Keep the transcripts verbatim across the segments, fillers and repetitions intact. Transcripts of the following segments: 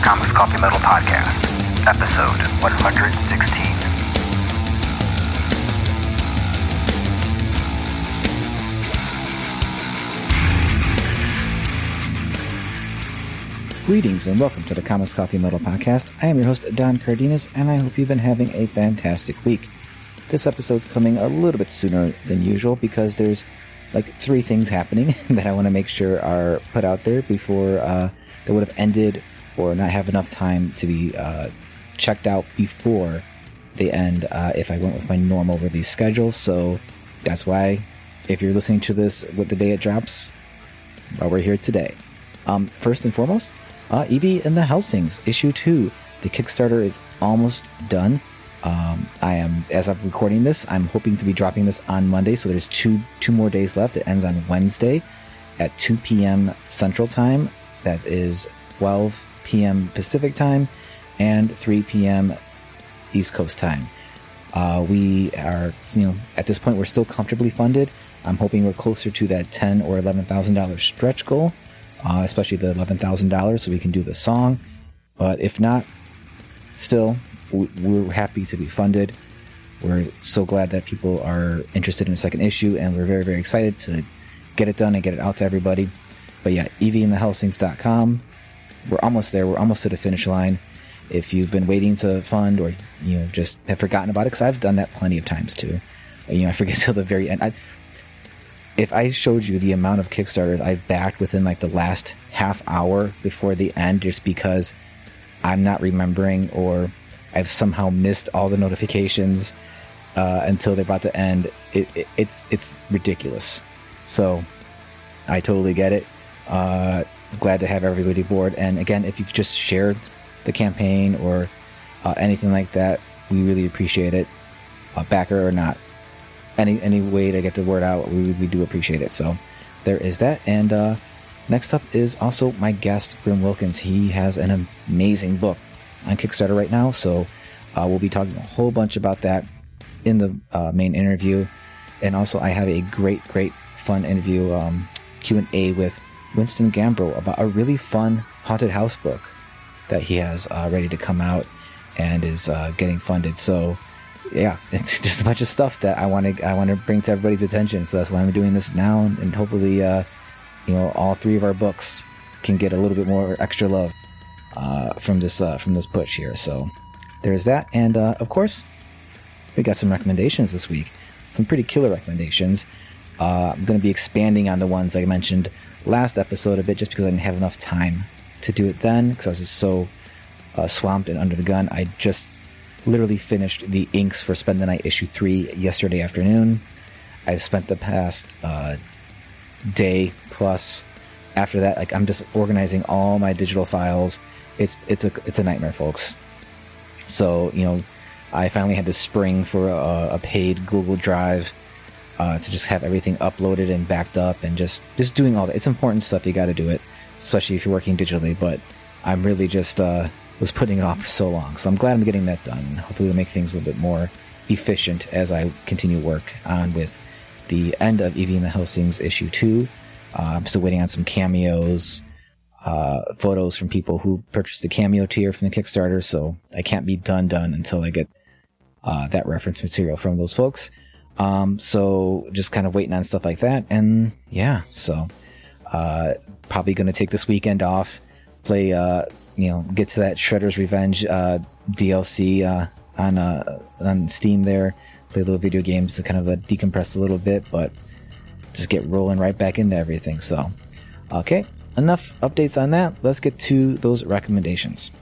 Comics Coffee Metal Podcast, episode one hundred sixteen. Greetings and welcome to the Comics Coffee Metal Podcast. I am your host, Don Cardenas, and I hope you've been having a fantastic week. This episode's coming a little bit sooner than usual because there's like three things happening that I want to make sure are put out there before uh, they would have ended or not have enough time to be uh, checked out before they end uh, if I went with my normal release schedule. So that's why if you're listening to this with the day it drops, well, we're here today. Um, first and foremost, Uh, Eevee and the Hellsings, issue two. The Kickstarter is almost done. Um, I am, as I'm recording this, I'm hoping to be dropping this on Monday, so there's two two more days left. It ends on Wednesday at two p.m. Central Time. That is twelve p.m. Pacific Time and three p.m. East Coast Time. Uh, we are, you know, at this point, we're still comfortably funded. I'm hoping we're closer to that ten thousand dollars or eleven thousand dollars stretch goal. Uh, especially the eleven thousand dollars, so we can do the song. But if not, still, we're happy to be funded. We're so glad that people are interested in a second issue, and we're very, very excited to get it done and get it out to everybody. But yeah, Eevee and the Hellsings dot com. We're almost there. We're almost to the finish line. If you've been waiting to fund or, you know, just have forgotten about it, because I've done that plenty of times too. You know, I forget till the very end. I, If I showed you the amount of Kickstarters I've backed within like the last half hour before the end, just because I'm not remembering or I've somehow missed all the notifications uh, until they're about to end, it, it, it's it's ridiculous. So I totally get it. Uh, glad to have everybody aboard. And again, if you've just shared the campaign or uh, anything like that, we really appreciate it, uh, backer or not. Any any way to get the word out, we, we do appreciate it. So there is that. And uh, next up is also my guest, Grim Wilkins. He has an amazing book on Kickstarter right now. So uh, we'll be talking a whole bunch about that in the uh, main interview. And also I have a great, great fun interview, um, Q and A with Winston Gambro about a really fun haunted house book that he has uh, ready to come out and is uh, getting funded. So yeah, it's just a bunch of stuff that I want to I want to bring to everybody's attention. So that's why I'm doing this now, and hopefully, uh, you know, all three of our books can get a little bit more extra love uh, from this uh, from this push here. So there's that, and uh, of course, we got some recommendations this week. Some pretty killer recommendations. Uh, I'm going to be expanding on the ones I mentioned last episode a bit, just because I didn't have enough time to do it then, because I was just so uh, swamped and under the gun. I just literally finished the inks for Spend the Night issue three yesterday afternoon. I've spent the past uh, day plus after that, like I'm just organizing all my digital files. It's it's a it's a nightmare, folks. So, you know, I finally had to spring for a, a paid Google Drive uh, to just have everything uploaded and backed up, and just just doing all that. It's important stuff. You got to do it, especially if you're working digitally. But I'm really just uh, was putting it off for so long. So I'm glad I'm getting that done. Hopefully it'll make things a little bit more efficient as I continue work on with the end of Eevee and the Hellsings issue two. Uh, I'm still waiting on some cameos, uh, photos from people who purchased the cameo tier from the Kickstarter. So I can't be done done until I get uh, that reference material from those folks. Um, so just kind of waiting on stuff like that. And yeah, so uh, probably going to take this weekend off, play, uh, you know, get to that Shredder's Revenge uh, D L C uh, on uh, on Steam there, play little video games to kind of uh, decompress a little bit, but just get rolling right back into everything. So, okay, enough updates on that. Let's get to those recommendations.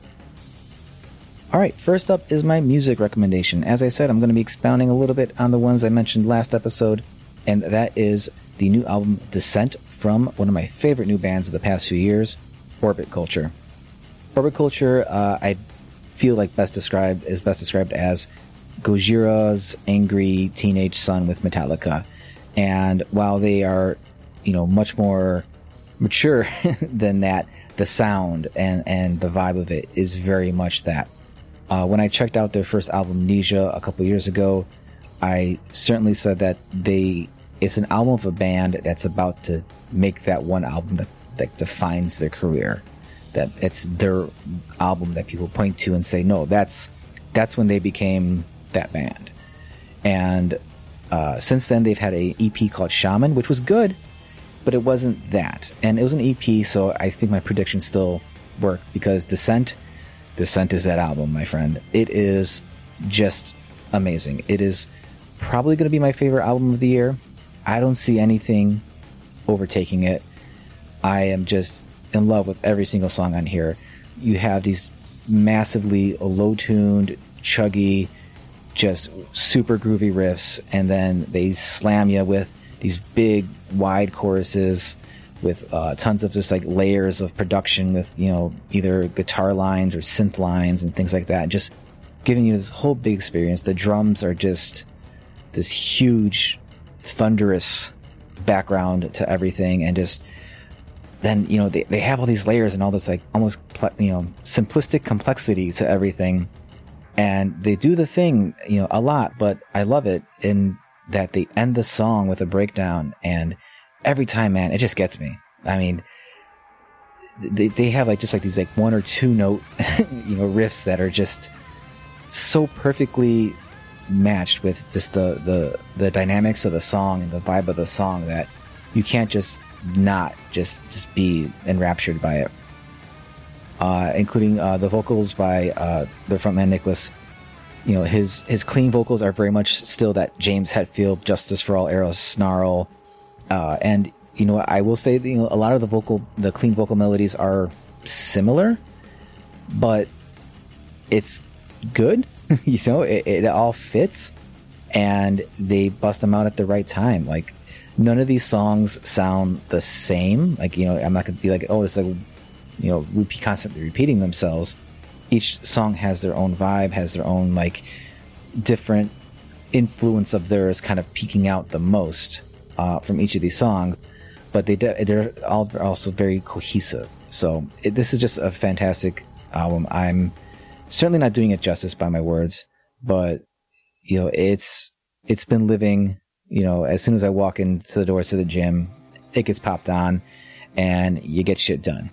All right, first up is my music recommendation. As I said, I'm going to be expounding a little bit on the ones I mentioned last episode, and that is the new album Descent from one of my favorite new bands of the past few years, Orbit Culture. Orbit Culture, uh, I feel like best described is best described as Gojira's angry teenage son with Metallica. And while they are, you know, much more mature than that, the sound and, and the vibe of it is very much that. Uh, when I checked out their first album, Amnesia, a couple years ago, I certainly said that they it's an album of a band that's about to make that one album that, that defines their career. that it's their album that people point to and say, no, that's that's when they became that band. And uh, since then, they've had a E P called Shaman, which was good, but it wasn't that. And it was an E P, so I think my predictions still work, because Descent, Descent is that album, my friend. It is just amazing. It is probably going to be my favorite album of the year. I don't see anything overtaking it. I am just in love with every single song on here. You have these massively low-tuned, chuggy, just super groovy riffs, and then they slam you with these big, wide choruses with uh, tons of just like layers of production with, you know, either guitar lines or synth lines and things like that, just giving you this whole big experience. The drums are just this huge, thunderous background to everything, and just then, you know, they, they have all these layers and all this like almost, you know, simplistic complexity to everything. And they do the thing, you know, a lot, but I love it in that they end the song with a breakdown, and every time, man, it just gets me. I mean, they they have like just like these like one or two note, you know, riffs that are just so perfectly matched with just the, the, the dynamics of the song and the vibe of the song that you can't just not just just be enraptured by it. Uh, including uh, the vocals by uh, the frontman Nicholas. You know, his his clean vocals are very much still that James Hetfield, Justice for All Eros snarl. Uh, and you know, I will say that, you know, a lot of the vocal, the clean vocal melodies are similar, but it's good. You know, it, it all fits, and they bust them out at the right time. Like, none of these songs sound the same. Like, you know, I'm not gonna be like, oh, it's like, you know, repeat, constantly repeating themselves. Each song has their own vibe, has their own like different influence of theirs kind of peeking out the most uh, from each of these songs. But they de- they're all also very cohesive. So it, this is just a fantastic album. I'm certainly not doing it justice by my words, but you know, it's it's been living. You know, as soon as I walk into the doors to the gym, it gets popped on, and you get shit done.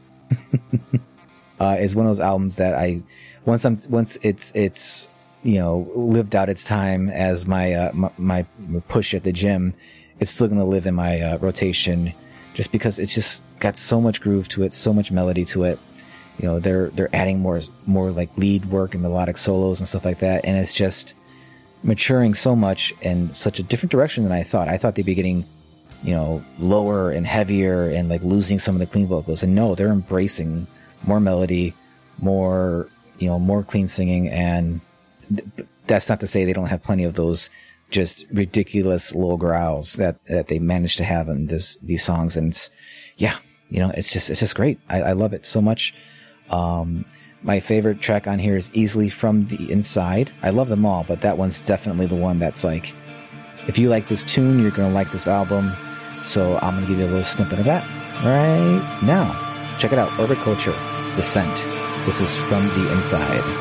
uh, is one of those albums that I once I'm once it's it's you know lived out its time as my uh, my, my push at the gym, it's still going to live in my uh, rotation, just because it's just got so much groove to it, so much melody to it. You know, they're they're adding more more like lead work and melodic solos and stuff like that, and it's just maturing so much in such a different direction than I thought. I thought they'd be getting, you know, lower and heavier and like losing some of the clean vocals. And no, they're embracing more melody, more, you know, more clean singing. And th- that's not to say they don't have plenty of those just ridiculous low growls that, that they managed to have in this, these songs. And it's, yeah, you know, it's just, it's just great. I, I love it so much. Um, my favorite track on here is easily From the Inside. I love them all, but that one's definitely the one that's like, if you like this tune, you're going to like this album. So I'm going to give you a little snippet of that right now. Check it out. Orbit Culture, Descent. This is From the Inside.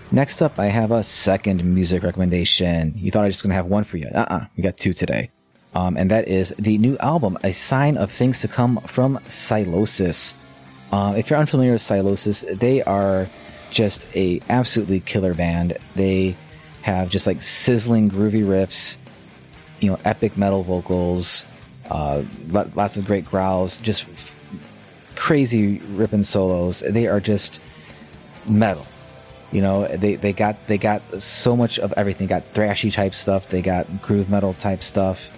Next up, I have a second music recommendation. You thought I was just going to have one for you. Uh-uh. We got two today. Um, and that is the new album, A Sign of Things to Come from Sylosis. Uh, if you're unfamiliar with Sylosis, they are just a absolutely killer band. They have just like sizzling, groovy riffs, you know, epic metal vocals, uh, lots of great growls, just f- crazy ripping solos. They are just metal. You know, they, they got they got so much of everything. They got thrashy type stuff. They got groove metal type stuff.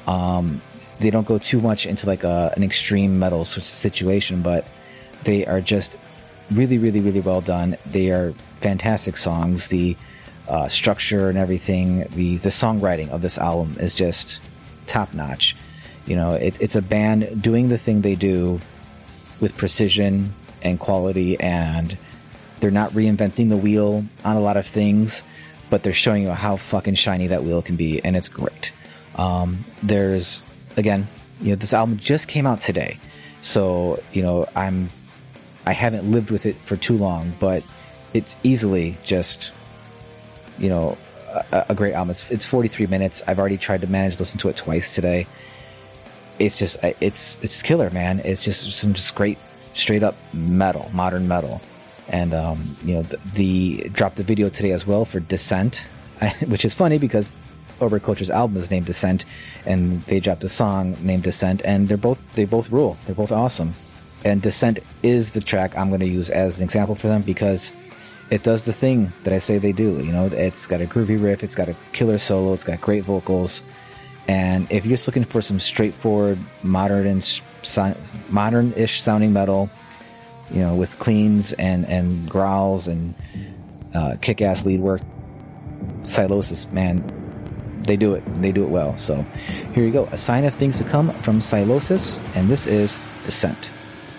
Um, they don't go too much into like a, an extreme metal situation, but they are just really, really, really well done. They are fantastic songs. The uh, structure and everything, the the songwriting of this album is just top notch. You know, it, it's a band doing the thing they do with precision and quality, and they're not reinventing the wheel on a lot of things, but they're showing you how fucking shiny that wheel can be, and it's great. Um, there's, again, you know, this album just came out today, so, you know, I'm, I haven't lived with it for too long, but it's easily just, you know, a, a great album. It's, it's forty-three minutes. I've already tried to manage to listen to it twice today. It's just, it's, it's killer, man. It's just some just great, straight up metal, modern metal. And, um, you know, the, the dropped the video today as well for Descent, I, which is funny because Overculture's album is named Descent, and they dropped a song named Descent, and they're both, they both rule. They're both awesome. And Descent is the track I'm going to use as an example for them because it does the thing that I say they do. You know, it's got a groovy riff, it's got a killer solo, it's got great vocals. And if you're just looking for some straightforward, modern and modern-ish sounding metal, you know, with cleans and, and growls and uh, kick-ass lead work, Sylosis, man, they do it. They do it well. So here you go. A Sign of Things to Come from Sylosis, and this is Descent.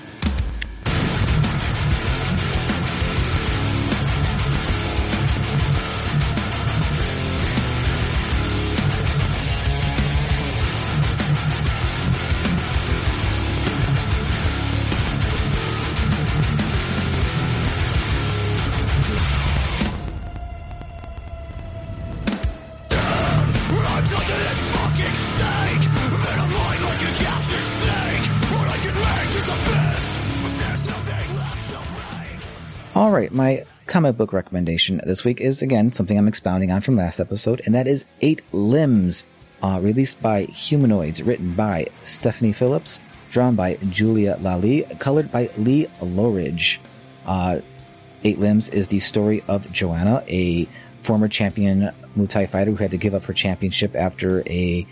All right, my comic book recommendation this week is, again, something I'm expounding on from last episode, and that is Eight Limbs, uh, released by Humanoids, written by Stephanie Phillips, drawn by Julia Lally, colored by Lee Loridge. Uh, Eight Limbs is the story of Joanna, a former champion Muay Thai fighter who had to give up her championship after a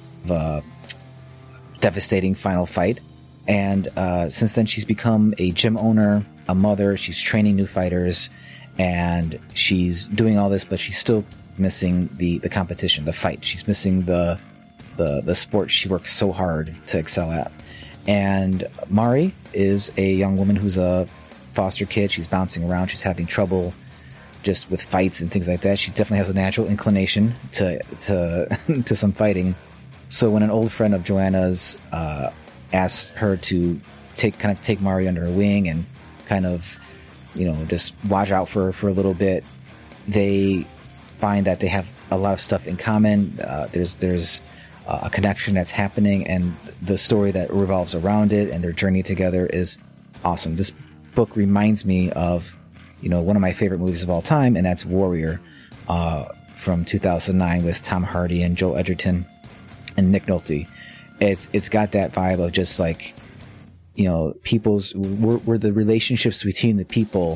uh, devastating final fight. And uh, since then, she's become a gym owner, a mother. She's training new fighters, and she's doing all this, but she's still missing the, the competition, the fight. She's missing the, the the sport she works so hard to excel at. And Mari is a young woman who's a foster kid. She's bouncing around. She's having trouble just with fights and things like that. She definitely has a natural inclination to to to some fighting. So when an old friend of Joanna's uh, asks her to take kind of take Mari under her wing and kind of, you know, just watch out for her for a little bit, they find that they have a lot of stuff in common. Uh, there's there's uh, a connection that's happening, and the story that revolves around it and their journey together is awesome. This book reminds me of, you know, one of my favorite movies of all time, and that's Warrior, uh, from two thousand nine with Tom Hardy and Joel Edgerton and Nick Nolte. It's it's got that vibe of just like, you know, people's where, where the relationships between the people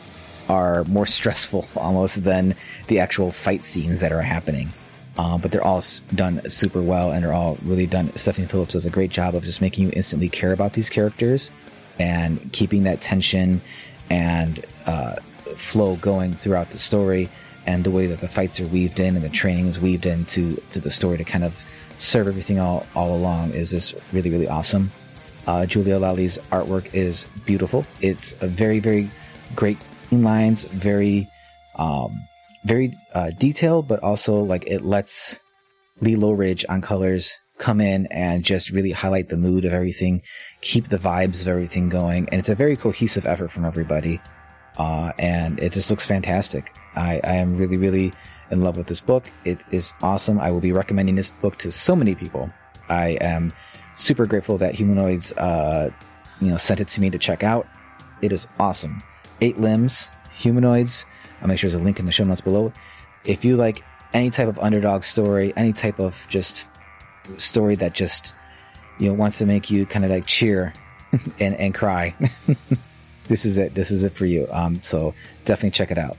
are more stressful almost than the actual fight scenes that are happening. Um, but they're all done super well, and they're all really done. Stephanie Phillips does a great job of just making you instantly care about these characters and keeping that tension and uh, flow going throughout the story, and the way that the fights are weaved in and the training is weaved into to the story to kind of serve everything all, all along is just really, really awesome. Uh, Julia Lally's artwork is beautiful. It's a very, very great lines, very, um, very uh, detailed, but also like it lets Lee Loridge on colors come in and just really highlight the mood of everything, keep the vibes of everything going, and it's a very cohesive effort from everybody, uh, and it just looks fantastic. I, I am really, really in love with this book. It is awesome. I will be recommending this book to so many people. I am super grateful that Humanoids, uh, you know, sent it to me to check out. It is awesome. Eight Limbs, Humanoids. I'll make sure there's a link in the show notes below. If you like any type of underdog story, any type of just story that just, you know, wants to make you kind of like cheer and, and cry, this is it. This is it for you. Um, so definitely check it out.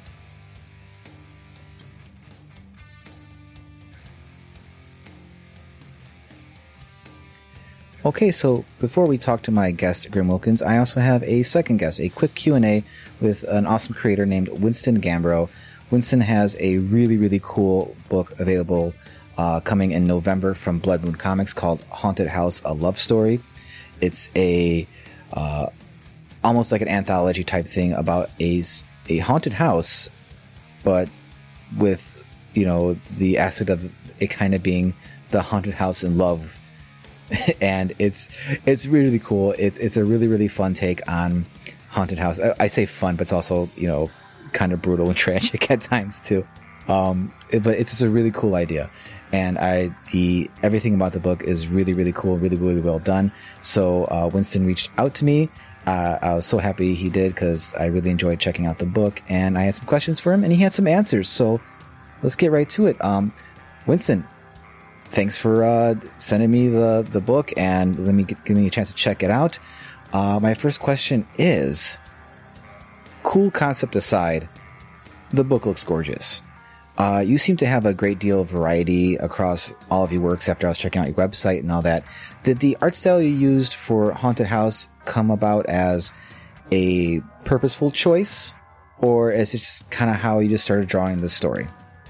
Okay, so before we talk to my guest, Grim Wilkins, I also have a second guest, a quick Q and A with an awesome creator named Winston Gambro. Winston has a really, really cool book available uh, coming in November from Blood Moon Comics called Haunted House, A Love Story. It's a uh, almost like an anthology type thing about a, a haunted house, but with, you know, the aspect of it kind of being the haunted house in love. And it's it's really cool. It's it's a really, really fun take on haunted house. I, I say fun, but it's also, you know, kind of brutal and tragic at times too. Um, it, but it's just a really cool idea, and I the everything about the book is really, really cool, really, really well done. So uh, Winston reached out to me. Uh, I was so happy he did because I really enjoyed checking out the book, and I had some questions for him, and he had some answers. So let's get right to it. Um, Winston, thanks for uh, sending me the, the book and let me get, give me a chance to check it out. Uh, my first question is, cool concept aside, the book looks gorgeous. Uh, you seem to have a great deal of variety across all of your works after I was checking out your website and all that. Did the art style you used for Haunted House come about as a purposeful choice, or is it just kind of how you just started drawing this story?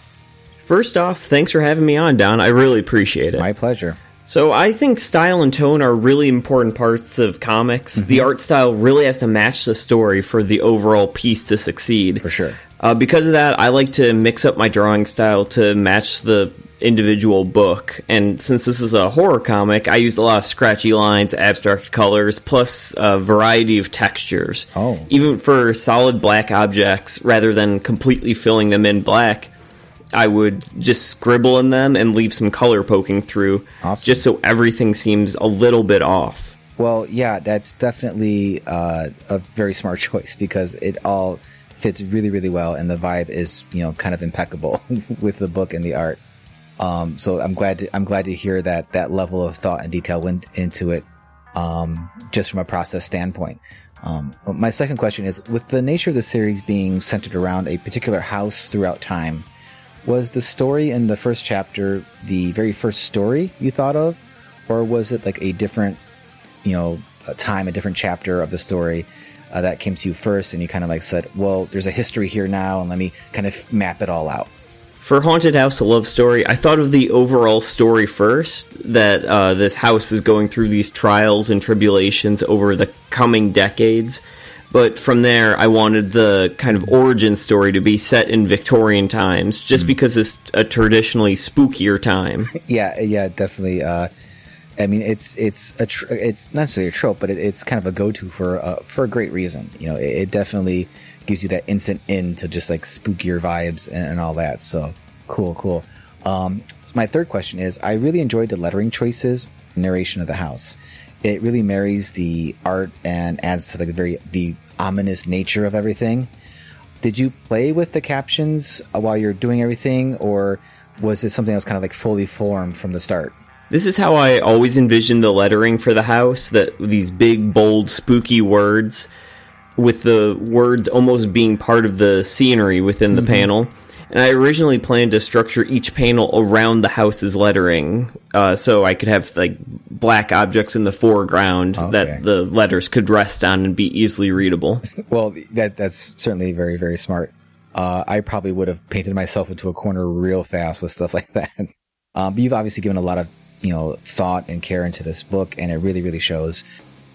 First off, thanks for having me on, Don. I really appreciate it. My pleasure. So I think style and tone are really important parts of comics. Mm-hmm. The art style really has to match the story for the overall piece to succeed. For sure. Uh, because of that, I like to mix up my drawing style to match the individual book. And since this is a horror comic, I used a lot of scratchy lines, abstract colors, plus a variety of textures. Oh. Even for solid black objects, rather than completely filling them in black, I would just scribble in them and leave some color poking through, awesome. Just so everything seems a little bit off. Well, yeah, that's definitely uh, a very smart choice because it all fits really, really well, and the vibe is, you know, kind of impeccable with the book and the art. Um, so I'm glad to, I'm glad to hear that that level of thought and detail went into it, um, just from a process standpoint. Um, my second question is, with the nature of the series being centered around a particular house throughout time, was the story in the first chapter the very first story you thought of, or was it like a different, you know, a time, a different chapter of the story uh, that came to you first, and you kind of like said, well, there's a history here now, and let me kind of map it all out? For Haunted House, A Love Story, I thought of the overall story first, that uh, this house is going through these trials and tribulations over the coming decades. But from there, I wanted the kind of origin story to be set in Victorian times, just mm. because it's a traditionally spookier time. yeah, yeah, definitely. Uh, I mean, it's it's a tr- it's not necessarily a trope, but it, it's kind of a go-to for uh, for a great reason. You know, it, it definitely gives you that instant in to just like spookier vibes and, and all that. So cool, cool. Um, so my third question is, I really enjoyed the lettering choices, narration of the house. It really marries the art and adds to like the very the ominous nature of everything. Did you play with the captions while you're doing everything, or was it something that was kind of like fully formed from the start? This is how I always envisioned the lettering for the house, that these big, bold, spooky words, with the words almost being part of the scenery within the mm-hmm. panel. And I originally planned to structure each panel around the house's lettering, uh, so I could have like black objects in the foreground okay. that the letters could rest on and be easily readable. Well, that that's certainly very, very smart. Uh, I probably would have painted myself into a corner real fast with stuff like that. Um, but you've obviously given a lot of, you know, thought and care into this book, and it really, really shows.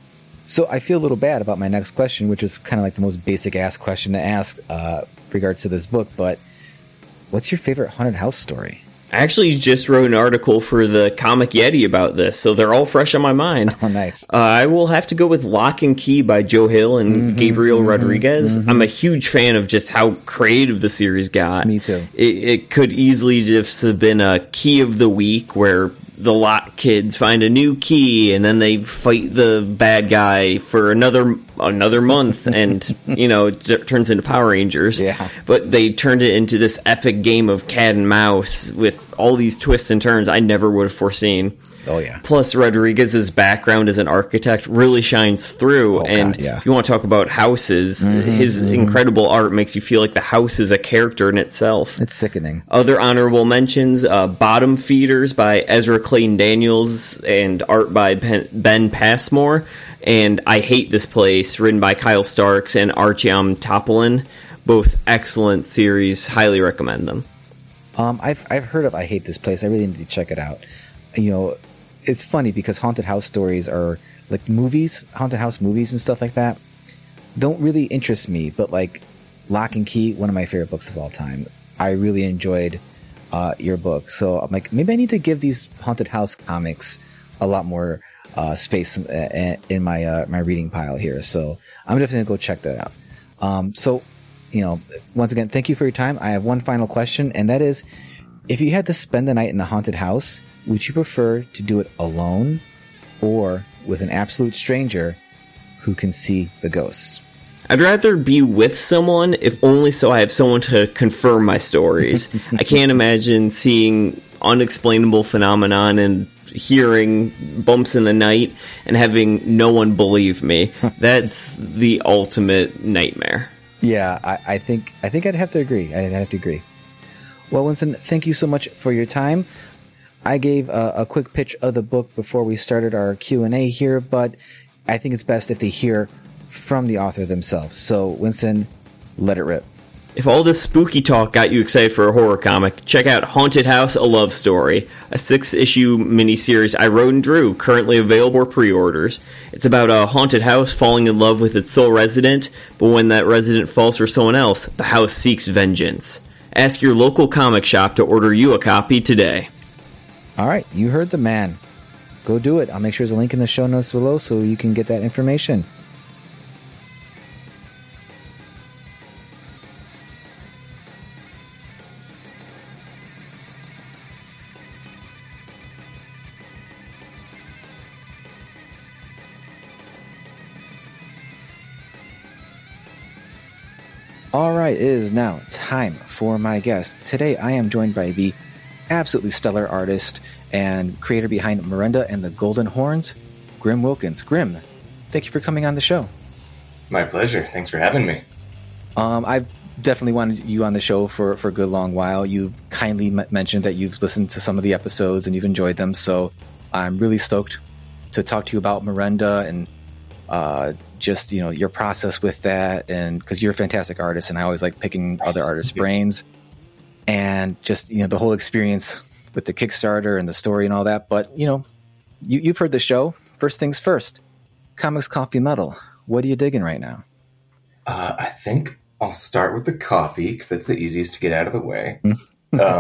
So I feel a little bad about my next question, which is kind of like the most basic ass question to ask uh, regards to this book, but what's your favorite haunted house story? I actually just wrote an article for the Comic Yeti about this, so they're all fresh on my mind. Oh, nice. Uh, I will have to go with Lock and Key by Joe Hill and mm-hmm, Gabriel mm-hmm, Rodriguez. Mm-hmm. I'm a huge fan of just how creative the series got. Me too. It, it could easily just have been a Key of the Week where the Lock kids find a new key and then they fight the bad guy for another another month and, you know, it t- turns into Power Rangers. Yeah. But they turned it into this epic game of cat and mouse with all these twists and turns I never would have foreseen. Oh, yeah. Plus, Rodriguez's background as an architect really shines through. Oh, and God, yeah. if you want to talk about houses, mm-hmm, his mm-hmm. incredible art makes you feel like the house is a character in itself. It's sickening. Other honorable mentions, uh, Bottom Feeders by Ezra Clayton Daniels and art by Ben, Ben Passmore. And I Hate This Place, written by Kyle Starks and Artyom Topolin. Both excellent series. Highly recommend them. Um, I've I've heard of I Hate This Place. I really need to check it out. You know, it's funny because haunted house stories are like movies, haunted house movies and stuff like that don't really interest me. But like Lock and Key, one of my favorite books of all time. I really enjoyed uh, your book. So I'm like, maybe I need to give these haunted house comics a lot more uh, space in, in my uh, my reading pile here. So I'm definitely gonna go check that out. Um, so, you know, once again, thank you for your time. I have one final question, and that is, if you had to spend the night in a haunted house, would you prefer to do it alone or with an absolute stranger who can see the ghosts? I'd rather be with someone, if only so I have someone to confirm my stories. I can't imagine seeing unexplainable phenomenon and hearing bumps in the night and having no one believe me. That's the ultimate nightmare. Yeah, I, I think I think I'd have to agree. I'd have to agree. Well, Winston, thank you so much for your time. I gave a, a quick pitch of the book before we started our Q and A here, but I think it's best if they hear from the author themselves. So, Winston, let it rip. If all this spooky talk got you excited for a horror comic, check out Haunted House: A Love Story, a six-issue miniseries I wrote and drew, currently available for pre-orders. It's about a haunted house falling in love with its sole resident, but when that resident falls for someone else, the house seeks vengeance. Ask your local comic shop to order you a copy today. All right, you heard the man. Go do it. I'll make sure there's a link in the show notes below so you can get that information. All right, it is now time for my guest. Today, I am joined by the absolutely stellar artist and creator behind Miranda and the Golden Horns, Grim Wilkins. Grim, thank you for coming on the show. My pleasure. Thanks for having me. Um, I've definitely wanted you on the show for, for a good long while. You kindly m- mentioned that you've listened to some of the episodes and you've enjoyed them, so I'm really stoked to talk to you about Miranda and uh, just, you know, your process with that, and because you're a fantastic artist and I always like picking other artists' brains, and just, you know, the whole experience with the Kickstarter and the story and all that. But, you know, you, you've heard the show. First things first, Comics Coffee Metal. What are you digging right now? Uh, I think I'll start with the coffee because that's the easiest to get out of the way. um,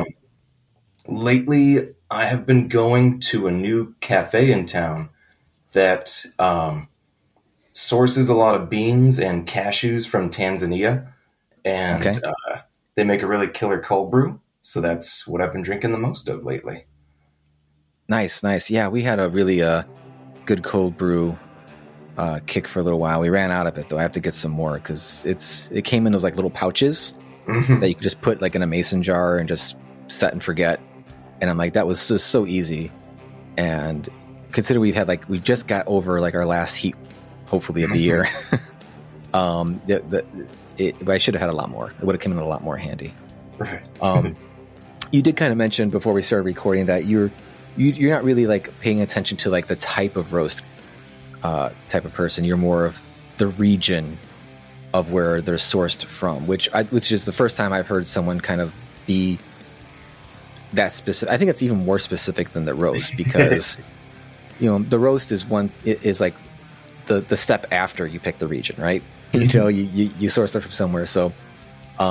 lately, I have been going to a new cafe in town that um, sources a lot of beans and cashews from Tanzania, and okay. uh, they make a really killer cold brew. So that's what I've been drinking the most of lately. Nice, nice. Yeah, we had a really uh, good cold brew uh, kick for a little while. We ran out of it, though. I have to get some more because it's it came in those like little pouches mm-hmm. that you could just put like in a mason jar and just set and forget. And I'm like, that was just so easy. And consider we've had like we just got over like our last heat, hopefully, of the year. um, the, the, it, I should have had a lot more. It would have come in a lot more handy. Right. um, you did kind of mention before we started recording that you're you, you're not really like paying attention to like the type of roast uh, type of person. You're more of the region of where they're sourced from, which I, which is the first time I've heard someone kind of be that specific. I think it's even more specific than the roast because you know the roast is one is like the the step after you pick the region, right? Mm-hmm. You know, you, you you source it from somewhere. So, um,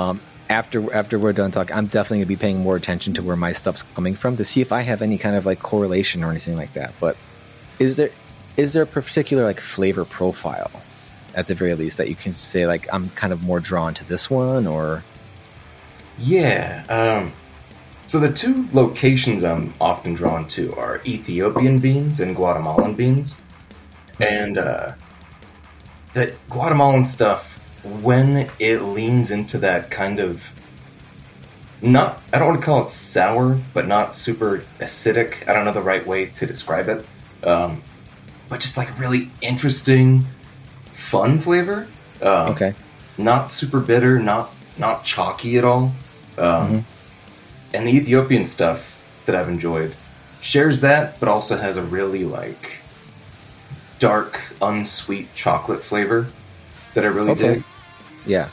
after after we're done talking, I'm definitely gonna be paying more attention to where my stuff's coming from to see if I have any kind of like correlation or anything like that. But is there is there a particular like flavor profile at the very least that you can say like I'm kind of more drawn to this one or? Yeah. Um, so the two locations I'm often drawn to are Ethiopian beans and Guatemalan beans. And uh, the Guatemalan stuff, when it leans into that kind of, not, I don't want to call it sour, but not super acidic. I don't know the right way to describe it. Um, but just like really interesting, fun flavor. Um, okay. Not super bitter, not not chalky at all. Um, mm-hmm. And the Ethiopian stuff that I've enjoyed shares that, but also has a really like dark, unsweet chocolate flavor that I really okay. dig. Yeah.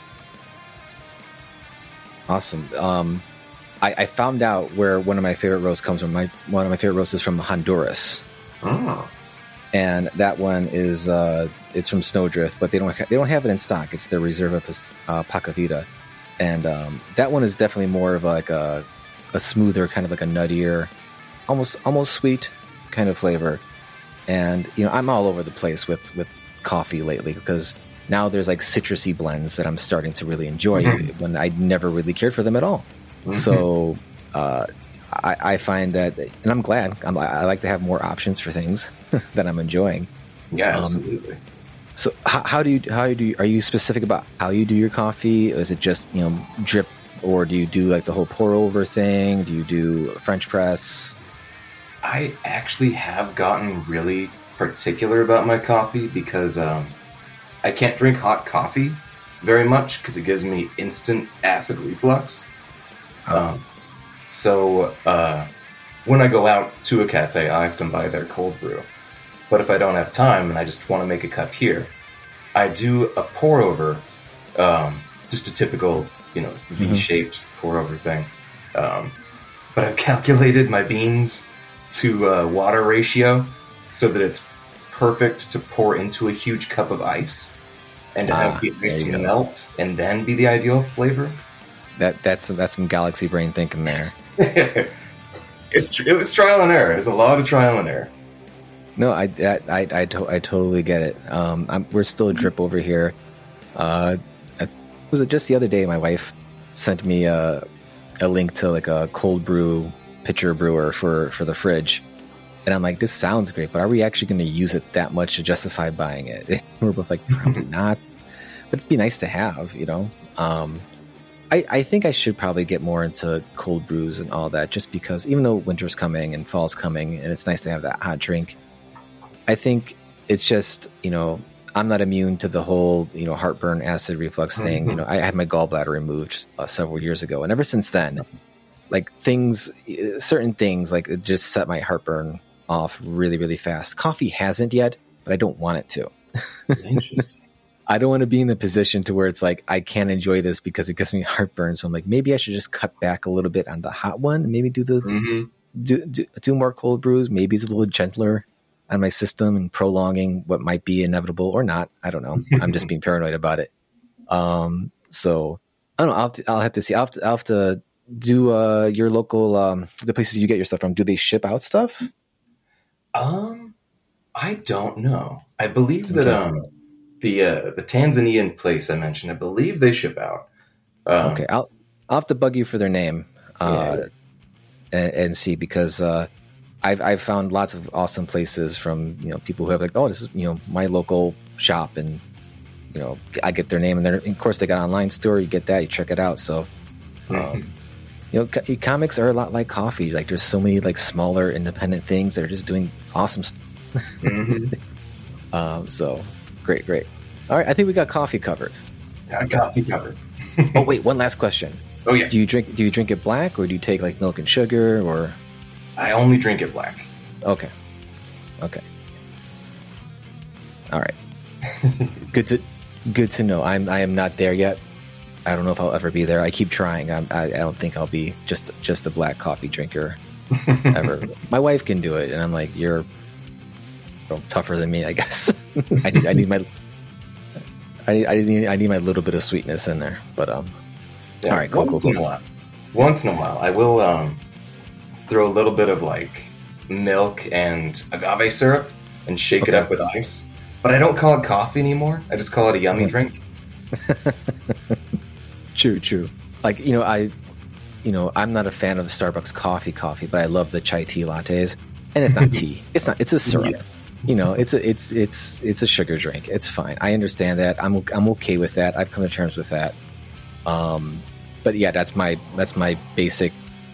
Awesome. Um, I, I found out where one of my favorite roasts comes from. My one of my favorite roasts is from Honduras. Oh. And that one is uh, it's from Snowdrift, but they don't ha- they don't have it in stock. It's their Reserva uh, Pacavita, and um, that one is definitely more of like a a smoother, kind of like a nuttier, almost almost sweet kind of flavor. And you know, I'm all over the place with with coffee lately because now there's like citrusy blends that I'm starting to really enjoy mm-hmm. when I never really cared for them at all. Mm-hmm. So uh, I, I find that, and I'm glad. I'm, I like to have more options for things that I'm enjoying. Yeah, absolutely. Um, so how, how do you how do you, are you specific about how you do your coffee? Is it just you know drip, or do you do like the whole pour over thing? Do you do French press? I actually have gotten really particular about my coffee because um, I can't drink hot coffee very much because it gives me instant acid reflux. Oh. Um, so uh, when I go out to a cafe, I often buy their cold brew. But if I don't have time and I just want to make a cup here, I do a pour over, um, just a typical, you know, V-shaped mm-hmm. pour over thing. Um, but I've calculated my beans to uh, water ratio so that it's perfect to pour into a huge cup of ice and to ah, have the ice melt and then be the ideal flavor. That that's that's some galaxy brain thinking there. it's, it was trial and error. There's a lot of trial and error. No, I I I, I, to, I totally get it. Um, I'm, we're still a drip over here. Uh, was it just the other day? My wife sent me a a link to like a cold brew pitcher brewer for, for the fridge, and I'm like, this sounds great, but are we actually going to use it that much to justify buying it? We're both like, probably not. But it'd be nice to have, you know. Um, I, I think I should probably get more into cold brews and all that, just because even though winter's coming and fall's coming, and it's nice to have that hot drink, I think it's just, you know, I'm not immune to the whole, you know, heartburn, acid reflux thing. Mm-hmm. You know, I had my gallbladder removed uh, several years ago, and ever since then, like things, certain things, like it just set my heartburn off really, really fast. Coffee hasn't yet, but I don't want it to. Interesting. I don't want to be in the position to where it's like, I can't enjoy this because it gives me heartburn. So I'm like, maybe I should just cut back a little bit on the hot one. Maybe do the, mm-hmm. do, do, do more cold brews. Maybe it's a little gentler on my system and prolonging what might be inevitable or not. I don't know. I'm just being paranoid about it. Um, so I don't know. I'll have to, I'll have to see. I'll have to, I'll have to do, uh, your local, um, the places you get your stuff from. Do they ship out stuff? Um, I don't know. I believe that, okay. um, The uh, the Tanzanian place I mentioned, I believe they ship out. Um, okay, I'll I'll have to bug you for their name, uh, yeah. and, and see because uh, I've I've found lots of awesome places from you know people who have like, oh, this is you know my local shop, and you know I get their name, and then of course they got an online store. You get that, you check it out. So, um, mm-hmm. you know, co- comics are a lot like coffee. Like there's so many like smaller independent things that are just doing awesome stuff. Mm-hmm. um, so. Great, great. All right, I think we got coffee covered. Got coffee covered. Oh wait, one last question. Oh yeah. Do you drink? Do you drink it black, or do you take like milk and sugar, or? I only drink it black. Okay. Okay. All right. good to good to know. I'm I am not there yet. I don't know if I'll ever be there. I keep trying. I'm, I I don't think I'll be just just a black coffee drinker ever. My wife can do it, and I'm like, you're. Well, tougher than me, I guess. I need, I need my, I need, I need, I need my little bit of sweetness in there. But um, Yeah, All right, cool, once cool, in cool. a while. Once in a while, I will um, throw a little bit of like milk and agave syrup and shake Okay. it up with ice. But I don't call it coffee anymore. I just call it a yummy Yeah. drink. True, true. Like, you know, I, you know, I'm not a fan of Starbucks coffee coffee, but I love the chai tea lattes. And it's not tea. It's not. It's a syrup. Yeah. You know, it's a it's it's it's a sugar drink. It's fine. I understand that. I'm I'm okay with that. I've come to terms with that. Um, but yeah, that's my that's my basic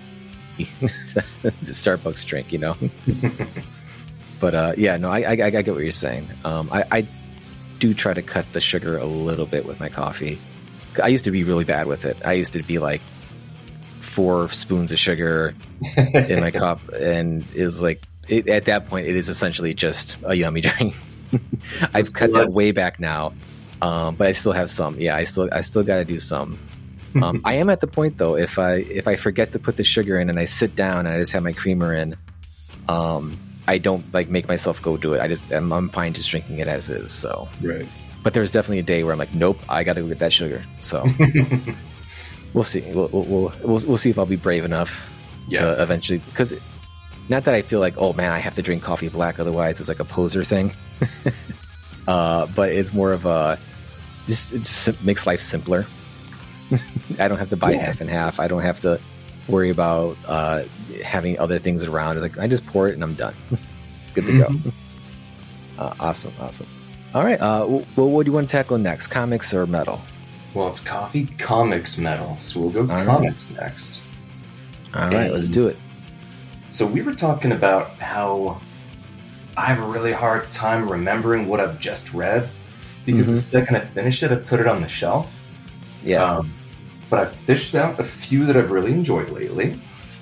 Starbucks drink. You know. But uh, yeah, no, I, I I get what you're saying. Um, I I do try to cut the sugar a little bit with my coffee. I used to be really bad with it. I used to be like four spoons of sugar in my cup, and is like it, at that point, it is essentially just a yummy drink. I've cut that way back now, um, but I still have some. Yeah, I still I still got to do some. Um, I am at the point though. If I if I forget to put the sugar in and I sit down and I just have my creamer in, um, I don't like make myself go do it. I just I'm, I'm fine just drinking it as is. So, Right. but there's definitely a day where I'm like, nope, I got to go get that sugar. So we'll see. We'll, we'll we'll we'll see if I'll be brave enough Yeah. to eventually, because not that I feel like, oh man, I have to drink coffee black, otherwise it's like a poser thing. uh, but it's more of a this it sim- makes life simpler. I don't have to buy Yeah. half and half. I don't have to worry about uh, having other things around. It's like I just pour it and I'm done. Good to Mhm. go. Uh, awesome, awesome. All right. Uh, w- well, what do you want to tackle next? Comics or metal? Well, it's coffee, comics, metal. So we'll go right. comics next. All right, let's do it. So we were talking about how I have a really hard time remembering what I've just read because Mhm. the second I finish it, I put it on the shelf. Yeah. Um, but I've fished out a few that I've really enjoyed lately.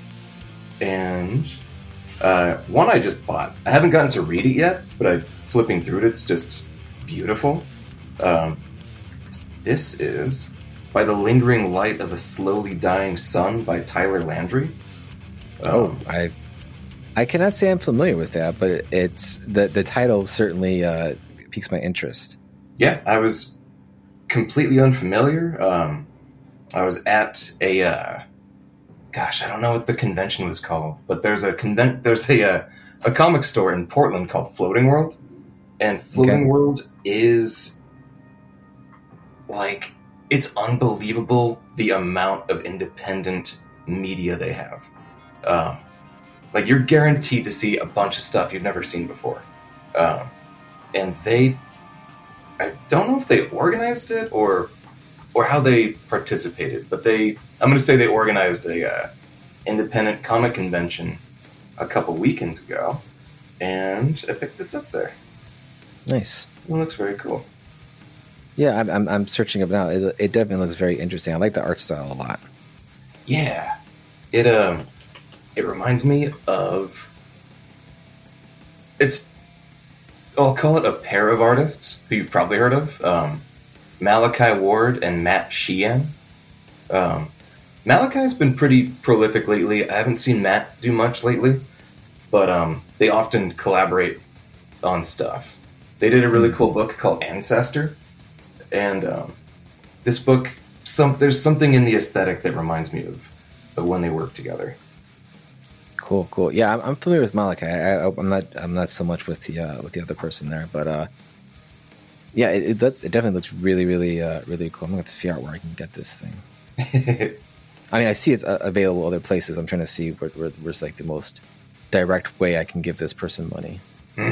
And uh, one I just bought. I haven't gotten to read it yet, but I'm flipping through it. It's just beautiful. Um, this is By the Lingering Light of a Slowly Dying Sun by Tyler Landry. oh, Um, I I cannot say I'm familiar with that, but it's the the title certainly uh, piques my interest. Yeah, I was completely unfamiliar. Um, I was at a, uh, gosh, I don't know what the convention was called, but there's a convent, there's a uh, a comic store in Portland called Floating World, and Floating Okay. World is like it's unbelievable the amount of independent media they have. Um, like you're guaranteed to see a bunch of stuff you've never seen before, um, and they. I don't know if they organized it or or how they participated, but they I'm going to say they organized a uh, independent comic convention a couple weekends ago, and I picked this up there. Nice. It looks very cool. Yeah, I'm I'm, I'm searching up now. It, it definitely looks very interesting. I like the art style a lot. Yeah, it um it reminds me of it's I'll call it a pair of artists who you've probably heard of, um, Malachi Ward and Matt Sheehan. Um, Malachi's been pretty prolific lately. I haven't seen Matt do much lately, but um, they often collaborate on stuff. They did a really cool book called Ancestor, and um, this book, some there's something in the aesthetic that reminds me of, of when they worked together. Cool, cool. Yeah, I'm, I'm familiar with Malachi. I, I, I'm not. I'm not so much with the uh, with the other person there, but uh, yeah, it, it does. It definitely looks really, really, uh, really cool. I'm going to figure out where I can get this thing. I mean, I see it's uh, available other places. I'm trying to see where, where where's like the most direct way I can give this person money.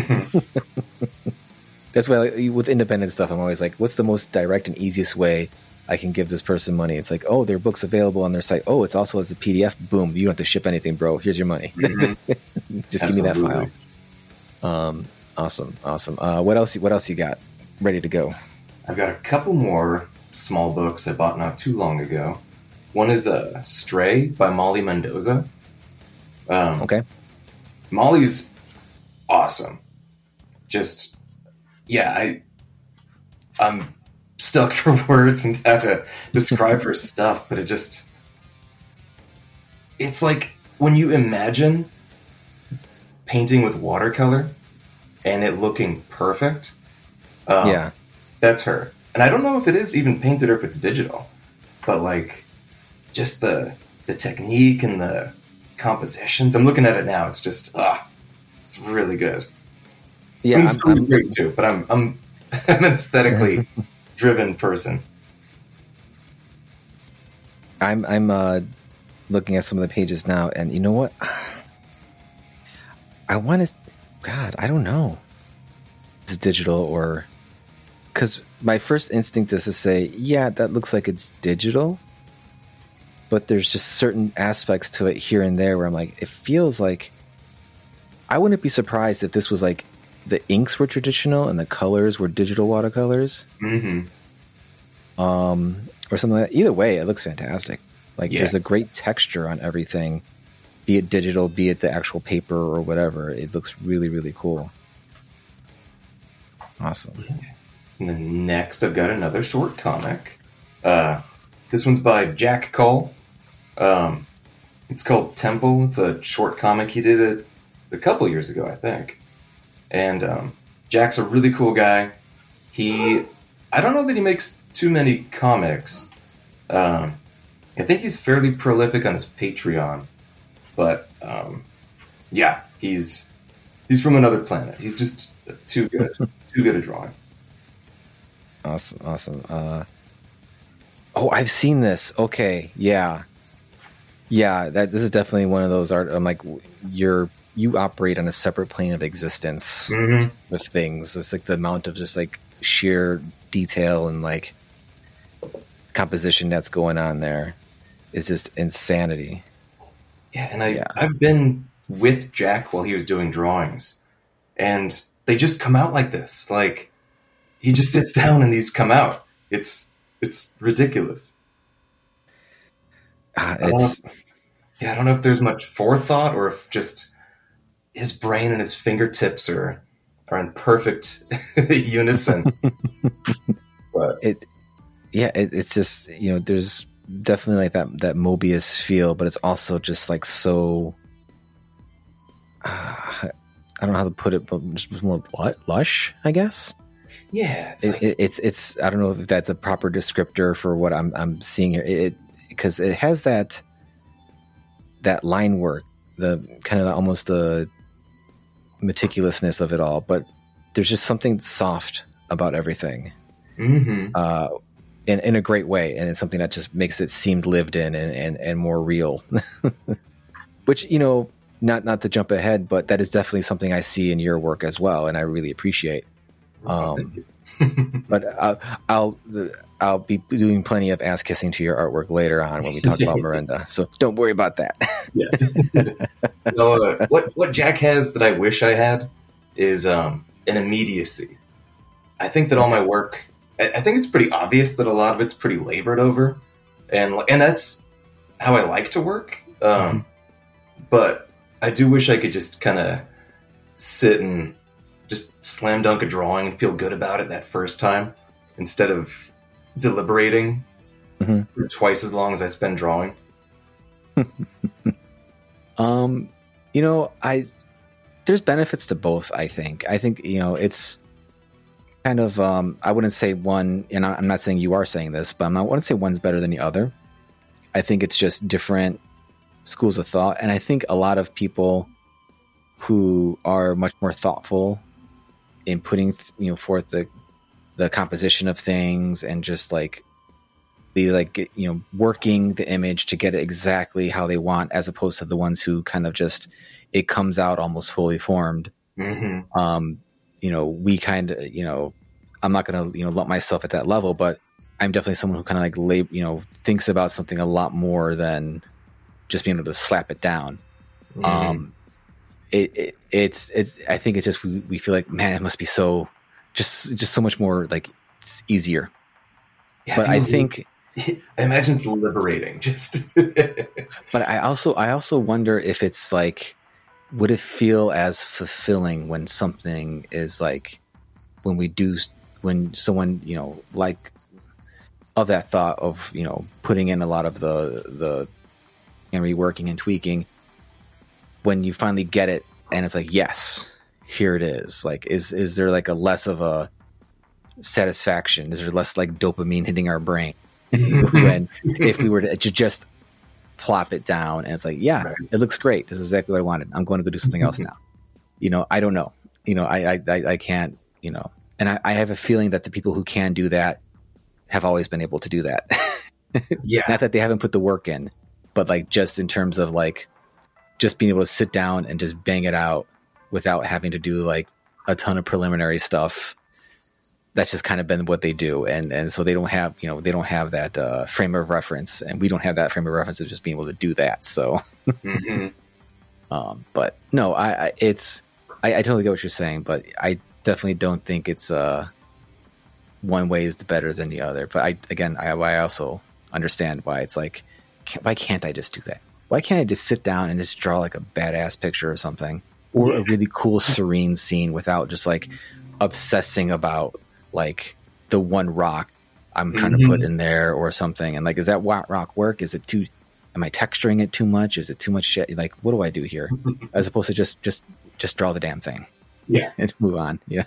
That's why, like, with independent stuff, I'm always like, what's the most direct and easiest way I can give this person money? It's like, oh, their book's available on their site. Oh, it's also as a P D F. Boom, you don't have to ship anything, bro. Here's your money. Mm-hmm. Just give me that Absolutely. file. Um, awesome, awesome. Uh, what else? What else you got? Ready to go? I've got a couple more small books I bought not too long ago. One is uh, Stray by Molly Mendoza. Um, Okay. Molly's awesome. Just, yeah, I, I'm stuck for words and how to describe her stuff, but it just, it's like when you imagine painting with watercolor and it looking perfect. Um, Yeah. That's her. And I don't know if it is even painted or if it's digital, but like just the the technique and the compositions. I'm looking at it now. It's just ah, it's really good. Yeah, I'm, I'm, I'm great too, but I'm I'm I'm an aesthetically driven person. I'm I'm uh, looking at some of the pages now, and you know what? I want to. God, I don't know. It's digital or because my first instinct is to say, yeah, that looks like it's digital, but there's just certain aspects to it here and there where I'm like, it feels like. I wouldn't be surprised if this was like the inks were traditional and the colors were digital watercolors. Mm-hmm. Um, or something like that. Either way, it looks fantastic. Like Yeah. there's a great texture on everything, be it digital, be it the actual paper or whatever. It looks really, really cool. Awesome. And then next, I've got another short comic. Uh, this one's by Jack Cole. Um, it's called Temple. It's a short comic. He did it a couple years ago, I think. And um, Jack's a really cool guy. He, I don't know that he makes too many comics. Um, I think he's fairly prolific on his Patreon. But um, yeah, he's he's from another planet. He's just too good, too good at drawing. Awesome. Awesome. Uh, oh, I've seen this. Okay. Yeah. Yeah. That this is definitely one of those art. I'm like, you're you operate on a separate plane of existence Mm-hmm. with things. It's like the amount of just like sheer detail and like composition that's going on there is just insanity. Yeah, and I Yeah. I've been with Jack while he was doing drawings, and they just come out like this. Like he just sits down and these come out. It's it's ridiculous. Uh, I don't it's know if- yeah, I don't know if there's much forethought or if just his brain and his fingertips are are in perfect unison. But it yeah it, it's just, you know, there's definitely like that that Mobius feel, but it's also just like so uh, I don't know how to put it, but just more what lush, I guess. yeah, it's It, like, it, it's it's I don't know if that's a proper descriptor for what I'm I'm seeing here. It because it, it has that that line work, the kind of almost the meticulousness of it all, but there's just something soft about everything. mm-hmm. Uh, in, in a great way, and it's something that just makes it seem lived in and, and, and more real. Which, you know, not not to jump ahead, but that is definitely something I see in your work as well, and I really appreciate. Um, but I'll, I'll I'll be doing plenty of ass kissing to your artwork later on when we talk about Miranda, so don't worry about that. Yeah. No, uh, what what Jack has that I wish I had is um, an immediacy. I think that all my work, I, I think it's pretty obvious that a lot of it's pretty labored over, and and that's how I like to work. Um, Mm-hmm. But I do wish I could just kind of sit and just slam dunk a drawing and feel good about it that first time, instead of deliberating Mhm. for twice as long as I spend drawing. Um, you know, I there's benefits to both. I think. I think you know it's kind of. Um, I wouldn't say one, and I- I'm not saying you are saying this, but I'm not, I wouldn't say one's better than the other. I think it's just different schools of thought, and I think a lot of people who are much more thoughtful in putting you know forth the the composition of things and just like the like you know working the image to get it exactly how they want, as opposed to the ones who kind of just it comes out almost fully formed. Mm-hmm. Um, you know, we kind of you know I'm not going to you know lump myself at that level, but I'm definitely someone who kind of like lab, you know thinks about something a lot more than just being able to slap it down. Mm-hmm. Um, it, it it's it's I think it's just we, we feel like, man, it must be so just just so much more like it's easier. Yeah, But I feels- think. I imagine it's liberating. Just But I also I also wonder if it's like, would it feel as fulfilling when something is like, when we do, when someone, you know, like of that thought of, you know, putting in a lot of the, the, and reworking and tweaking, when you finally get it and it's like, yes, here it is. Like, is, is there like a less of a satisfaction? Is there less like dopamine hitting our brain? When if we were to ju- just plop it down, and it's like, yeah, Right. it looks great. This is exactly what I wanted. I'm going to go do something else now. You know, I don't know. You know, I I, I, I can't, you know, and I, I have a feeling that the people who can do that have always been able to do that. Yeah. Not that they haven't put the work in, but like just in terms of like just being able to sit down and just bang it out without having to do like a ton of preliminary stuff. That's just kind of been what they do. And, and so they don't have, you know, they don't have that uh, frame of reference, and we don't have that frame of reference of just being able to do that. So, Mm-hmm. um, but no, I, I it's, I, I totally get what you're saying, but I definitely don't think it's uh, one way is better than the other. But I, again, I, I also understand why it's like, can't, why can't I just do that? Why can't I just sit down and just draw like a badass picture or something, or a really cool serene scene without just like obsessing about like the one rock I'm trying Mm-hmm. to put in there or something. And like, is that wa- rock work? Is it too, am I texturing it too much? Is it too much shit? Like, what do I do here? As opposed to just, just, just draw the damn thing. Yeah. And move on. Yeah.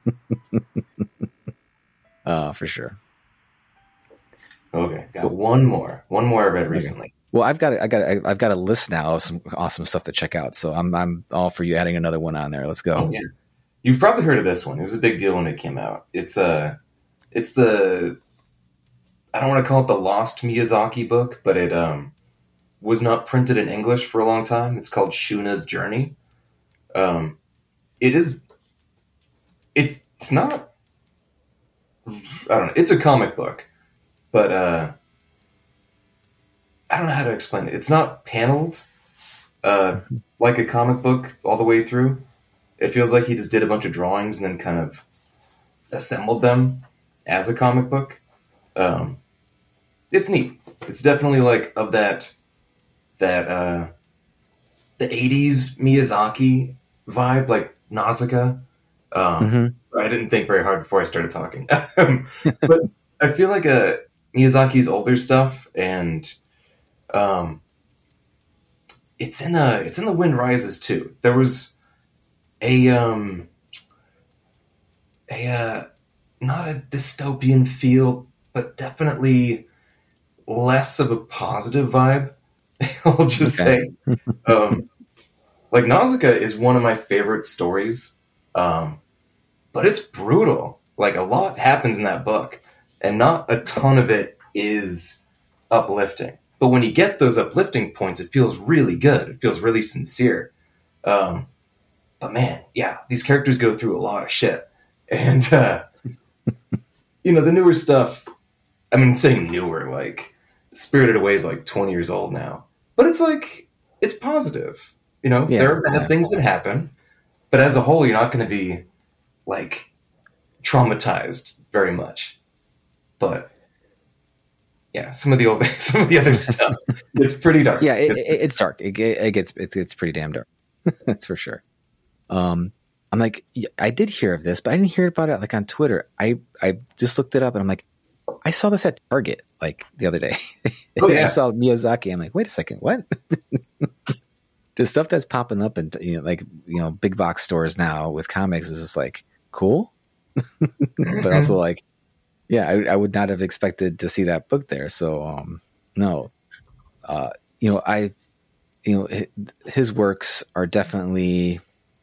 uh, for sure. Okay, got one more. One more I read recently. Well, I've got, a, I got, a, I've got a list now of some awesome stuff to check out. So I'm, I'm all for you adding another one on there. Let's go. Oh, yeah. You've probably heard of this one. It was a big deal when it came out. It's uh it's the I don't want to call it the Lost Miyazaki book, but it um was not printed in English for a long time. It's called Shuna's Journey. Um, it is. It, it's not. I don't know. It's a comic book, but uh, I don't know how to explain it. It's not paneled uh, like a comic book all the way through. It feels like he just did a bunch of drawings and then kind of assembled them as a comic book. Um, it's neat. It's definitely like of that that uh, the eighties Miyazaki vibe, like Nausicaa. Um, Mm-hmm. I didn't think very hard before I started talking, but I feel like uh, Miyazaki's older stuff, and um, it's in a it's in The Wind Rises too. There was a um, a uh, not a dystopian feel, but definitely less of a positive vibe. I'll just Okay. say, um, like Nausicaa is one of my favorite stories, um, but it's brutal. Like a lot happens in that book, and not a ton of it is uplifting. But when you get those uplifting points, it feels really good. It feels really sincere. Um, but man, yeah, these characters go through a lot of shit, and uh, you know the newer stuff. I mean, saying newer, like Spirited Away is like twenty years old now, but it's like it's positive. You know, Yeah, there are bad yeah. things that happen, but as a whole, you're not going to be like traumatized very much. But yeah, some of the old, some of the other stuff, it's pretty dark. Yeah, it, it, it's dark. It, it gets it gets pretty damn dark. That's for sure. Um, I'm like, yeah, I did hear of this, but I didn't hear about it like on Twitter. I I just looked it up, and I'm like, I saw this at Target like the other day. Oh, yeah. I saw Miyazaki. I'm like, wait a second, what? The stuff that's popping up in you know like you know big box stores now with comics is just like cool, but also like, yeah, I, I would not have expected to see that book there. So um, no, uh, you know I, you know his, his works are definitely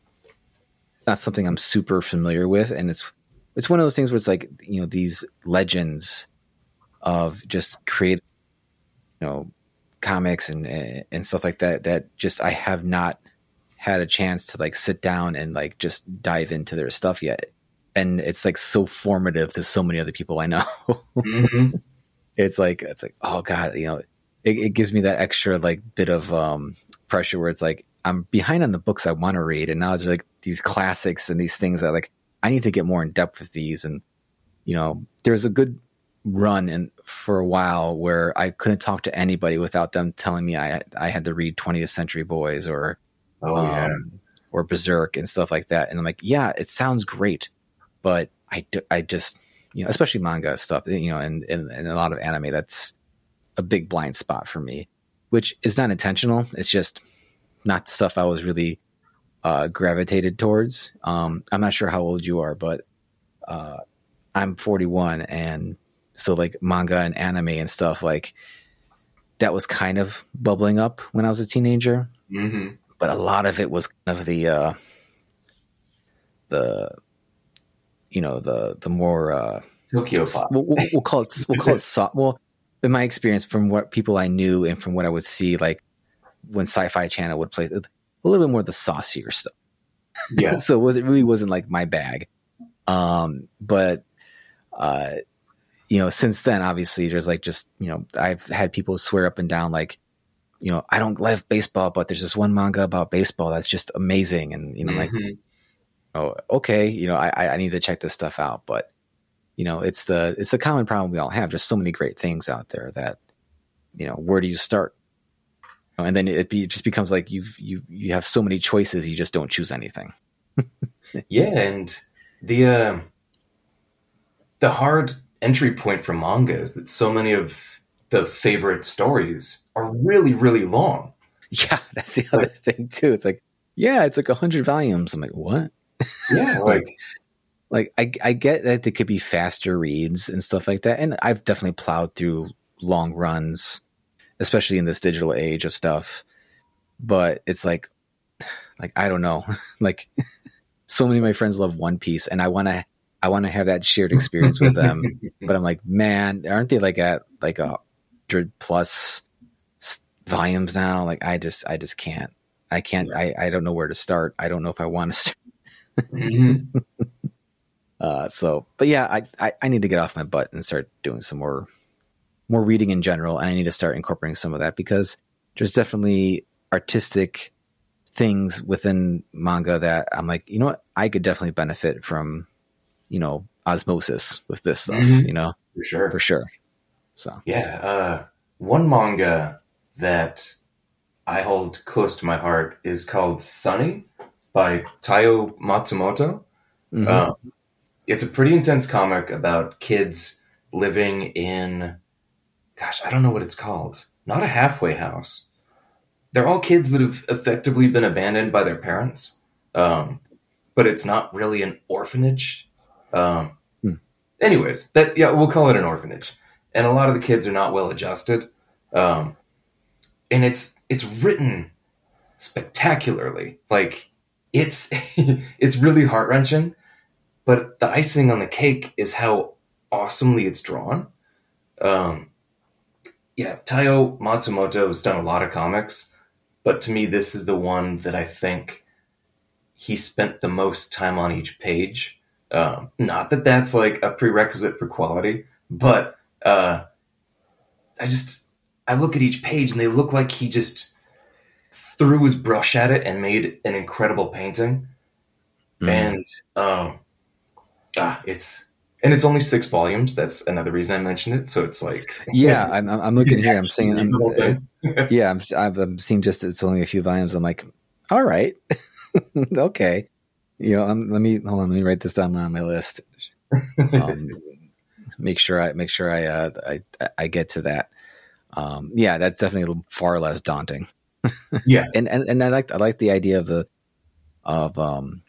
not something I'm super familiar with, and it's it's one of those things where it's like you know these legends of just create you know comics and and stuff like that that just I have not had a chance to like sit down and like just dive into their stuff yet, and it's like so formative to so many other people I know. Mm-hmm. It's like it's like oh god, you know it, it gives me that extra like bit of um pressure where it's like I'm behind on the books I want to read, and now it's like these classics and these things that like I need to get more in depth with these. And you know there's a good run in for a while where I couldn't talk to anybody without them telling me I I had to read twentieth Century Boys or Oh um, yeah. or Berserk and stuff like that. And I'm like, yeah, it sounds great, but I, d- I just you know especially manga stuff you know and, and and a lot of anime, that's a big blind spot for me, which is not intentional. It's just not stuff I was really uh, gravitated towards. Um, I'm not sure how old you are, but uh, I'm forty-one, and so like manga and anime and stuff, like that was kind of bubbling up when I was a teenager. Mm-hmm. But a lot of it was kind of the, uh, the, you know, the, the more, uh, Tokyo pop. We'll, we'll, we'll call it, we'll call it soft. Well, in my experience, from what people I knew and from what I would see, like when Sci-Fi Channel would play, a little bit more of the saucier stuff. Yeah. So it, was, it really wasn't like my bag. Um, but, uh, you know, since then, obviously, there's like just, you know, I've had people swear up and down, like, you know, I don't love baseball, but there's this one manga about baseball that's just amazing. And, you know, Mm-hmm. like, oh, okay, you know, I, I need to check this stuff out. But, you know, it's the, it's the common problem we all have. There's so many great things out there that, you know, where do you start? You know, and then it, be, it just becomes like you've, you, you have so many choices. You just don't choose anything. Yeah. And the, uh, the hard entry point for manga is that so many of the favorite stories are really, really long. Yeah, that's the other thing too. It's like, yeah, it's like a hundred volumes. I'm like, what? Yeah, like, like I, I get that there could be faster reads and stuff like that, and I've definitely plowed through long runs, especially in this digital age of stuff. But it's like, like I don't know, like so many of my friends love One Piece, and I want to, I want to have that shared experience with them. But I'm like, man, aren't they like at like a hundred plus volumes now? Like I just, I just can't. I can't. I, I don't know where to start. I don't know if I want to start. mm-hmm. uh, so, but yeah, I, I, I need to get off my butt and start doing some more, more reading in general. And I need to start incorporating some of that because there's definitely artistic things within manga that I'm like, you know what? I could definitely benefit from, you know, osmosis with this stuff, Mm-hmm. you know, For sure. for sure. So, Yeah. Uh, one manga that I hold close to my heart is called Sunny by Taiyo Matsumoto. mhm. Um, it's a pretty intense comic about kids living in, gosh, I don't know what it's called. Not a halfway house. They're all kids that have effectively been abandoned by their parents. Um, but it's not really an orphanage. Um, Hmm. Anyways, that yeah, we'll call it an orphanage. And a lot of the kids are not well adjusted. Um, and it's it's written spectacularly. Like it's it's really heart wrenching. But the icing on the cake is how awesomely it's drawn. Um, yeah, Taiyo Matsumoto has done a lot of comics, but to me, this is the one that I think he spent the most time on each page. Um, not that that's like a prerequisite for quality, but uh, I just I look at each page and they look like he just threw his brush at it and made an incredible painting. Mhm. And um, ah, it's and it's only six volumes. That's another reason I mentioned it. So it's like Yeah, I'm, I'm I'm looking here. I'm saying, I'm, The whole thing. yeah, I'm, I'm I'm seeing just it's only a few volumes. I'm like, all right, okay. You know, um, let me hold on. Let me write this down on my list. Um, make sure I make sure I uh, I I get to that. Um, yeah, that's definitely far less daunting. Yeah. and and and I like I like the idea of the of um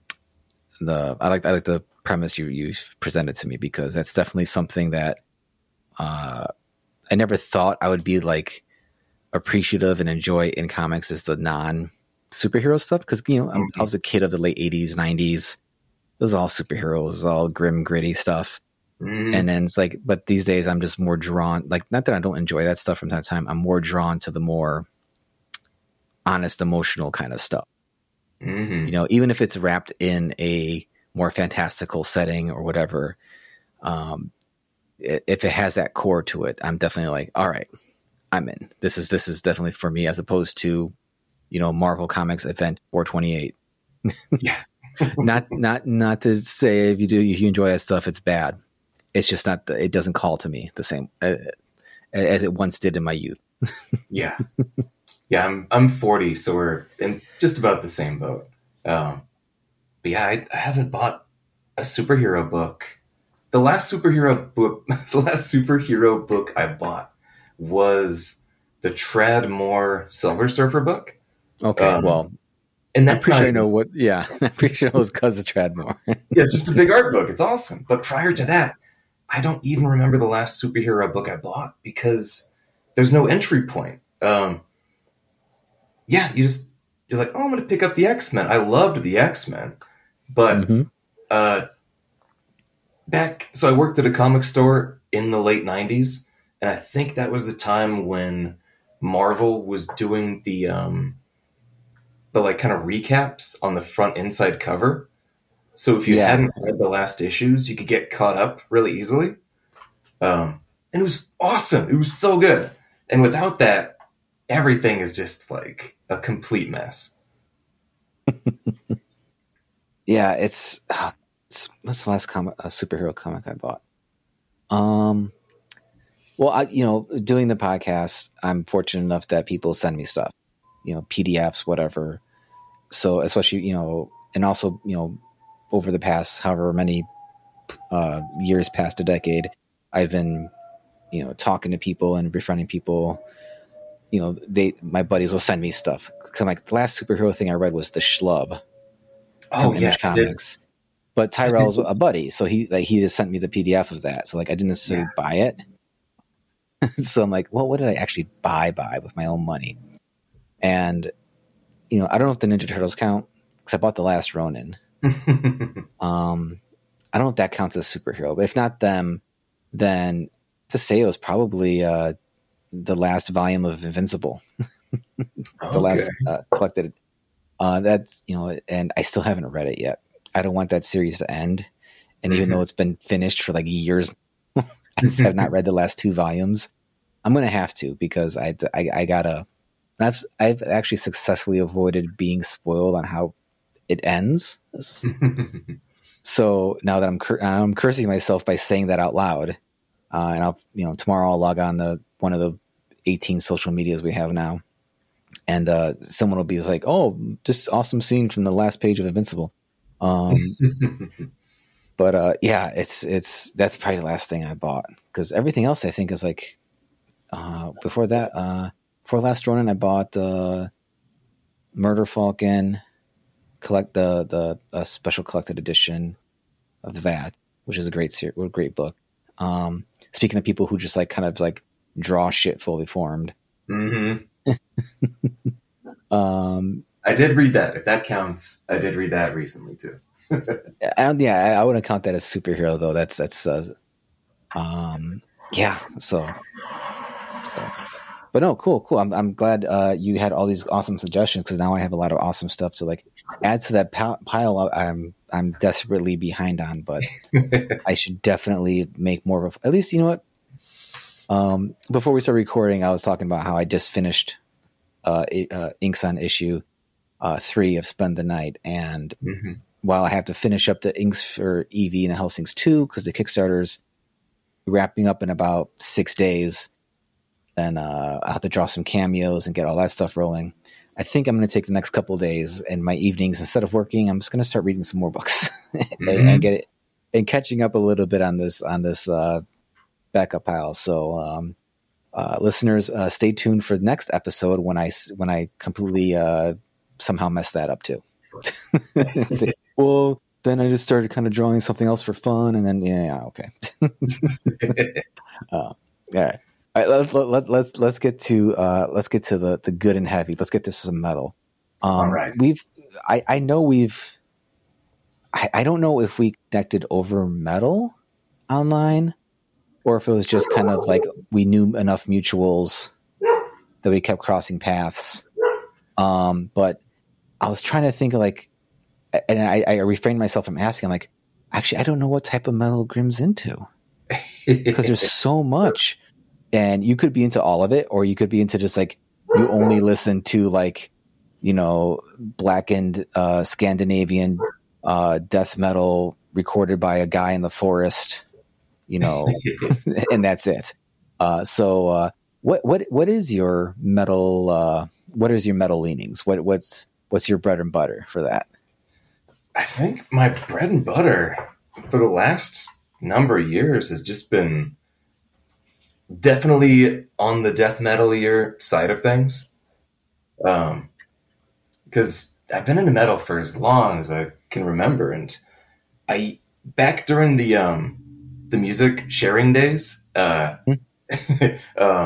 the I like I like the premise you you presented to me because that's definitely something that uh I never thought I would be like appreciative and enjoy in comics is the non superhero stuff because you know I'm, I was a kid of the late eighties nineties. It was all superheroes, it was all grim gritty stuff. Mhm. And then it's like, but these days I'm just more drawn, like, not that I don't enjoy that stuff from time to time. I'm more drawn to the more honest, emotional kind of stuff. Mhm. You know, even if it's wrapped in a more fantastical setting or whatever, um, i- if it has that core to it, I'm definitely like, all right, I'm in. This is, this is definitely for me as opposed to, you know, Marvel Comics Event four twenty-eight. Yeah. not, not, not to say if you do, if you enjoy that stuff, it's bad. It's just not, the, it doesn't call to me the same uh, as it once did in my youth. Yeah. Yeah, I'm I'm forty, so we're in just about the same boat. Um, but yeah, I, I haven't bought a superhero book. The last superhero book, the last superhero book I bought was the Trad Moore Silver Surfer book. Okay, Um, well, And I'm that's pretty not sure I even- know what, yeah, I'm pretty sure it was because of Tradmore. Yeah, it's just a big art book. It's awesome. But prior to that, I don't even remember the last superhero book I bought because there's no entry point. Um, yeah, you just you're like, oh, I'm going to pick up the X-Men. I loved the X-Men, but mm-hmm. uh, back so I worked at a comic store in the late nineties, and I think that was the time when Marvel was doing the um, the like kind of recaps on the front inside cover. So if you yeah. hadn't read the last issues, you could get caught up really easily. Um, and it was awesome. It was so good. And without that, everything is just like a complete mess. yeah, it's, uh, it's what's the last comic, a superhero comic I bought? Um, well, I, you know, doing the podcast, I'm fortunate enough that people send me stuff, you know, P D Fs, whatever. So especially, you know, and also, you know, over the past however many uh, years past a decade, I've been, you know, talking to people and befriending people. You know, they my buddies will send me stuff. Cause like the last superhero thing I read was the Schlub. Oh from yeah, Image Comics. But Tyrell's a buddy, so he like he just sent me the P D F of that. So like I didn't necessarily yeah. buy it. So I'm like, well, what did I actually buy buy with my own money? And you know, I don't know if the Ninja Turtles count because I bought the last Ronin. um, I don't know if that counts as superhero, but if not them, then to say it was probably uh, the last volume of Invincible, the okay. last uh, collected. Uh, that's you know, and I still haven't read it yet. I don't want that series to end, and even mm-hmm. though it's been finished for like years, I just have not read the last two volumes. I'm gonna have to because I I, I gotta. I've I've actually successfully avoided being spoiled on how it ends. So now that I'm cur- I'm cursing myself by saying that out loud, uh, and I'll you know tomorrow I'll log on to one of the eighteen social medias we have now, and uh, someone will be like, "Oh, just awesome scene from the last page of Invincible." Um, but uh, yeah, it's it's that's probably the last thing I bought because everything else I think is like uh, before that. Uh, before Last Ronin, I bought uh, Murder Falcon. Collect the the uh, special collected edition of that, which is a great series, a great book. Um, speaking of people who just like kind of like draw shit fully formed. Mm-hmm. um, I did read that. If that counts, I did read that recently too. and yeah, I, I wouldn't count that as superhero though. That's that's uh, um, yeah. So, so. But no, cool, cool. I'm I'm glad uh, you had all these awesome suggestions because now I have a lot of awesome stuff to like add to that pile. I'm I'm desperately behind on, but I should definitely make more of. A, at least you know what. Um, before we start recording, I was talking about how I just finished uh, uh, Inks on issue uh, three of Spend the Night, and mm-hmm. while I have to finish up the inks for Eevee and Hellsings two because the Kickstarter's wrapping up in about six days. Then uh, I'll have to draw some cameos and get all that stuff rolling. I think I'm going to take the next couple of days and my evenings, instead of working, I'm just going to start reading some more books mm-hmm. and, and get it and catching up a little bit on this on this uh, backup pile. So, um, uh, listeners, uh, stay tuned for the next episode when I when I completely uh, somehow mess that up too. Say, well, then I just started kind of drawing something else for fun, and then yeah, yeah okay. uh, all right. All right, let, let, let, let's let's get to uh, let's get to the, the good and heavy. Let's get to some metal. Um, All right, we've I, I know we've I, I don't know if we connected over metal online or if it was just kind of like we knew enough mutuals that we kept crossing paths. Um, but I was trying to think of like, and I, I refrained myself from asking. I'm like, actually, I don't know what type of metal Grimm's into because there's so much. And you could be into all of it, or you could be into just like you only listen to like, you know, blackened uh, Scandinavian uh, death metal recorded by a guy in the forest, you know, and that's it. Uh, so, uh, what what what is your metal? Uh, what is your metal leanings? What what's what's your bread and butter for that? I think my bread and butter for the last number of years has just been definitely on the death metalier side of things. Um, because I've been into metal for as long as I can remember. And I, back during the, um, the music sharing days, uh, um,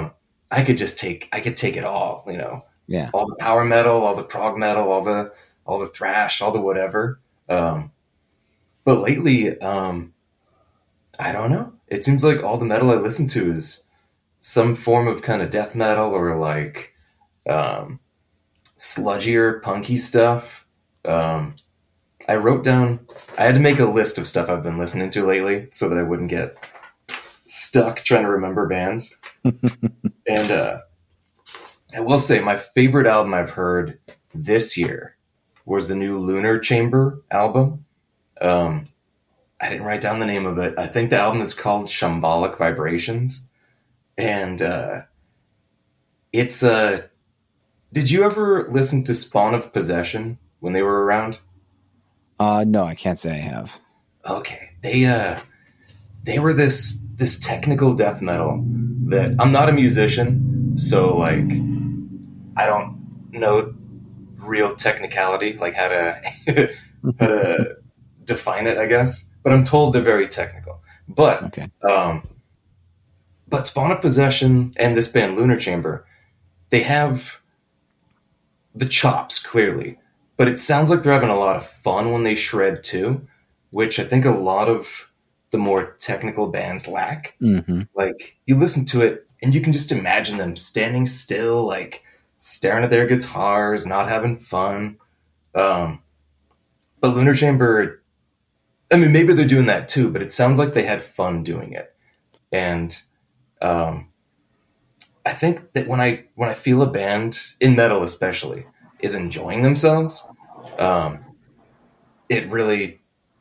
I could just take I could take it all, you know. Yeah. All the power metal, all the prog metal, all the all the thrash, all the whatever. Um, but lately, um, I don't know. It seems like all the metal I listen to is some form of kind of death metal or like um, sludgier, punky stuff. Um, I wrote down, I had to make a list of stuff I've been listening to lately so that I wouldn't get stuck trying to remember bands. And uh, I will say my favorite album I've heard this year was the new Lunar Chamber album. Um, I didn't write down the name of it. I think the album is called Shambolic Vibrations. And uh, it's... Uh, did you ever listen to Spawn of Possession when they were around? Uh, no, I can't say I have. Okay. They uh, they were this this technical death metal that... I'm not a musician, so, like, I don't know real technicality, like how to how to define it, I guess. But I'm told they're very technical. But Okay. um, but Spawn of Possession and this band Lunar Chamber, they have the chops clearly, but it sounds like they're having a lot of fun when they shred too, which I think a lot of the more technical bands lack. Mm-hmm. Like you listen to it and you can just imagine them standing still, like staring at their guitars, not having fun. Um, but Lunar Chamber, I mean, maybe they're doing that too, but it sounds like they had fun doing it. And um, I think that when I when I feel a band, in metal especially, is enjoying themselves, um, it really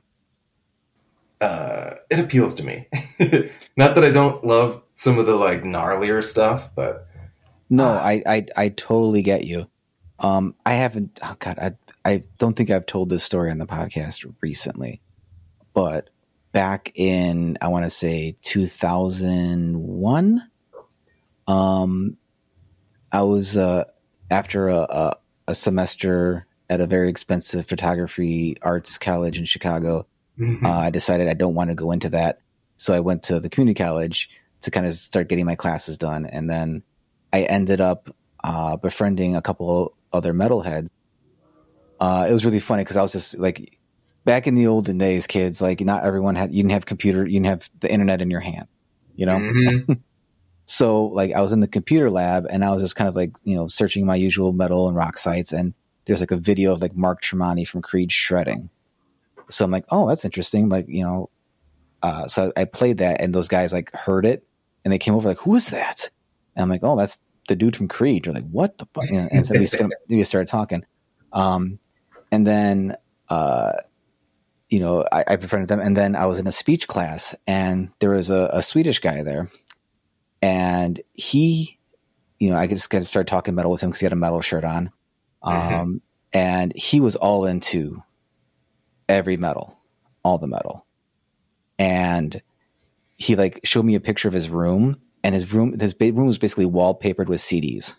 uh, it appeals to me. Not that I don't love some of the like gnarlier stuff, but No, uh, I, I I totally get you. Um, I haven't. Oh God, I I don't think I've told this story on the podcast recently, but back in I want to say two thousand one, um, I was uh, after a, a a semester at a very expensive photography arts college in Chicago. mhm. Uh, I decided I don't want to go into that, so I went to the community college to kind of start getting my classes done, and then I ended up uh, befriending a couple other metalheads. Uh, it was really funny because I was just like, back in the olden days, kids, like not everyone had, you didn't have computer, you didn't have the internet in your hand, you know? Mhm. So like I was in the computer lab and I was just kind of like, you know, searching my usual metal and rock sites. And there's like a video of like Mark Tremonti from Creed shredding. So I'm like, oh, that's interesting. Like, you know, uh, so I played that and those guys like heard it and they came over like, who is that? And I'm like, oh, that's the dude from Creed. They're like, what the fuck? And so we, we started talking. Um, and then, uh, you know, I, I befriended them. And then I was in a speech class and there was a, a Swedish guy there. And he, you know, I just got to start talking metal with him because he had a metal shirt on. Um, Mhm. And he was all into every metal, all the metal. And he like showed me a picture of his room. And his room, his ba- room was basically wallpapered with C Ds.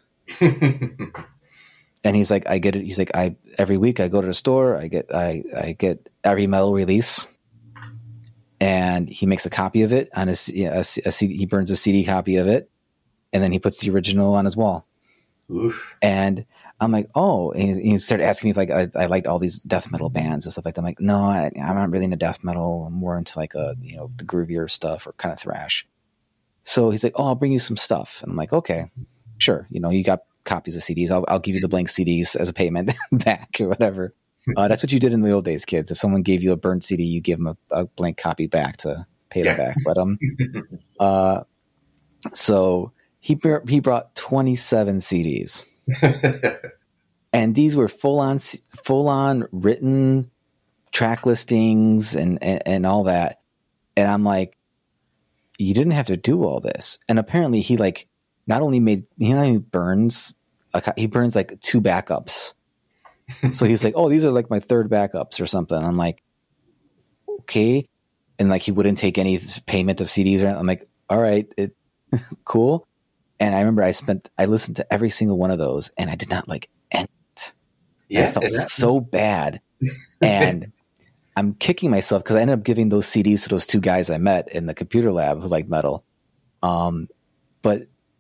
And he's like, I get it. He's like, I every week I go to the store, I get, I, I get every metal release, and he makes a copy of it on his, a, a C D. He burns a C D copy of it, and then he puts the original on his wall. Oof. And I'm like, oh, and he, he started asking me if like I, I liked all these death metal bands and stuff like that. I'm like, no, I, I'm not really into death metal. I'm more into like a, you know, the groovier stuff or kind of thrash. So he's like, oh, I'll bring you some stuff. And I'm like, okay, sure. You know, you got copies of C Ds. I'll, I'll give you the blank C Ds as a payment back or whatever. Uh, that's what you did in the old days, kids. If someone gave you a burnt C D, you give them a, a blank copy back to pay Yeah. them back. But um, uh, so he br- he brought twenty-seven C Ds, and these were full on full on written track listings and, and and all that. And I'm like, you didn't have to do all this. And apparently, he like not only made he not only burns a, co- he burns like two backups. So he's like, oh, these are like my third backups or something. I'm like, okay. And like, he wouldn't take any payment of C Ds or anything. I'm like, all right, it cool. And I remember I spent, I listened to every single one of those and I did not like end it. Yeah, I felt it happens. so bad. And I'm kicking myself because I ended up giving those C Ds to those two guys I met in the computer lab who liked metal. Um, but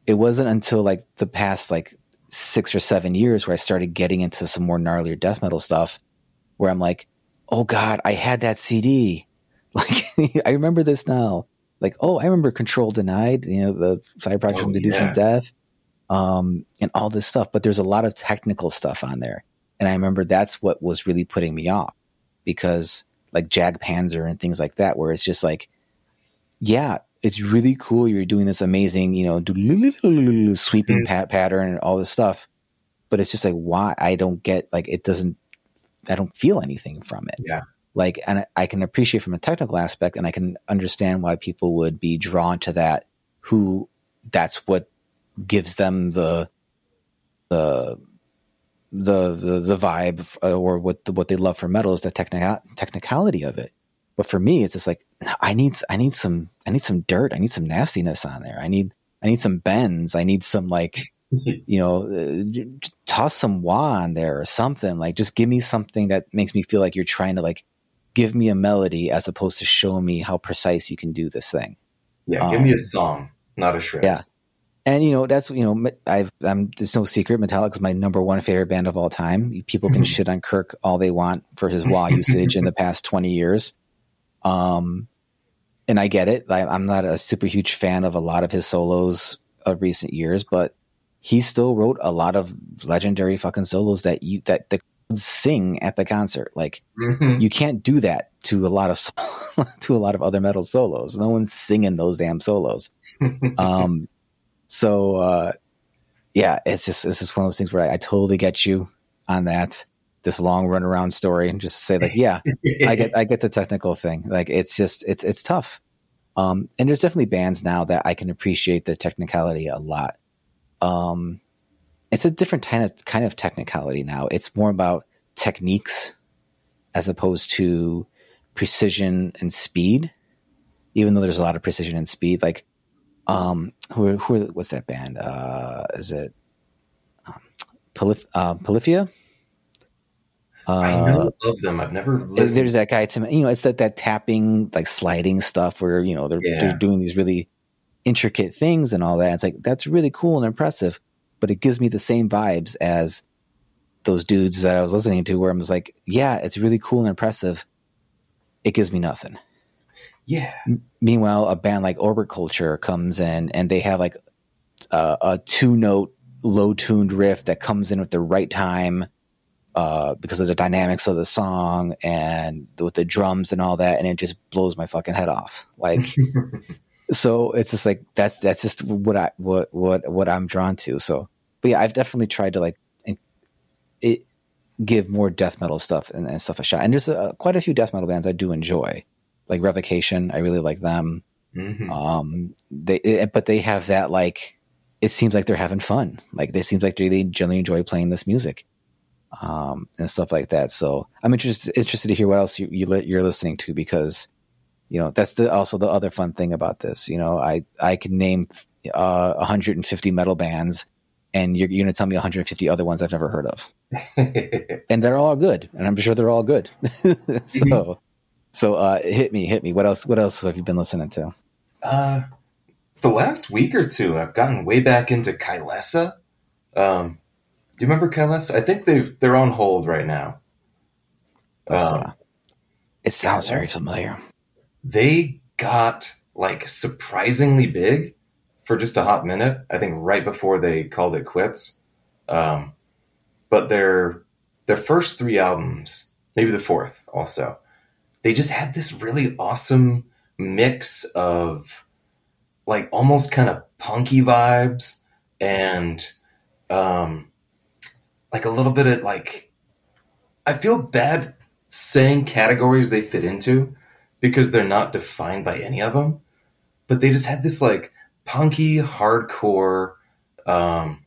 it wasn't until like the past like six or seven years where I started getting into some more gnarlier death metal stuff where I'm like, oh God, I had that C D. Like, I remember this now. Like, oh, I remember Control Denied, you know, the side project Oh, from Deduce yeah. from Death, um, and all this stuff. But there's a lot of technical stuff on there. And I remember that's what was really putting me off, because like Jag Panzer and things like that, where it's just like, yeah, it's really cool. You're doing this amazing, you know, sweeping pat pattern and all this stuff. But it's just like, why? I don't get, like, it doesn't, I don't feel anything from it. Yeah. Like, and I, I can appreciate from a technical aspect, and I can understand why people would be drawn to that, who that's what gives them the, the, the, the, the vibe, or what the, what they love for metal is the technical technicality of it. But for me, it's just like, I need, I need some, I need some dirt. I need some nastiness on there. I need, I need some bends. I need some, like, you know, uh, toss some wah on there or something. Like, just give me something that makes me feel like you're trying to, like, give me a melody as opposed to show me how precise you can do this thing. Yeah, give um, me a song, not a shred. Yeah. And, you know, that's, you know, I've, I'm, it's no secret, Metallica is my number one favorite band of all time. People can shit on Kirk all they want for his wah usage in the past twenty years. Um, and I get it. I, I'm not a super huge fan of a lot of his solos of recent years, but he still wrote a lot of legendary fucking solos that you, that the kids sing at the concert. Like, Mm-hmm. you can't do that to a lot of, to a lot of other metal solos. No one's singing those damn solos. Um, so, uh, yeah, it's just, it's just one of those things where I, I totally get you on that, this long run around story, and just say like, yeah, I get, I get the technical thing. Like, it's just, it's, it's tough. Um, and there's definitely bands now that I can appreciate the technicality a lot. Um, it's a different kind of, kind of technicality now. It's more about techniques as opposed to precision and speed, even though there's a lot of precision and speed. Like, um, who, who, what's that band? Uh, is it, um, Polyph- uh, Polyphia? Uh, I know of them. I've never listened. There's that guy, Tim, you know, it's that, that tapping, like sliding stuff where, you know, they're, Yeah. they're doing these really intricate things and all that. It's like, that's really cool and impressive, but it gives me the same vibes as those dudes that I was listening to, where I was like, yeah, it's really cool and impressive. It gives me nothing. Yeah. Meanwhile, a band like Orbit Culture comes in and they have like a, a two note low tuned riff that comes in at the right time, uh, because of the dynamics of the song and with the drums and all that. And it just blows my fucking head off. Like, so it's just like, that's, that's just what I, what, what, what I'm drawn to. So, but yeah, I've definitely tried to like, it, give more death metal stuff and, and stuff a shot. And there's uh, quite a few death metal bands I do enjoy, like Revocation. I really like them. Mm-hmm. Um, they, it, but they have that, like, it seems like they're having fun. Like, they seems like they, they generally enjoy playing this music, um, and stuff like that. So I'm interested, interested to hear what else you, you li- you're listening to, because, you know, that's the, also the other fun thing about this. You know, I, I can name, uh, one hundred fifty metal bands, and you're, you're going to tell me one hundred fifty other ones I've never heard of. And they're all good, and I'm sure they're all good. so, so uh, hit me, hit me. What else? What else have you been listening to? Uh, the last week or two, I've gotten way back into Kylesa. Um, do you remember Kylesa? I think they've they're on hold right now. That's, Um, uh, it sounds very Kylesa. familiar. They got like surprisingly big for just a hot minute. I think right before they called it quits. Um, but their their first three albums, maybe the fourth also, they just had this really awesome mix of like almost kind of punky vibes and um, like a little bit of like, I feel bad saying categories they fit into because they're not defined by any of them, but they just had this like punky hardcore, um,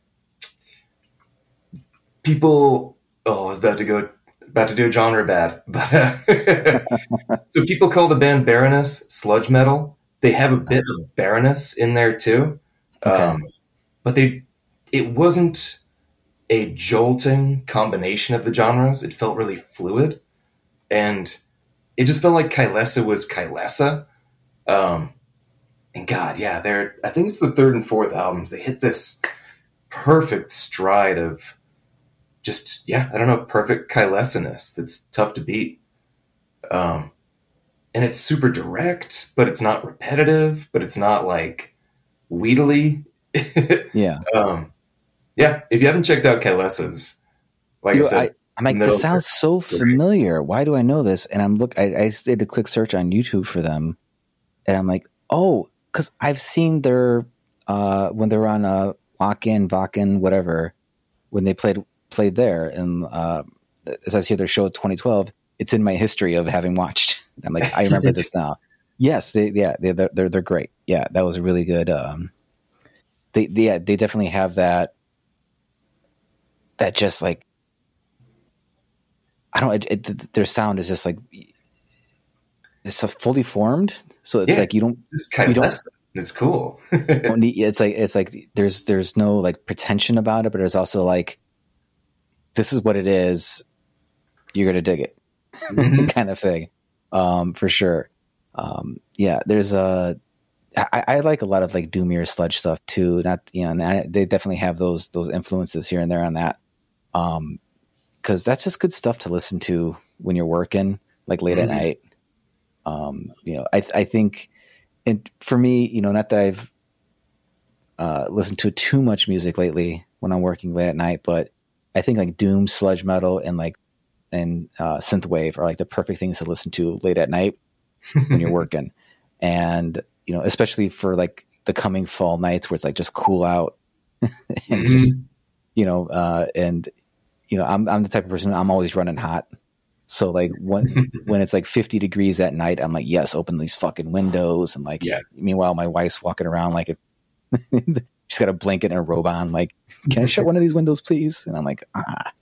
people, oh, I was about to go, about to do a genre bad, but uh, so people call the band Baroness sludge metal. They have a bit of Baroness in there too, Okay. um, but they, it wasn't a jolting combination of the genres. It felt really fluid, and it just felt like Kylesa was Kylesa. Um, and God, yeah, they're, I think it's the third and fourth albums. They hit this perfect stride of just, yeah, I don't know, perfect Kylesa-ness that's tough to beat. Um, and it's super direct, but it's not repetitive, but it's not like wheedly. Yeah. Um, yeah, if you haven't checked out Kylesa's, like You I know, said, I, I'm like, middle this sounds so familiar. Why do I know this? And I'm look, I, I did a quick search on YouTube for them, and I'm like, oh, because I've seen their uh, when they were on uh, Wacken, Wacken, whatever, when they played played there, and uh, as I hear their show twenty twelve, it's in my history of having watched. I'm like, I remember this now. Yes, they, yeah, they, they're they're they're great. Yeah, that was a really good. Um, they, they, yeah, they definitely have that. That just like, I don't. It, it, their sound is just like it's a fully formed. So it's yeah, like you don't. It's Kylesa. You don't. It's cool. don't need, it's like it's like there's there's no like pretension about it, but there's also like this is what it is. You're gonna dig it, mm-hmm. kind of thing, um, for sure. Um, yeah, there's a. I, I like a lot of like doomier sludge stuff too. Not you know, and I, they definitely have those those influences here and there on that. Um, because that's just good stuff to listen to when you're working, like late mm-hmm. at night. Um, you know, I I think, and for me, you know, not that I've uh, listened to too much music lately when I'm working late at night, but I think like doom, sludge metal, and like and uh, synthwave are like the perfect things to listen to late at night when you're working, and you know, especially for like the coming fall nights where it's like just cool out and mm-hmm. just you know, uh, and you know, I'm I'm the type of person I'm always running hot. So like when when it's like fifty degrees at night, I'm like, yes, open these fucking windows, and like, yeah. Meanwhile, my wife's walking around like it. She's got a blanket and a robe on. Like, can I shut one of these windows, please? And I'm like, ah.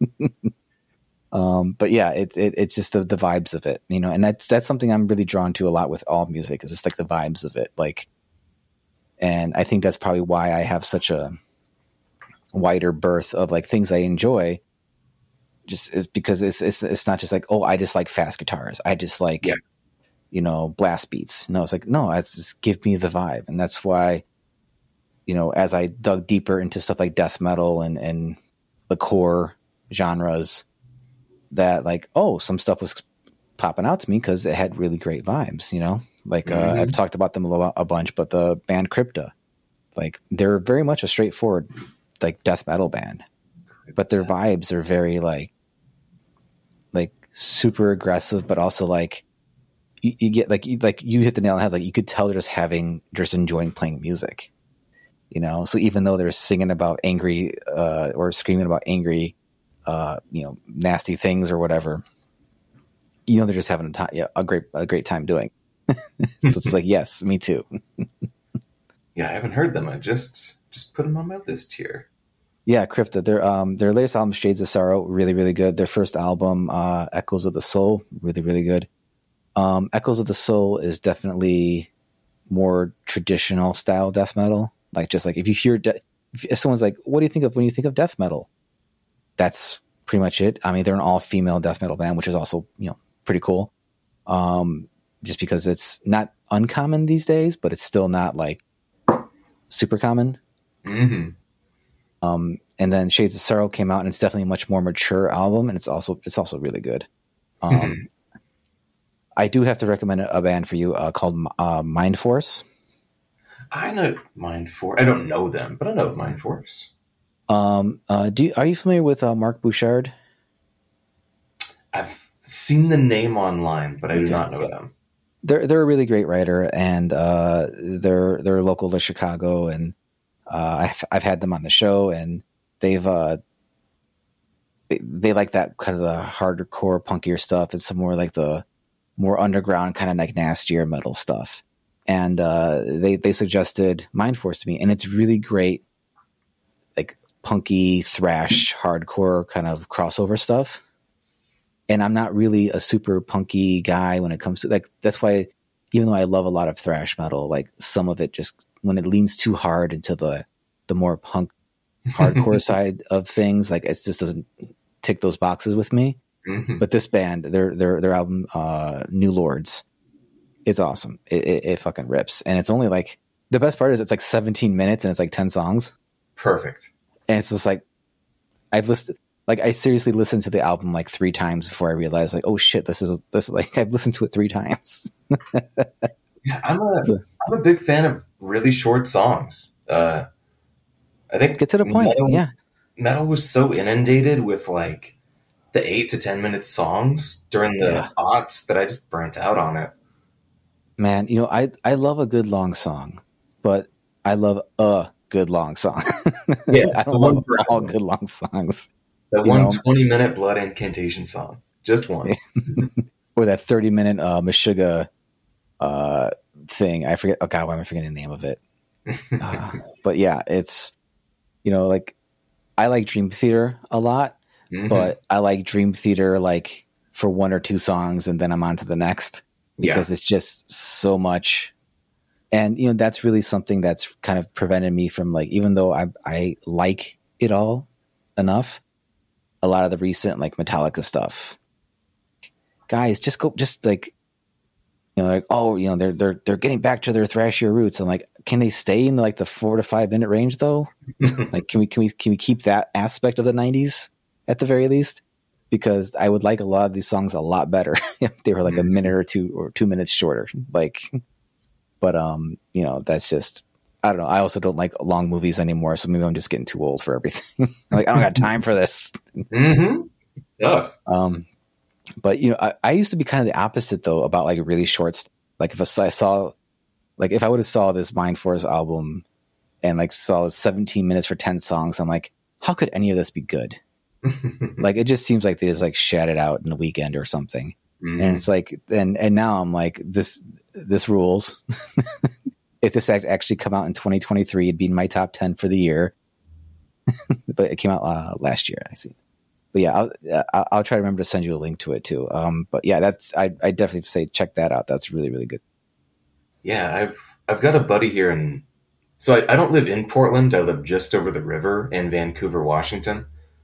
um, but yeah, it's it, it's just the, the vibes of it, you know, and that's that's something I'm really drawn to a lot with all music. Is just like the vibes of it, like, and I think that's probably why I have such a wider berth of like things I enjoy. Just is because it's it's it's not just like, oh, I just like fast guitars. I just like, yeah. you know, blast beats. No, it's like, no, it's just give me the vibe, and that's why. You know, as I dug deeper into stuff like death metal and, and the core genres, that like, oh, some stuff was popping out to me because it had really great vibes, you know? Like, mm-hmm. uh, I've talked about them a, a bunch, but the band Crypta, like, they're very much a straightforward, like, death metal band. But their vibes are very, like, like, super aggressive, but also, like, you, you get, like, you, like, you hit the nail on the head. Like, you could tell they're just having, just enjoying playing music. You know, so even though they're singing about angry uh, or screaming about angry, uh, you know, nasty things or whatever, you know, they're just having a time, yeah, a great, a great time doing. So it's like, yes, me too. Yeah, I haven't heard them. I just just put them on my list here. Yeah, Crypta. Their um their latest album, Shades of Sorrow, really really good. Their first album, uh, Echoes of the Soul, really really good. Um, Echoes of the Soul is definitely more traditional style death metal. Like, just like if you hear, de- if someone's like, what do you think of when you think of death metal? That's pretty much it. I mean, they're an all female death metal band, which is also, you know, pretty cool. Um, just because it's not uncommon these days, but it's still not like super common. Mm-hmm. Um, and then Shades of Sorrow came out, and it's definitely a much more mature album. And it's also, it's also really good. Um, mm-hmm. I do have to recommend a band for you, uh, called, uh, Mind Force. I know Mind Force. I don't know them, but I know Mind Force. Um, uh, do you, are you familiar with uh, Mark Bouchard? I've seen the name online, but I okay. do not know them. They're they're a really great writer, and uh, they're they're local to Chicago, and uh, I've I've had them on the show, and they've uh, they, they like that kind of the hardcore, punkier stuff. It's some more like the more underground, kind of like nastier metal stuff. And uh, they they suggested Mind Force to me, and it's really great, like punky, thrash, hardcore kind of crossover stuff. And I'm not really a super punky guy when it comes to like. That's why, even though I love a lot of thrash metal, like some of it just when it leans too hard into the the more punk, hardcore side of things, like it just doesn't tick those boxes with me. Mm-hmm. But this band, their their their album, uh, New Lords, it's awesome. It, it, it fucking rips. And it's only like, the best part is it's like seventeen minutes and it's like ten songs. Perfect. And it's just like, I've listened, like I seriously listened to the album like three times before I realized like, oh shit, this is, this like, I've listened to it three times. Yeah, I'm a, I'm a big fan of really short songs. Uh, I think Get to the point. metal, Yeah. Metal was so inundated with like the eight to ten minute songs during the Yeah. aughts that I just burnt out on it. Man, you know, I, I love a good long song, but I love a good long song. Yeah, I the don't one love for all everyone. good long songs. That You one know? twenty minute Blood Incantation song. Just one. Or that thirty minute uh, Meshuggah uh, thing. I forget. Oh God, why am I forgetting the name of it? Uh, but yeah, it's, you know, like I like Dream Theater a lot, Mhm. but I like Dream Theater like for one or two songs and then I'm on to the next because Yeah. it's just so much. And, you know, that's really something that's kind of prevented me from like, even though I, I like it all enough, a lot of the recent like Metallica stuff, guys, just go, just like, you know, like, oh, you know, they're, they're, they're getting back to their thrashier roots. I'm like, can they stay in like the four to five minute range though? Like, can we, can we, can we keep that aspect of the nineties at the very least? Because I would like a lot of these songs a lot better if they were like a minute or two or two minutes shorter. Like, but, um, you know, that's just, I don't know. I also don't like long movies anymore. So maybe I'm just getting too old for everything. Like, I don't got time for this. Mm-hmm. Stuff. Um, but you know, I, I used to be kind of the opposite though about like really short. st- Like if I saw, like if I would have saw this Mind Force album and like saw seventeen minutes for ten songs, I'm like, how could any of this be good? Like it just seems like they just like shat it out in a weekend or something. Mhm. And it's like, and and now I'm like, this this rules. If this act actually come out in twenty twenty-three, it'd be in my top ten for the year. But it came out uh, last year, I see. But yeah, I'll, uh, I'll I'll try to remember to send you a link to it too. Um, but yeah, that's I I definitely say check that out. That's really really good. Yeah, I've I've got a buddy here in. So I, I don't live in Portland. I live just over the river in Vancouver, Washington.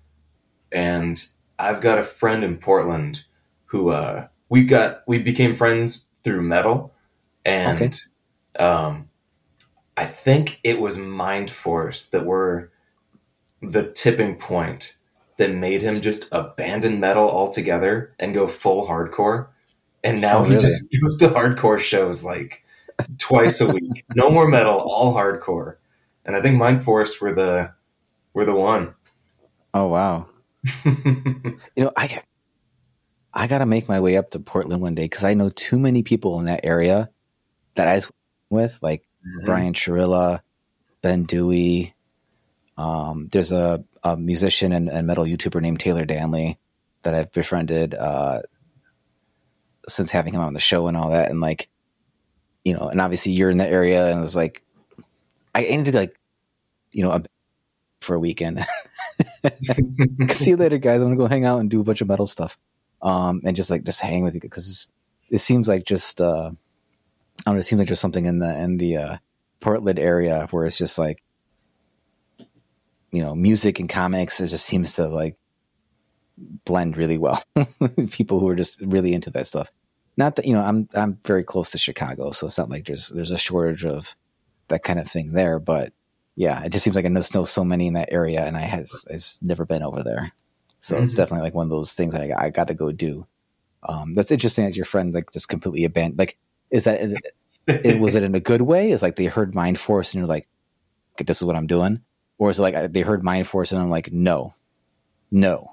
And I've got a friend in Portland who uh, we got we became friends through metal, and Okay. um, I think it was Mind Force that were the tipping point that made him just abandon metal altogether and go full hardcore. And now Oh, he really? just goes to hardcore shows like twice a week. No more metal, all hardcore. And I think Mind Force were the were the one. Oh wow. You know, I I gotta make my way up to Portland one day because I know too many people in that area that I was with, like Mhm. Brian Chirilla, Ben Dewey. Um, there's a, a musician and, and metal YouTuber named Taylor Danley that I've befriended uh, since having him on the show and all that. And like, you know, and obviously you're in the area, and it's like I ended up like, you know, a, for a weekend. See you later, guys. I'm gonna go hang out and do a bunch of metal stuff, um, and just like just hang with you because it seems like just uh, I don't know. It seems like there's something in the in the uh, Portland area where it's just like, you know, music and comics. It just seems to like blend really well. People who are just really into that stuff. Not that, you know, I'm I'm very close to Chicago, so it's not like there's there's a shortage of that kind of thing there. But yeah, it just seems like I know, know so many in that area, and I has I've never been over there. So it's Mhm. definitely like one of those things that I, I got to go do. Um, that's interesting that your friend like just completely abandoned. Like, is that it, was it in a good way? Is like they heard Mind Force and you're like, okay, this is what I'm doing, or is it like they heard Mind Force and I'm like, no, no.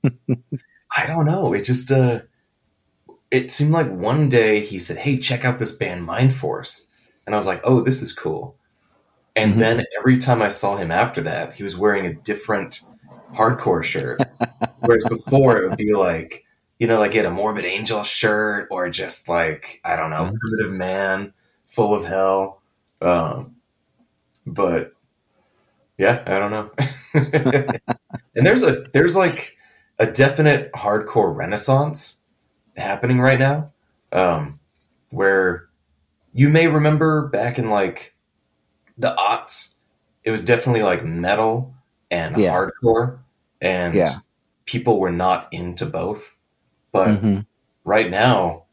I don't know. It just uh it seemed like one day he said, "Hey, check out this band Mind Force." And I was like, "Oh, this is cool." And Mhm. then every time I saw him after that, he was wearing a different hardcore shirt. Whereas before it would be like, you know, like he had a Morbid Angel shirt or just like, I don't know, Uh-huh. Primitive Man, Full of Hell. Um, but yeah, I don't know. And there's a there's like a definite hardcore renaissance happening right now, um, where you may remember back in like the aughts, it was definitely like metal and Yeah. hardcore, and Yeah. people were not into both. But Mhm. right now,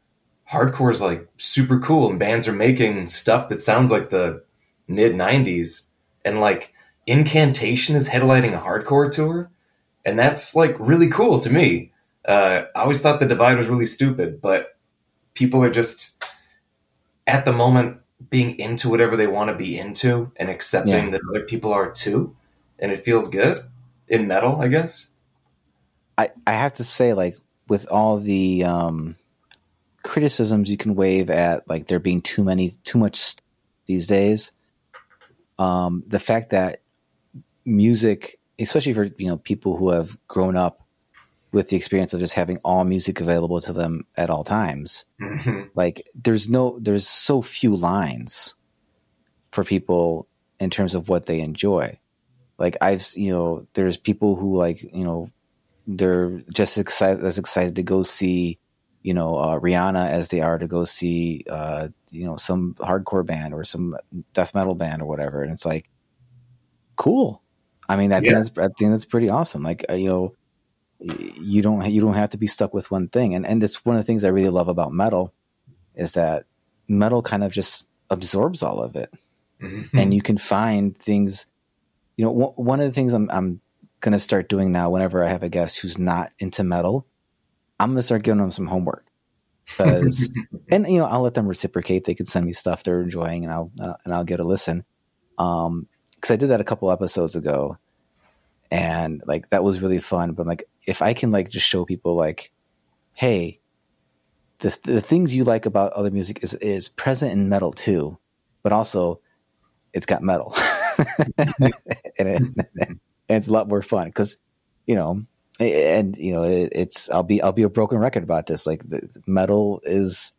hardcore is like super cool and bands are making stuff that sounds like the mid nineties, and like Incantation is headlining a hardcore tour, and that's like really cool to me. Uh, I always thought the divide was really stupid, but people are just at the moment being into whatever they want to be into and accepting Yeah. that other people are too, and it feels good in metal, I guess. I, I have to say, like, with all the um, criticisms you can wave at, like, there being too many, too much st- these days, um, the fact that music, especially for, you know, people who have grown up with the experience of just having all music available to them at all times, Mm-hmm. like, there's no, there's so few lines for people in terms of what they enjoy. Like, I've, you know, there's people who, like, you know, they're just excited, as excited to go see, you know, uh, Rihanna as they are to go see, uh, you know, some hardcore band or some death metal band or whatever. And it's like, cool. I mean, I think Yeah. that's, I think that's pretty awesome. Like, uh, you know, you don't, you don't have to be stuck with one thing. And, and it's one of the things I really love about metal is that metal kind of just absorbs all of it. Mm-hmm. And you can find things, you know, w- one of the things I'm, I'm going to start doing now, whenever I have a guest who's not into metal, I'm going to start giving them some homework, because, and, you know, I'll let them reciprocate. They can send me stuff they're enjoying, and I'll, uh, and I'll get a listen. Um, cause I did that a couple episodes ago, and like, that was really fun. But like, if I can like just show people like, hey, this, the things you like about other music is, is present in metal too, but also it's got metal. and, it, and it's a lot more fun because, you know, and you know, it, it's, I'll be, I'll be a broken record about this. Like, the metal is,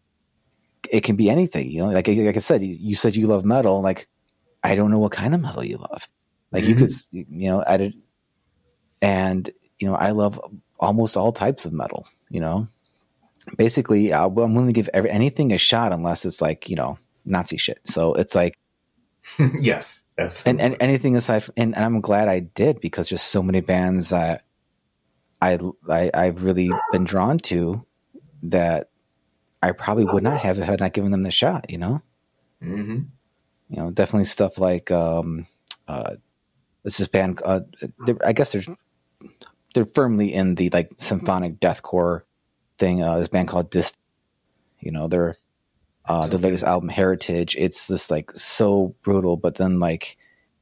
it can be anything, you know, like, like I said, you, you said you love metal. Like, I don't know what kind of metal you love. Like, Mhm. you could, you know, I did, and, you know, I love almost all types of metal, you know, basically I'm willing to give every, anything a shot, unless it's like, you know, Nazi shit. So it's like, Yes, and, absolutely. and anything aside from, and, and I'm glad I did, because there's so many bands that I, I, I've really been drawn to that I probably would not have had not given them the shot, you know? Mm-hmm. You know, definitely stuff like, um, uh, this is band, uh, I guess they're, they're firmly in the like symphonic deathcore thing. Uh, this band called Dist, you know, they're, uh, their latest album Heritage. It's just like so brutal, but then like,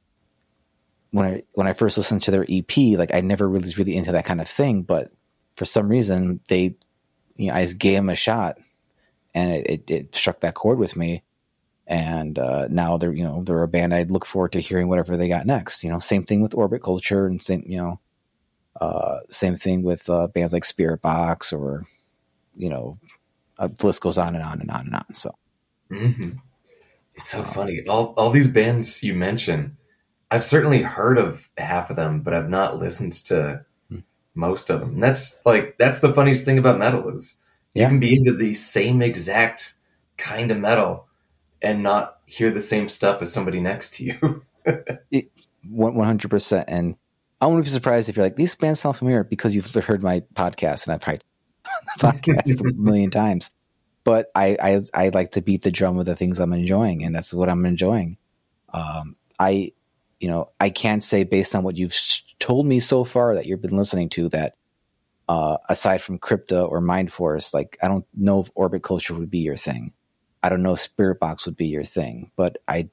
when I, when I first listened to their E P, like I never really was really into that kind of thing, but for some reason they, you know, I just gave them a shot, and it, it, it struck that chord with me. And uh, now they're, you know, they're a band I'd look forward to hearing whatever they got next. You know, same thing with Orbit Culture, and same, you know, uh, same thing with uh, bands like Spirit Box, or, you know, uh, the list goes on and on and on and on. So Mm-hmm. It's so funny. All all these bands you mention, I've certainly heard of half of them, but I've not listened to most of them. And that's like that's the funniest thing about metal is you Yeah. can be into the same exact kind of metal and not hear the same stuff as somebody next to you. it, one hundred percent. And I wouldn't be surprised if you're like, these bands sound familiar, because you've heard my podcast, and I've tried the podcast a million times. But I, I I like to beat the drum with the things I'm enjoying, and that's what I'm enjoying. Um, I, you know, I can't say based on what you've told me so far that you've been listening to that, uh, aside from Crypta or Mind Force, like I don't know if Orbit Culture would be your thing. I don't know if Spirit Box would be your thing, but I,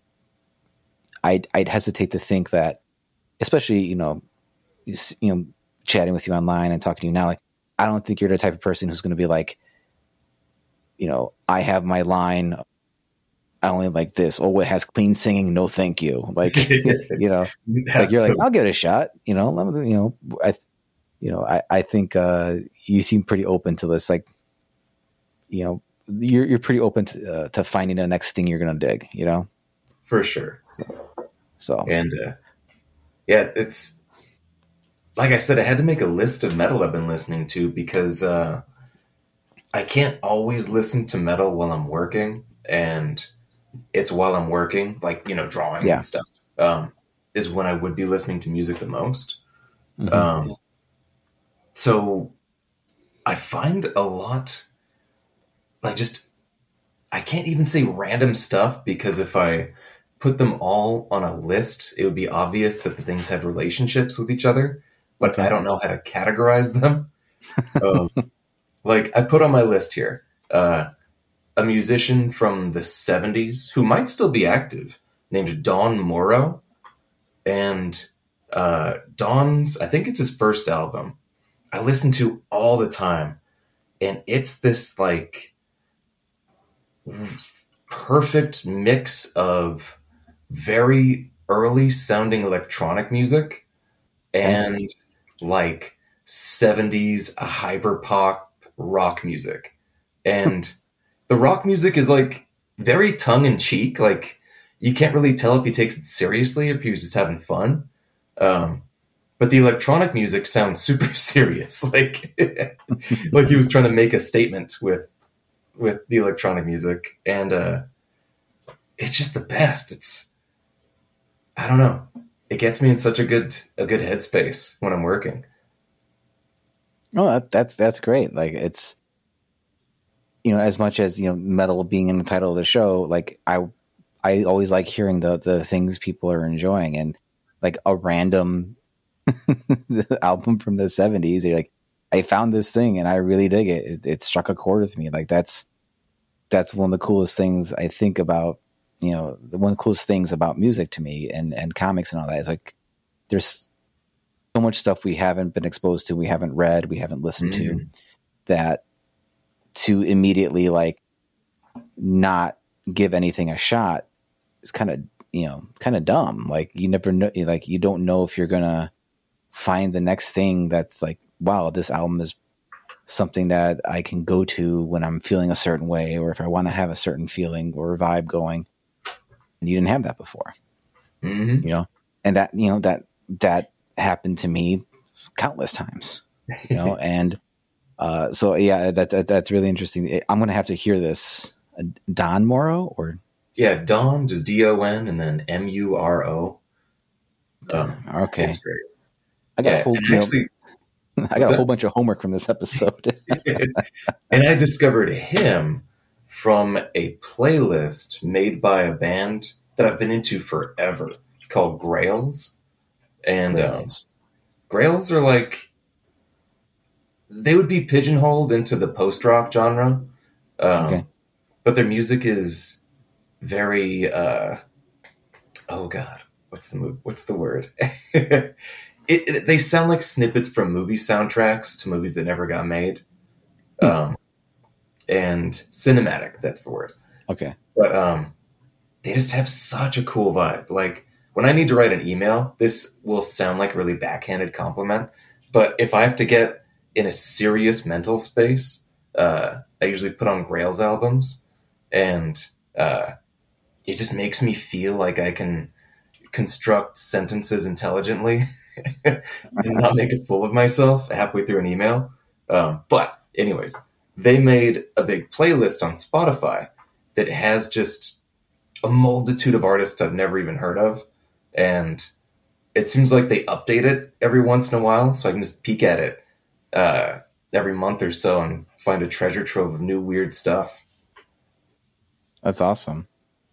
I'd, I'd hesitate to think that, especially, you know, you, you know, chatting with you online and talking to you now, like, I don't think you're the type of person who's going to be like, you know, I have my line, I only like this. Oh, it has clean singing. No, thank you. Like, you know, like you're like, I'll give it a shot. You know, let me, you know, I, you know, I, I think uh, you seem pretty open to this. Like, you know, you're you're pretty open to, uh, to finding the next thing you're gonna dig. You know, For sure. so And uh, yeah, it's like I said, I had to make a list of metal I've been listening to because uh, I can't always listen to metal while I'm working, and it's while I'm working, like, you know, drawing Yeah. and stuff, um, is when I would be listening to music the most. mhm. Um, so I find a lot like just, I can't even say random stuff, because if I put them all on a list, it would be obvious that the things have relationships with each other, but Okay. I don't know how to categorize them. um, like I put on my list here, uh, a musician from the seventies who might still be active named Don Morrow. And uh, Don's, I think it's his first album, I listen to all the time. And it's this like perfect mix of very early sounding electronic music and like seventies hyper pop rock music. And the rock music is like very tongue in cheek. Like you can't really tell if he takes it seriously, if he was just having fun. Um, but the electronic music sounds super serious. Like, like he was trying to make a statement with, with the electronic music. And, uh, it's just the best. It's, I don't know. It gets me in such a good, a good headspace when I'm working. Oh, that, that's, that's great. Like it's, you know, as much as, you know, metal being in the title of the show, like I, I always like hearing the, the things people are enjoying, and like a random album from the seventies. You're like, I found this thing and I really dig it. it. It struck a chord with me. Like that's, that's one of the coolest things I think about, you know, the one of the coolest things about music to me and, and comics and all that is like, there's so much stuff we haven't been exposed to, we haven't read, we haven't listened Mm-hmm. to, that to immediately like not give anything a shot is kind of, you know, kind of dumb. Like you never know, like you don't know if you're going to find the next thing that's like, wow, this album is something that I can go to when I'm feeling a certain way, or if I want to have a certain feeling or vibe going, and you didn't have that before, Mm-hmm. you know? And that, you know, that, that happened to me countless times, you know? And, uh, so yeah, that, that, that's really interesting. I'm going to have to hear this. Uh, Don Morrow or Yeah, Don, just D O N and then M U R O. Um, okay. It's great. I got Yeah, a whole, and you know, actually, I got a what's whole that? bunch of homework from this episode. And I discovered him from a playlist made by a band that I've been into forever called Grails. And um, Grails. Grails are like, they would be pigeonholed into the post-rock genre. Um, Okay. But their music is very, uh, oh God, what's the move? What's the word? it, it, they sound like snippets from movie soundtracks to movies that never got made. Um, and cinematic, that's the word. Okay. But um, they just have such a cool vibe. Like when I need to write an email, this will sound like a really backhanded compliment. But if I have to get in a serious mental space, uh, I usually put on Grails albums, and uh, it just makes me feel like I can construct sentences intelligently and not make a fool of myself halfway through an email. Um, but anyways, they made a big playlist on Spotify that has just a multitude of artists I've never even heard of. And it seems like they update it every once in a while, so I can just peek at it uh, every month or so and find a treasure trove of new weird stuff. That's awesome.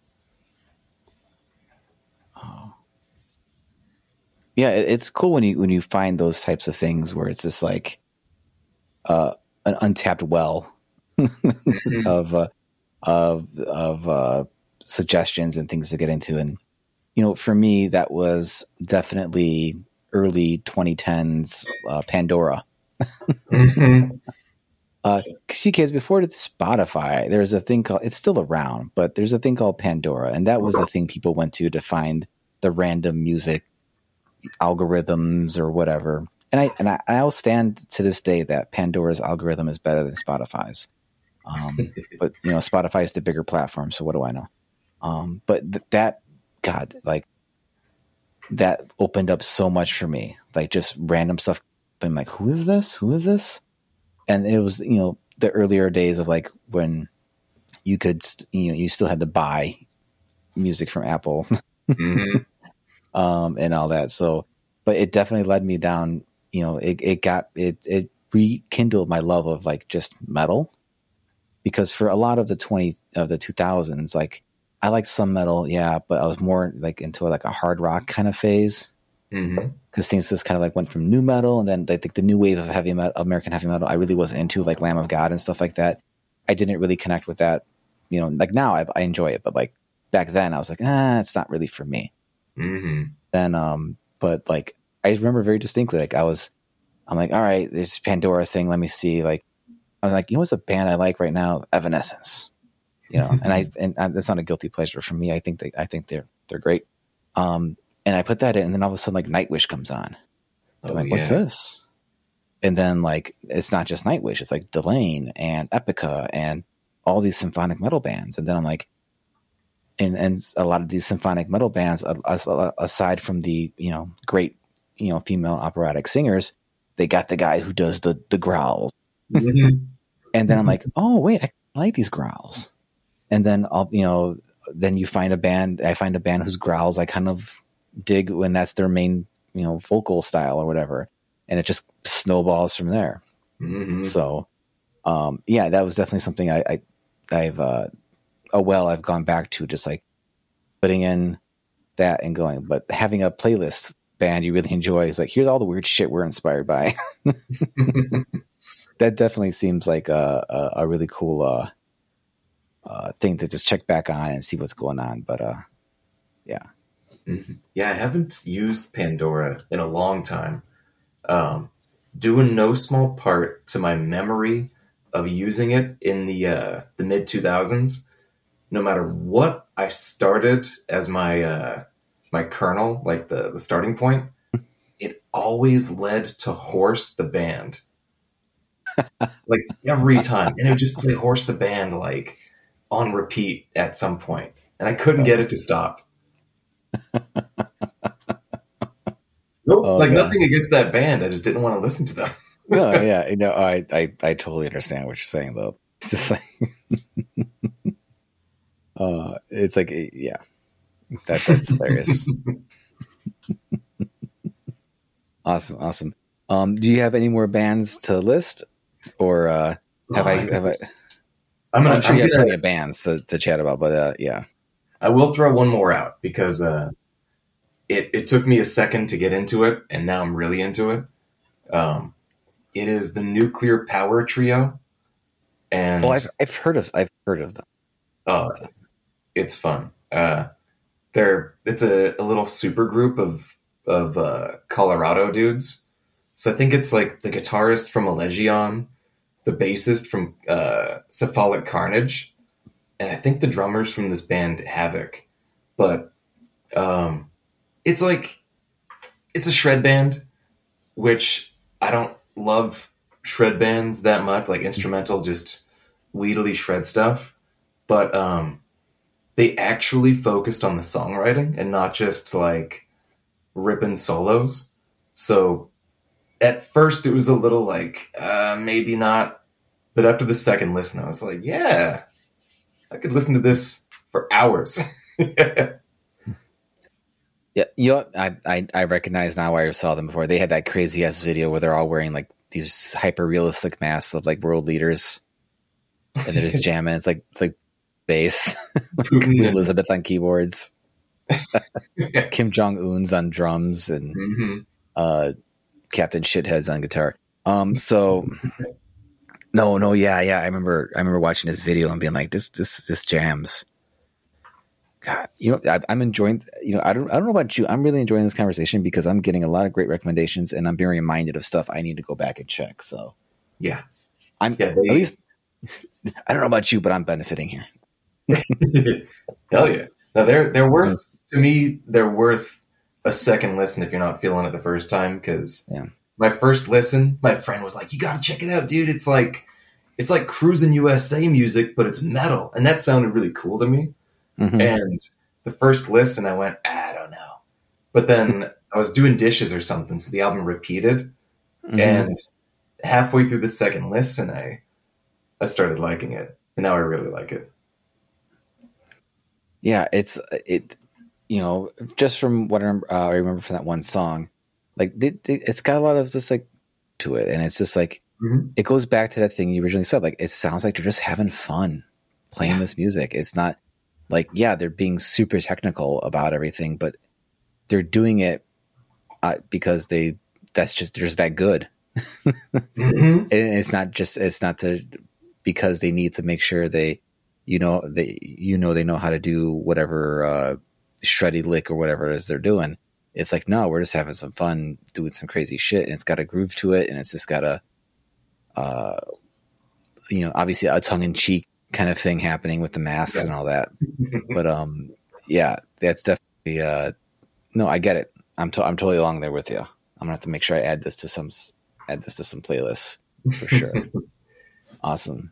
Oh. Yeah, it, it's cool when you when you find those types of things where it's just like uh, an untapped well Mm-hmm. of uh, of of uh, suggestions and things to get into. And you know, for me, that was definitely early twenty tens uh, Pandora. Mm-hmm. Uh, see, kids, before Spotify, there's a thing called, it's still around, but there's a thing called Pandora. And that was the thing people went to to find the random music algorithms or whatever. And I, and I, I'll stand to this day that Pandora's algorithm is better than Spotify's. Um, but you know, Spotify is the bigger platform. So what do I know? Um, but th- that, God, like that opened up so much for me, like just random stuff. I'm like, who is this? Who is this? And it was, you know, the earlier days of like when you could, you know, you still had to buy music from Apple Mm-hmm. um, and all that. So, but it definitely led me down, you know, it, it got, it, it rekindled my love of like just metal, because for a lot of the twenty of the two thousands, like I liked some metal, yeah, but I was more like into like a hard rock kind of phase. Mm-hmm. Because things just kind of like went from new metal, and then I think the new wave of heavy metal, American heavy metal, I really wasn't into, like Lamb of God and stuff like that. I didn't really connect with that. You know, like now I, I enjoy it, but like back then I was like, ah, it's not really for me. Mm-hmm. Then, um, but like I remember very distinctly, like I was, I'm like, all right, this Pandora thing. Let me see. Like, I'm like, you know, what's a band I like right now? Evanescence. You know, and I and that's not a guilty pleasure for me. I think they, I think they're they're great. Um, and I put that in, and then all of a sudden, like Nightwish comes on. I'm Oh, like, what's yeah. this? And then like it's not just Nightwish; it's like Delane and Epica and all these symphonic metal bands. And then I'm like, and and a lot of these symphonic metal bands, aside from the you know great you know female operatic singers, they got the guy who does the the growls. Mm-hmm. And then I'm like, oh wait, I like these growls. And then I'll you know then you find a band. I find a band whose growls I kind of dig when that's their main you know vocal style or whatever, and it just snowballs from there. Mm-hmm. So um yeah, that was definitely something I, I I've uh a well I've gone back to, just like putting in that and going. But having a playlist band you really enjoy is like, here's all the weird shit we're inspired by. That definitely seems like a a, a really cool uh uh thing to just check back on and see what's going on. But uh yeah. Mm-hmm. Yeah, I haven't used Pandora in a long time. Um, due in no small part to my memory of using it in the uh, the mid two thousands. No matter what I started as my uh, my kernel, like the, the starting point, it always led to Horse the Band. Like every time. And it would just play Horse the Band like on repeat at some point. And I couldn't get it to stop. Nope, Oh, like God. nothing against that band. I just didn't want to listen to them. No, yeah, no, I, I, I totally understand what you're saying, though. It's just like, uh, it's like, yeah, that, that's hilarious. Awesome, awesome. Um, do you have any more bands to list, or uh, have Oh, I? I Have I? I'm gonna. I'm sure I'm you have gonna- plenty of bands to, to chat about, but uh, yeah. I will throw one more out because uh, it it took me a second to get into it, and now I'm really into it. Um, it is the Nuclear Power Trio, and Oh, I've I've heard of I've heard of them. oh, it's fun. Uh, they're it's a, a little super group of of uh, Colorado dudes. So I think it's like the guitarist from Allegion, the bassist from uh, Cephalic Carnage, and I think the drummers from this band Havoc. But um, it's like it's a shred band, which I don't love shred bands that much, like instrumental, just weedily shred stuff. But um, they actually focused on the songwriting and not just like ripping solos. So at first it was a little like, uh, maybe not. But after the second listen, I was like, yeah, I could listen to this for hours. Yeah, you know, I, I I recognize now why I saw them before. They had that crazy ass video where they're all wearing like these hyper realistic masks of like world leaders, and they're just It's- jamming. It's like it's like bass, Putin and- Elizabeth on keyboards, Kim Jong Un's on drums, and Mhm. uh, Captain Shithead's on guitar. Um, so no, no, yeah, yeah. I remember I remember watching this video and being like, this this this jams. God, you know, I, I'm enjoying. You know, I don't, I don't know about you. I'm really enjoying this conversation because I'm getting a lot of great recommendations, and I'm being reminded of stuff I need to go back and check. So, Yeah. I'm Yeah, they- at least. I don't know about you, but I'm benefiting here. Hell yeah. No, they're they're worth to me, they're worth a second listen if you're not feeling it the first time. Cause Yeah. my first listen, my friend was like, you gotta check it out, dude. It's like it's like Cruising U S A music, but it's metal. And that sounded really cool to me. Mhm. And the first listen I went, I don't know. But then I was doing dishes or something, so the album repeated. Mhm. And halfway through the second listen I I started liking it. And now I really like it. Yeah, it's it. You know, just from what I remember, uh, I remember from that one song, like they, they, it's got a lot of just like to it, and it's just like Mm-hmm. it goes back to that thing you originally said. Like, it sounds like they're just having fun playing Yeah. this music. It's not like, yeah, they're being super technical about everything, but they're doing it uh, because they, that's just, they're just that good. Mm-hmm. And it's not just, it's not to, because they need to make sure they, you know, they, you know, they know how to do whatever, uh, shreddy lick or whatever it is they're doing. It's like, no, we're just having some fun doing some crazy shit, and it's got a groove to it, and it's just got a, uh, you know, obviously a tongue in cheek kind of thing happening with the masks Yeah. and all that. But, um, yeah, that's definitely, uh, no, I get it. I'm, to- I'm totally along there with you. I'm gonna have to make sure I add this to some, add this to some playlists for sure. Awesome.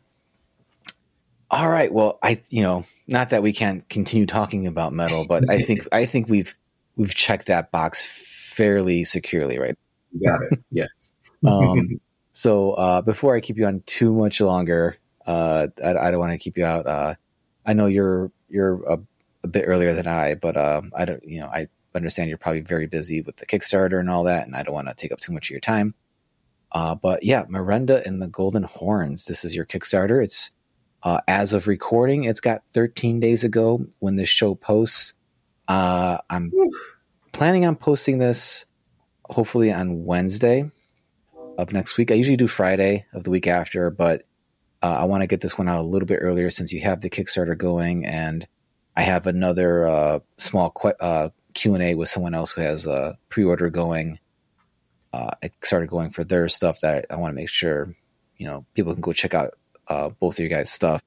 All right. Well, I, you know, not that we can't continue talking about metal, but I think, I think we've, we've checked that box fairly securely, right? You got it. Yes. Um, so, uh, before I keep you on too much longer, uh, I, I don't want to keep you out. Uh, I know you're, you're a, a bit earlier than I, but, um, I don't, you know, I understand you're probably very busy with the Kickstarter and all that, and I don't want to take up too much of your time. Uh, but yeah, Miranda and the Golden Horns. This is your Kickstarter. It's, Uh, as of recording, it's got thirteen days ago when this show posts. Uh, I'm planning on posting this hopefully on Wednesday of next week. I usually do Friday of the week after, but uh, I want to get this one out a little bit earlier since you have the Kickstarter going, and I have another uh, small qu- uh, Q and A with someone else who has a pre-order going. Uh, I started going for their stuff that I, I want to make sure, you know, people can go check out Uh, both of your guys' stuff.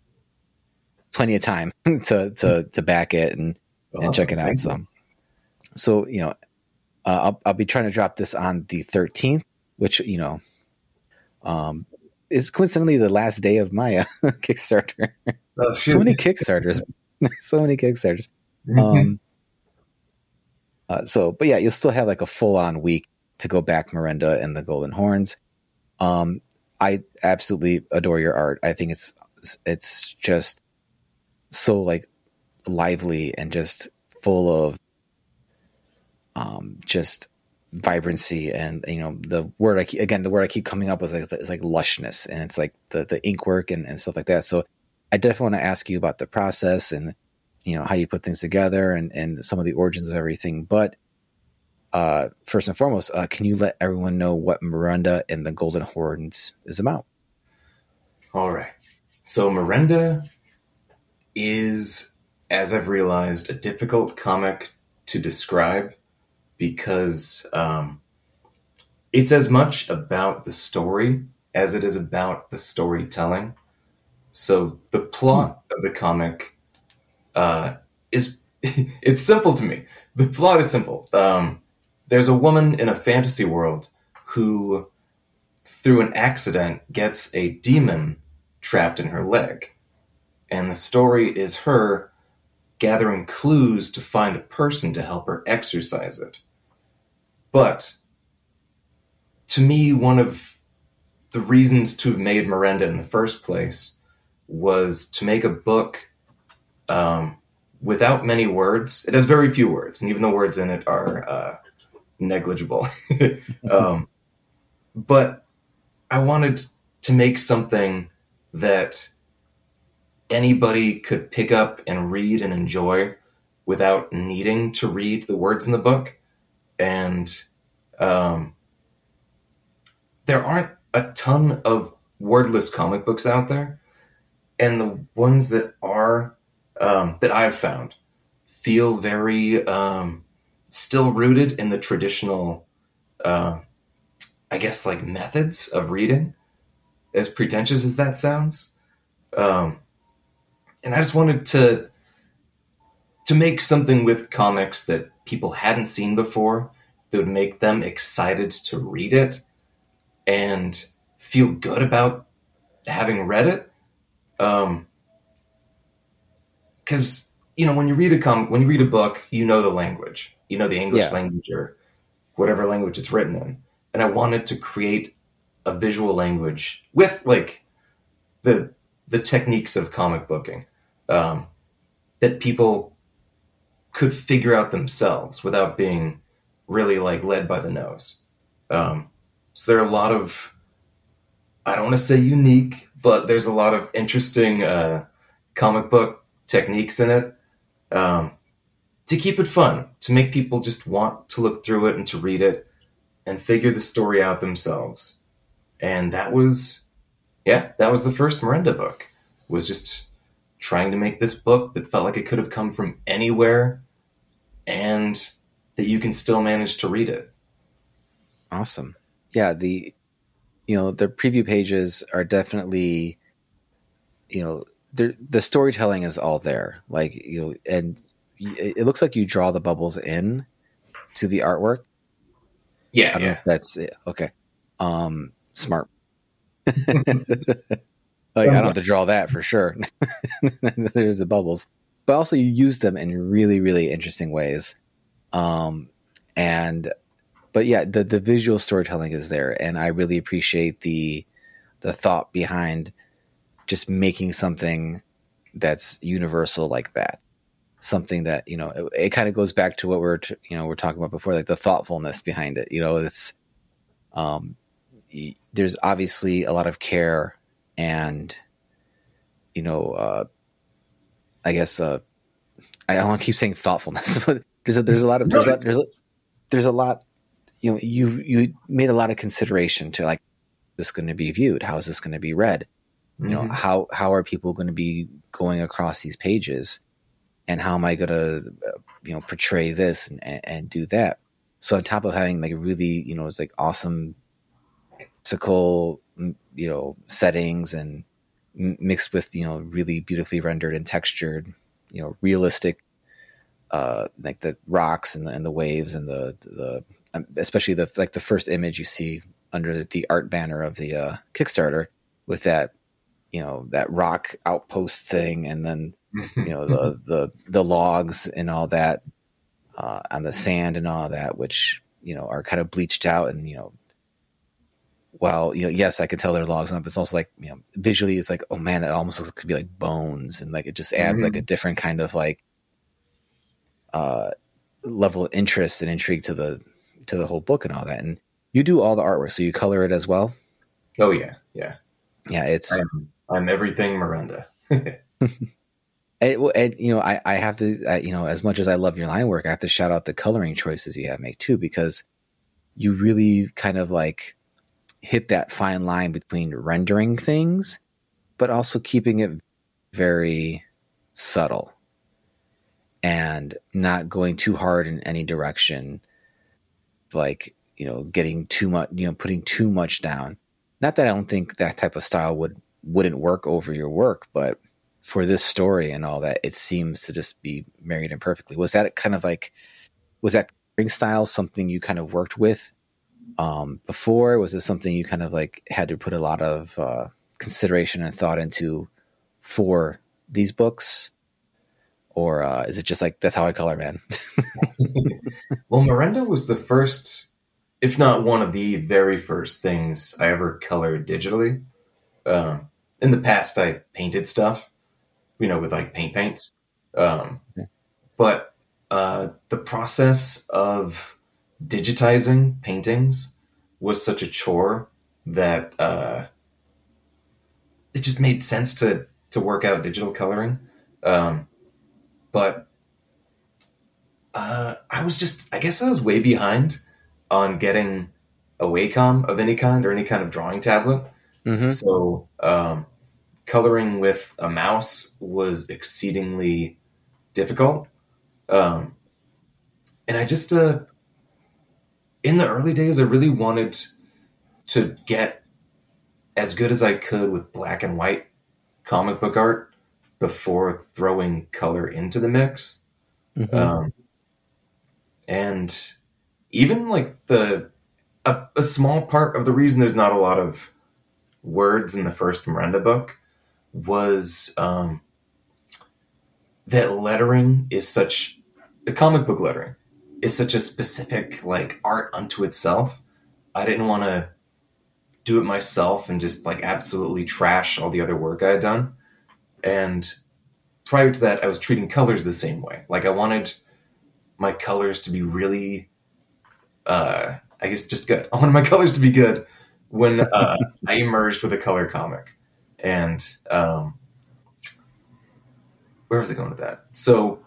Plenty of time to to to back it and, Awesome. and check it out. Thank So, you. so you know, uh, I'll I'll be trying to drop this on the thirteenth, which you know, um, is coincidentally the last day of my uh, Kickstarter. Oh, shoot. So many Kickstarters, so many Kickstarters. Mhm. Um, uh, so, but yeah, you'll still have like a full on week to go back Miranda and the Golden Horns. Um, I absolutely adore your art. I think it's it's just so like lively and just full of um just vibrancy, and you know the word I keep, again the word I keep coming up with is like, is like lushness, and it's like the the ink work and, and stuff like that. So I definitely want to ask you about the process and you know how you put things together and and some of the origins of everything. But Uh, first and foremost, uh, can you let everyone know what Miranda and the Golden Horns is about? All right. So Miranda is, as I've realized, a difficult comic to describe because um, it's as much about the story as it is about the storytelling. So the plot of the comic uh, is it's simple to me. The plot is simple. Um, there's a woman in a fantasy world who, through an accident, gets a demon trapped in her leg. And the story is her gathering clues to find a person to help her exorcise it. But to me, one of the reasons to have made Miranda in the first place was to make a book um, without many words. It has very few words, and even the words in it are uh, negligible. um, but I wanted to make something that anybody could pick up and read and enjoy without needing to read the words in the book. And um, there aren't a ton of wordless comic books out there. And the ones that are, um, that I've found, feel very um, still rooted in the traditional, uh, I guess, like methods of reading, as pretentious as that sounds. Um, and I just wanted to to make something with comics that people hadn't seen before that would make them excited to read it and feel good about having read it. Um, because you know, when you read a com- when you read a book, you know the language, you know the English Yeah. language or whatever language it's written in. And I wanted to create a visual language with like the the techniques of comic booking um, that people could figure out themselves without being really like led by the nose. Um, so there are a lot of I don't want to say unique, but there's a lot of interesting uh, comic book techniques in it um, to keep it fun, to make people just want to look through it and to read it and figure the story out themselves. And that was, yeah, that was the first Miranda book, was just trying to make this book that felt like it could have come from anywhere and that you can still manage to read it. Awesome. Yeah, the you know, the preview pages are definitely, you know, the storytelling is all there. Like, you know, and it looks like you draw the bubbles in to the artwork. Yeah, I don't yeah. know if that's it. Okay. Um, smart. Like, I don't have to draw that for sure. There's the bubbles, but also you use them in really, really interesting ways. Um, and, but yeah, the, the visual storytelling is there. And I really appreciate the, the thought behind just making something that's universal like that. Something that, you know, it, it kind of goes back to what we're, t- you know, we're talking about before, like the thoughtfulness behind it. You know, it's, um, y- there's obviously a lot of care and, you know, uh, I guess, uh, I don't want to keep saying thoughtfulness, but there's a, there's a lot of, there's a, there's a, there's a lot, you know, you, you made a lot of consideration to like, this going to be viewed? How is this going to be read? You know, Mm-hmm. how, how are people going to be going across these pages? And how am I going to, you know, portray this and, and, and do that? So on top of having like really, you know, it's like awesome physical, you know, settings and m- mixed with, you know, really beautifully rendered and textured, you know, realistic, uh, like the rocks and the, and the waves and the, the, um, especially the, like the first image you see under the art banner of the uh, Kickstarter with that, you know, that rock outpost thing. And then, you know, the, the, the logs and all that, uh, on the sand and all that, which, you know, are kind of bleached out and, you know, while, you know, yes, I can tell they're logs on, but it's also like, you know, visually it's like, oh man, it almost looks, could be like bones. And like, it just adds Mm-hmm. like a different kind of like, uh, level of interest and intrigue to the, to the whole book and all that. And you do all the artwork. So you color it as well. Oh yeah. Yeah. Yeah. It's, I'm, I'm everything Miranda. And, and you know, I, I have to, uh, you know, as much as I love your line work, I have to shout out the coloring choices you have made too, because you really kind of like hit that fine line between rendering things, but also keeping it very subtle and not going too hard in any direction. Like, you know, getting too much, you know, putting too much down. Not that I don't think that type of style would, wouldn't work over your work, but for this story and all that, it seems to just be married in perfectly. Was that kind of like, was that coloring style something you kind of worked with um, before? Was it something you kind of like had to put a lot of uh, consideration and thought into for these books? Or uh, is it just like, that's how I color, man? Well, Miranda was the first, if not one of the very first things I ever colored digitally. Um, in the past, I painted stuff, you know, with like paint paints. Um, Okay. But uh, the process of digitizing paintings was such a chore that uh, it just made sense to to work out digital coloring. Um, but uh, I was just, I guess I was way behind on getting a Wacom of any kind or any kind of drawing tablet. Mm-hmm. So um, coloring with a mouse was exceedingly difficult. Um, and I just, uh, in the early days, I really wanted to get as good as I could with black and white comic book art before throwing color into the mix. Mm-hmm. Um, and even like the, a, a small part of the reason there's not a lot of words in the first Miranda book was um, that lettering is such, the comic book lettering is such a specific like art unto itself. I didn't want to do it myself and just like absolutely trash all the other work I had done. And prior to that, I was treating colors the same way. Like I wanted my colors to be really, uh, I guess just good. I wanted my colors to be good, when uh, I emerged with a color comic, and um, where was I going with that? So,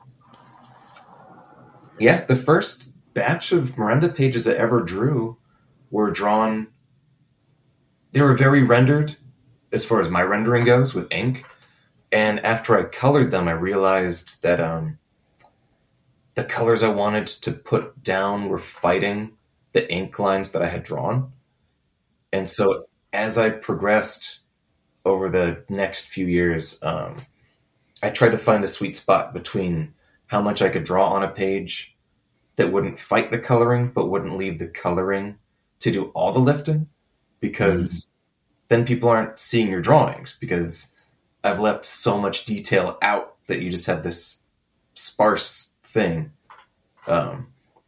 yeah, the first batch of Miranda pages I ever drew were drawn. They were very rendered, as far as my rendering goes, with ink. And after I colored them, I realized that um, the colors I wanted to put down were fighting the ink lines that I had drawn. And so as I progressed over the next few years, um, I tried to find a sweet spot between how much I could draw on a page that wouldn't fight the coloring, but wouldn't leave the coloring to do all the lifting, because mm. then people aren't seeing your drawings, because I've left so much detail out that you just have this sparse thing. Um,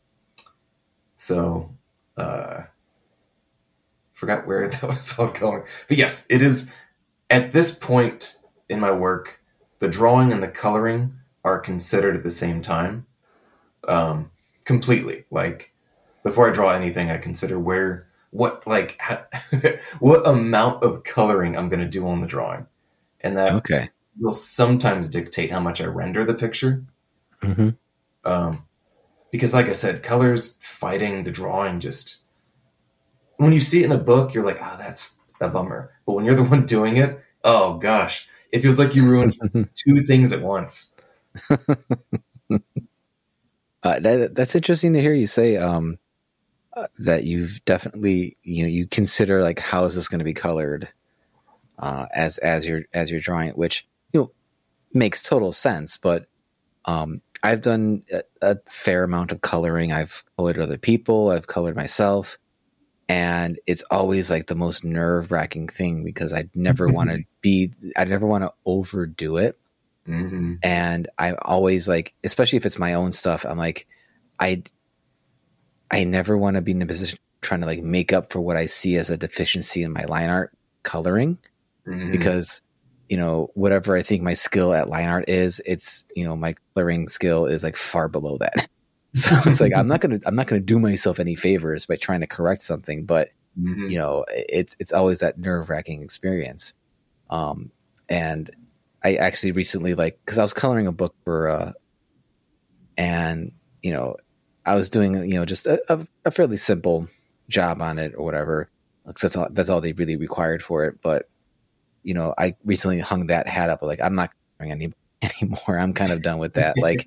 so, uh, forgot where that was all going. But yes, it is, at this point in my work, the drawing and the coloring are considered at the same time. Um, completely. Like, before I draw anything, I consider where, what, like, what amount of coloring I'm going to do on the drawing. And that okay. will sometimes dictate how much I render the picture. Mm-hmm. Um, because, like I said, colors fighting the drawing, just when you see it in a book, you're like, oh, that's a bummer. But when you're the one doing it, oh gosh, it feels like you ruined two things at once. Uh, that, that's interesting to hear you say um, uh, that you've definitely, you know, you consider like how is this going to be colored uh, as as you're as you're drawing it, which you know makes total sense. But um, I've done a, a fair amount of coloring. I've colored other people. I've colored myself, and it's always like the most nerve wracking thing because I never want to be. I never want to overdo it. Mm-hmm. And I always like, especially if it's my own stuff, I'm like, I, I never want to be in a position trying to like make up for what I see as a deficiency in my line art coloring, mm-hmm. because, you know, whatever I think my skill at line art is, it's, you know, my coloring skill is like far below that. So it's like, I'm not going to, I'm not going to do myself any favors by trying to correct something, but mm-hmm. you know, it's, it's always that nerve wracking experience. Um, and I actually recently, like, because I was coloring a book for, uh, and, you know, I was doing, you know, just a, a, a fairly simple job on it or whatever, because that's all, that's all they really required for it. But, you know, I recently hung that hat up, like, I'm not coloring any, anymore. I'm kind of done with that. Like,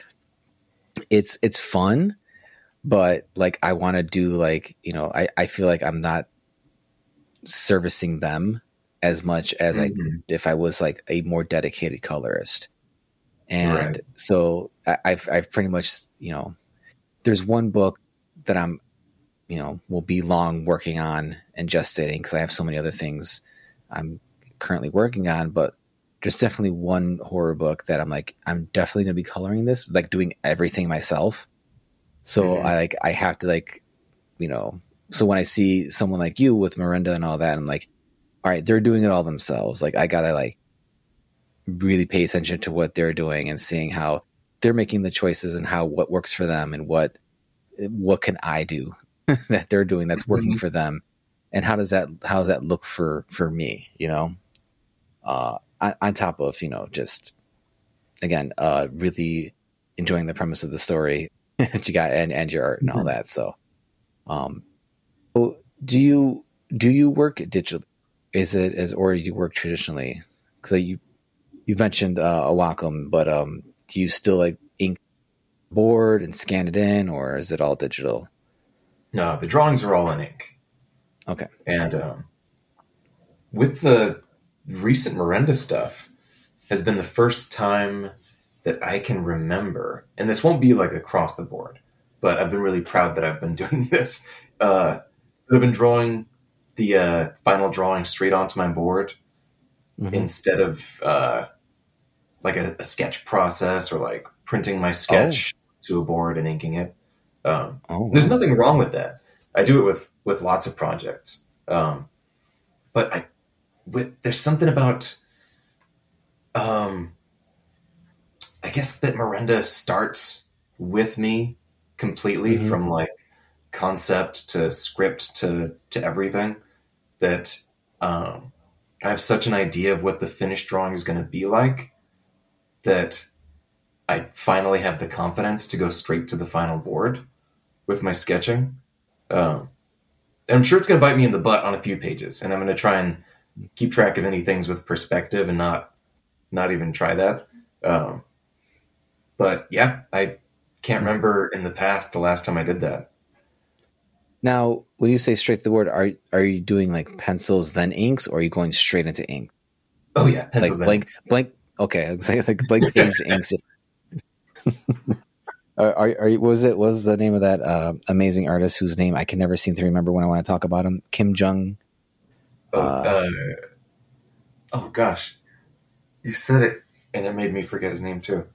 it's, it's fun, but, like, I want to do, like, you know, I, I feel like I'm not servicing them as much as mm-hmm. I could if I was like a more dedicated colorist. And right. so I, I've, I've pretty much, you know, there's one book that I'm, you know, will be long working on and gestating because I have so many other things I'm currently working on, but there's definitely one horror book that I'm like, I'm definitely going to be coloring this, like doing everything myself. So mm-hmm. I like, I have to like, you know, so when I see someone like you with Miranda and all that, I'm like, all right, they're doing it all themselves. Like I gotta like really pay attention to what they're doing and seeing how they're making the choices and how what works for them and what what can I do that they're doing that's working mm-hmm. for them, and how does that how does that look for for me? You know, uh, on, on top of you know just again uh, really enjoying the premise of the story that you got and and your art and all mm-hmm. that. So, um, do you do you work digitally? Is it as or do you work traditionally? Because you you mentioned uh, a Wacom, but um, do you still like ink board and scan it in, or is it all digital? No, the drawings are all in ink. Okay. And um, with the recent Miranda stuff, has been the first time that I can remember, and this won't be like across the board, but I've been really proud that I've been doing this. Uh, I've been drawing the uh, final drawing straight onto my board mm-hmm. instead of uh, like a, a sketch process or like printing my sketch oh. to a board and inking it. Um, oh, wow. There's nothing wrong with that. I do it with, with lots of projects. Um, but I, with, there's something about, um, I guess that Miranda starts with me completely mm-hmm. from like concept to script to, to everything. that um, I have such an idea of what the finished drawing is going to be like that I finally have the confidence to go straight to the final board with my sketching. Um, and I'm sure it's going to bite me in the butt on a few pages, and I'm going to try and keep track of any things with perspective and not not even try that. Um, but yeah, I can't remember in the past the last time I did that. Now, when you say straight to the board, are are you doing like pencils then inks, or are you going straight into ink? Oh yeah, pencils like then blank, inks. blank. Okay, like like blank page to inks. are, are, are you, what was it? What was the name of that uh, amazing artist whose name I can never seem to remember when I want to talk about him? Kim Jong. Oh, Uh, uh, oh gosh, you said it, and it made me forget his name too.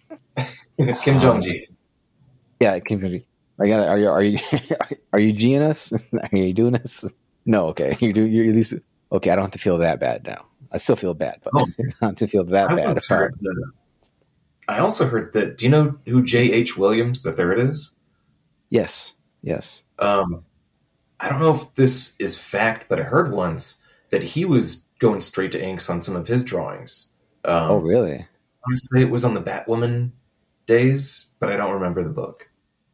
Kim Jong Gi. Yeah, Kim Jong Gi. Are you are you are you are you G-ing us? Are you doing this? No, okay. You do. You're at least okay. I don't have to feel that bad now. I still feel bad, but Oh. I don't have to feel that I bad. once heard that- I also heard that. Do you know who J H. Williams the third is? Yes, yes. Um, I don't know if this is fact, but I heard once that he was going straight to inks on some of his drawings. Um, Oh, really? I want to say it was on the Batwoman days, but I don't remember the book.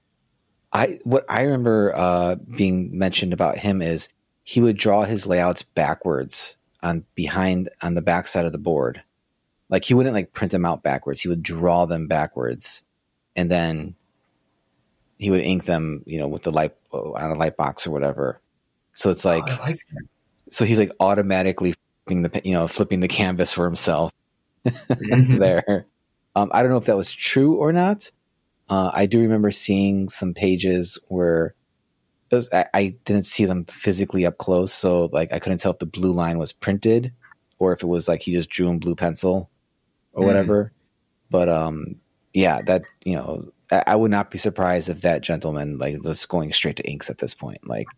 I what I remember uh, being mentioned about him is he would draw his layouts backwards on behind on the back side of the board. Like he wouldn't like print them out backwards. He would draw them backwards, and then he would ink them, you know, with the light on a light box or whatever. So it's like, Oh, I like that. so he's like automatically flipping the you know flipping the canvas for himself Mhm. there. Um, I don't know if that was true or not. Uh, I do remember seeing some pages where it was, I, I didn't see them physically up close, so like I couldn't tell if the blue line was printed or if it was like he just drew in blue pencil or Mm. whatever. But um, yeah, that you know, I, I would not be surprised if that gentleman like was going straight to inks at this point. Like,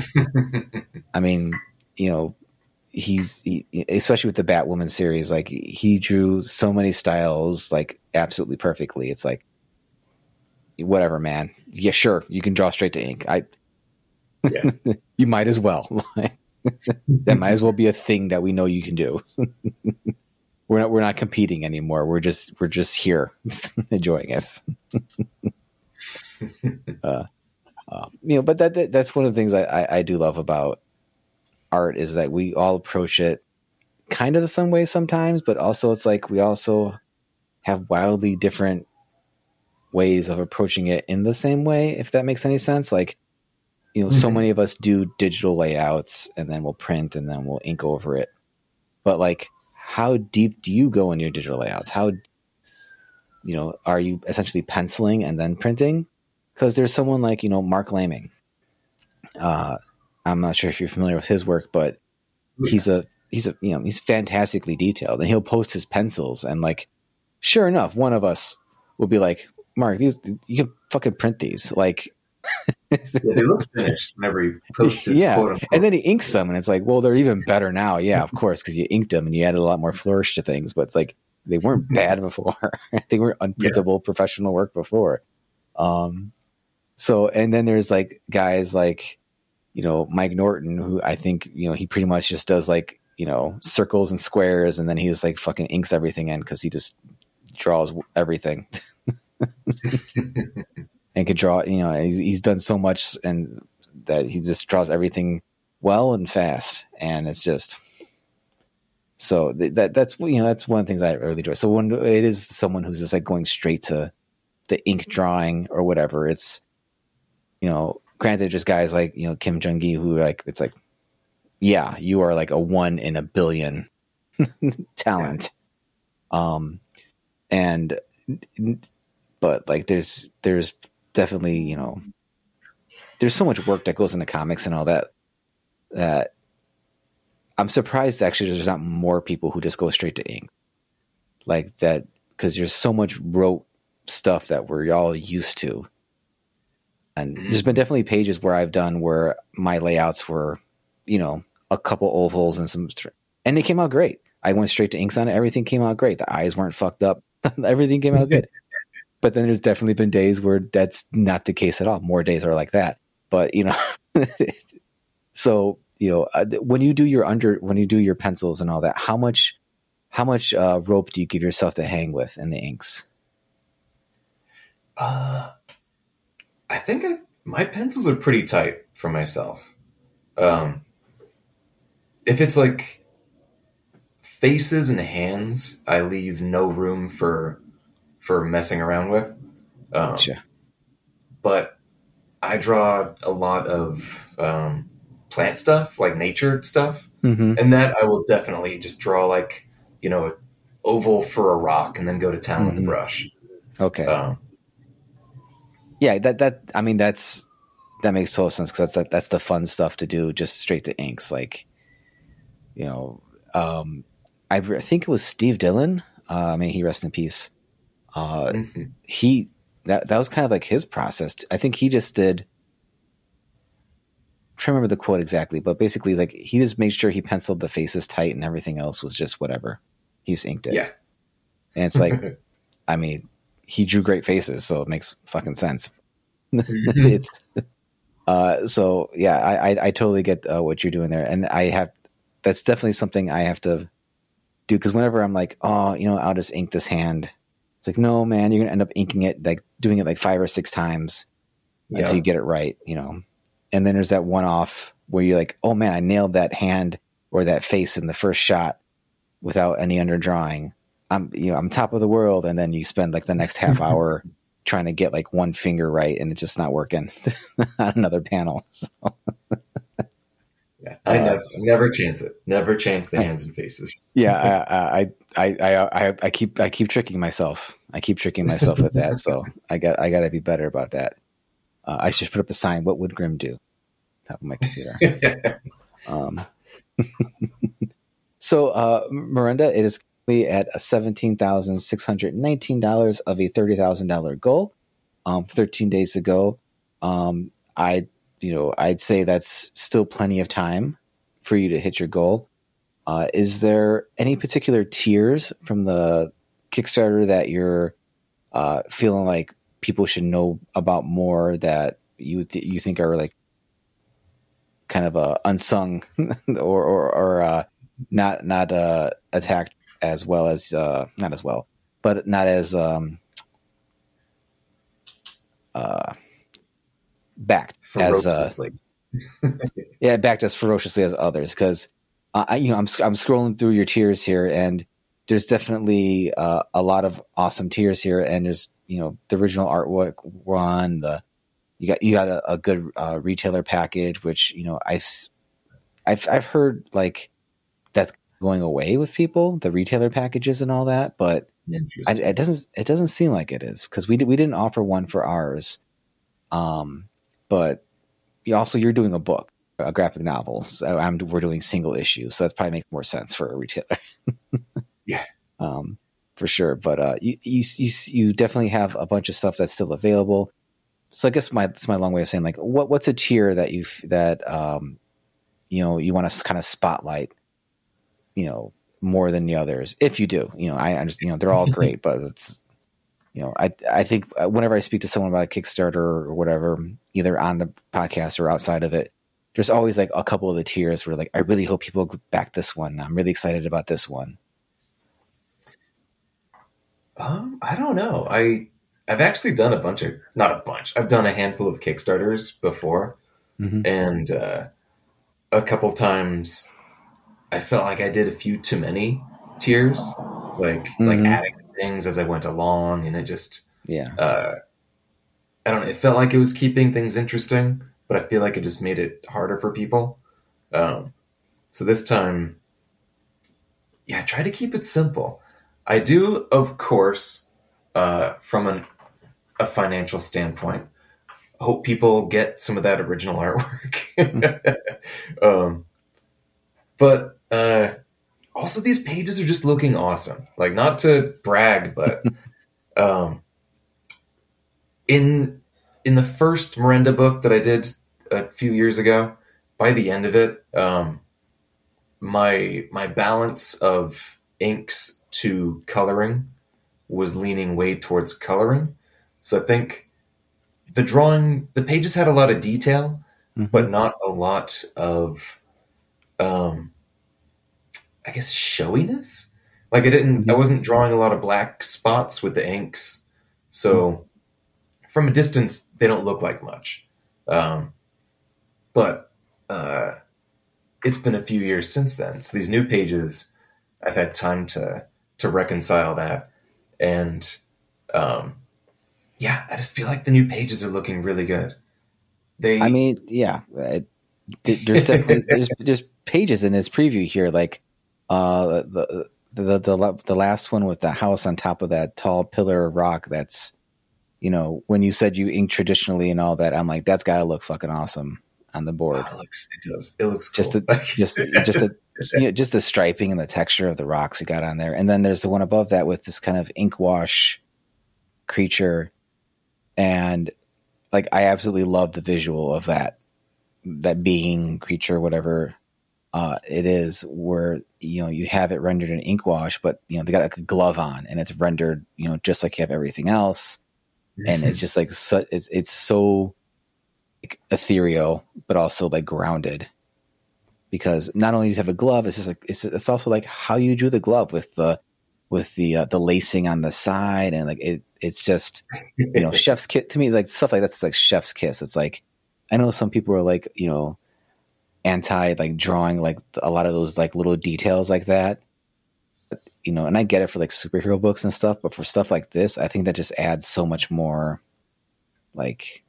I mean, you know, he's he, especially with the Batwoman series, like he drew so many styles like absolutely perfectly. It's like, whatever, man. Yeah, sure, you can draw straight to ink. I, Yeah. you might as well. That might as well be a thing that we know you can do. we're not we're not competing anymore. We're just we're just here enjoying it. uh, uh, you know, but that, that that's one of the things I, I, I do love about art is that we all approach it kind of the same way sometimes, but also it's like we also have wildly different ways of approaching it in the same way, if that makes any sense. Like, you know, mm-hmm. so many of us do digital layouts and then we'll print and then we'll ink over it. But like, how deep do you go in your digital layouts? How, you know, are you essentially penciling and then printing? Because there's someone like, you know, Mark Laming. Uh, I'm not sure if you're familiar with his work, but he's a, he's a, you know, he's fantastically detailed, and he'll post his pencils, and like, sure enough, one of us will be like, Mark, these, you can fucking print these. Like, yeah, they look finished whenever he posts his yeah. quote unquote. And then he inks them, and it's like, well, they're even better now. Yeah, of course, because you inked them and you added a lot more flourish to things, but it's like, they weren't bad before. They were unprintable yeah. professional work before. Um, so, and then there's like guys like, you know, Mike Norton, who I think, you know, he pretty much just does like, you know, circles and squares, and then he just like fucking inks everything in because he just draws everything. And could draw, you know, he's, he's done so much, and that he just draws everything well and fast, and it's just so th- that that's you know that's one of the things I really enjoy. So when it is someone who's just like going straight to the ink drawing or whatever, it's, you know, granted, just guys like, you know, Kim Jong Gi, who like, it's like, yeah, you are like a one in a billion talent, um, and but like there's there's definitely, you know, there's so much work that goes into comics and all that, that I'm surprised actually there's not more people who just go straight to ink like that, because there's so much rote stuff that we're all used to. And mm-hmm. there's been definitely pages where I've done where my layouts were, you know, a couple ovals and some, and they came out great. I went straight to inks on it. Everything came out great. The eyes weren't fucked up. Everything came out good. But then there's definitely been days where that's not the case at all. More days are like that. But, you know, so you know, uh, when you do your under, when you do your pencils and all that, how much, how much uh, rope do you give yourself to hang with in the inks? Uh, I think I, my pencils are pretty tight for myself. Um, if it's like faces and hands, I leave no room for for messing around with. Um, Gotcha. But I draw a lot of um, plant stuff, like nature stuff, Mm-hmm. and that I will definitely just draw like, you know, an oval for a rock and then go to town Mm-hmm. with the brush. Okay. Um, yeah, that that I mean that's that makes total sense because that's that, that's the fun stuff to do, just straight to inks. Like, you know, um, I, I think it was Steve Dillon. Uh, may he rest in peace. Uh, mm-hmm. He that that was kind of like his process. I think he just did. I'm trying to remember the quote exactly, but basically, like he just made sure he penciled the faces tight, and everything else was just whatever. He just inked it. Yeah, and it's like, I mean, he drew great faces, so it makes fucking sense. Mm-hmm. It's uh, so yeah, I, I I totally get uh, what you're doing there, and I have that's definitely something I have to do because whenever I'm like, oh, you know, I'll just ink this hand. It's like, no, man, you're gonna end up inking it, like doing it like five or six times yeah. until you get it right, you know. And then there's that one off where you're like, oh man, I nailed that hand or that face in the first shot without any underdrawing. I'm, you know, I'm top of the world, and then you spend like the next half hour trying to get like one finger right, and it's just not working on another panel. So. Yeah, I uh, never, never chance it. Never chance the hands and faces. Yeah, I, I, I, I, I keep, I keep tricking myself. I keep tricking myself with that. So I got, I got to be better about that. Uh, I should put up a sign. What would Grim do? Top of my computer. um, so, uh, Miranda, it is currently at seventeen thousand six hundred nineteen dollars of a thirty thousand dollars goal. Um, thirteen days ago, um, I. You know, I'd say that's still plenty of time for you to hit your goal. Uh, is there any particular tiers from the Kickstarter that you're uh, feeling like people should know about more that you th- you think are like kind of uh, unsung or or, or uh, not not uh, attacked as well as uh, not as well, but not as um, uh, backed as uh, yeah, backed as ferociously as others. Because uh, I, you know, I'm I'm scrolling through your tiers here, and there's definitely uh, a lot of awesome tiers here. And there's you know the original artwork one, the you got you got a, a good uh, retailer package, which you know I I've I've heard like that's going away with people, the retailer packages and all that, but I, it doesn't it doesn't seem like it is because we we didn't offer one for ours. Um. But you also you're doing a book, a graphic novel. So I'm, we're doing single issues, so that's probably makes more sense for a retailer. Yeah, um, for sure. But uh, you, you you you definitely have a bunch of stuff that's still available. So I guess my that's my long way of saying like what what's a tier that you that um, you know you want to kind of spotlight, you know, more than the others if you do. You know, I understand. You know, they're all great, but it's. You know, I I think whenever I speak to someone about a Kickstarter or whatever, either on the podcast or outside of it, there's always like a couple of the tiers where like, I really hope people back this one. I'm really excited about this one. Um, I don't know. I I've actually done a bunch of not a bunch. I've done a handful of Kickstarters before, Mm-hmm. and uh, a couple times I felt like I did a few too many tiers, like mm-hmm. like adding things as I went along, and it just yeah uh I don't know, it felt like it was keeping things interesting, but I feel like it just made it harder for people. Um so this time, yeah, I try to keep it simple. I do, of course, uh from an, a financial standpoint, hope people get some of that original artwork. um but uh also, these pages are just looking awesome. Like, not to brag, but um, in in the first Miranda book that I did a few years ago, by the end of it, um, my my balance of inks to coloring was leaning way towards coloring. So I think the drawing, the pages had a lot of detail, mm-hmm. but not a lot of um, I guess showiness. Like I didn't, I wasn't drawing a lot of black spots with the inks, so from a distance they don't look like much. Um, but uh, it's been a few years since then, so these new pages, I've had time to to reconcile that, and um, yeah, I just feel like the new pages are looking really good. They, I mean, yeah, it, there's definitely there's there's pages in this preview here, like uh, the, the the the last one with the house on top of that tall pillar of rock. That's, you know, when you said you ink traditionally and all that, I'm like, that's gotta look fucking awesome on the board. Oh, it looks, it does. It looks cool. Just the just just the you know, just the striping and the texture of the rocks you got on there, and then there's the one above that with this kind of ink wash creature, and like I absolutely love the visual of that that being, creature, whatever uh, it is, where, you know, you have it rendered in ink wash, but, you know, they got like a glove on and it's rendered, you know, just like you have everything else. And it's just like, so, it's, it's so like ethereal, but also like grounded, because not only do you have a glove, it's just like, it's, it's also like how you drew the glove with the, with the, uh, the lacing on the side. And like, it, it's just, you know, chef's kiss to me, like stuff like that's like chef's kiss. It's like, I know some people are like, you know, anti like drawing like a lot of those like little details like that, but, you know, and I get it for like superhero books and stuff, but for stuff like this, I think that just adds so much more. Like,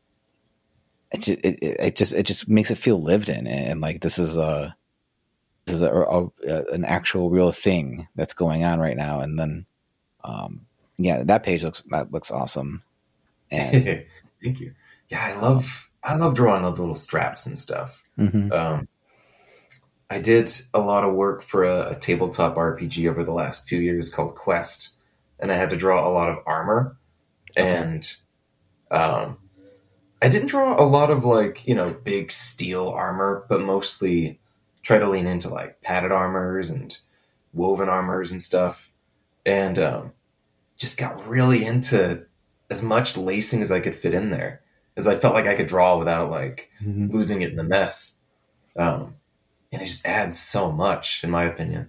it just, it, it just it just makes it feel lived in, and like this is a this is a, a, a an actual real thing that's going on right now. And then, um, yeah, that page looks that looks awesome. And thank you. Yeah, I love. I love drawing all the little straps and stuff. Mm-hmm. Um, I did a lot of work for a, a tabletop R P G over the last few years called Quest, and I had to draw a lot of armor. Okay. And um, I didn't draw a lot of like, you know, big steel armor, but mostly try to lean into like padded armors and woven armors and stuff. And um, just got really into as much lacing as I could fit in there, as I felt like I could draw without like mm-hmm. losing it in the mess. Um, and it just adds so much, in my opinion.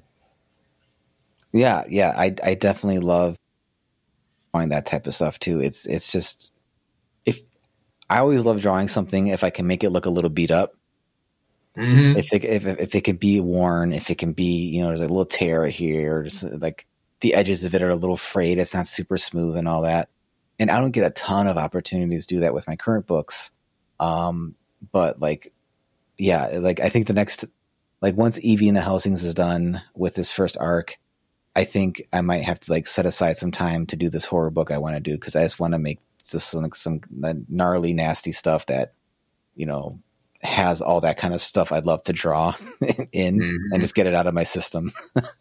Yeah, yeah, I I definitely love drawing that type of stuff too. It's it's just, if I always love drawing something if I can make it look a little beat up. Mm-hmm. If it if if it can be worn, if it can be, you know, there's a little tear here, just like the edges of it are a little frayed, it's not super smooth and all that. And I don't get a ton of opportunities to do that with my current books. Um, but like, yeah, like I think the next, like once Evie and the Helsings is done with this first arc, I think I might have to like set aside some time to do this horror book I want to do, because I just want to make just some, some gnarly, nasty stuff that, you know, has all that kind of stuff I'd love to draw in, mm-hmm. and just get it out of my system.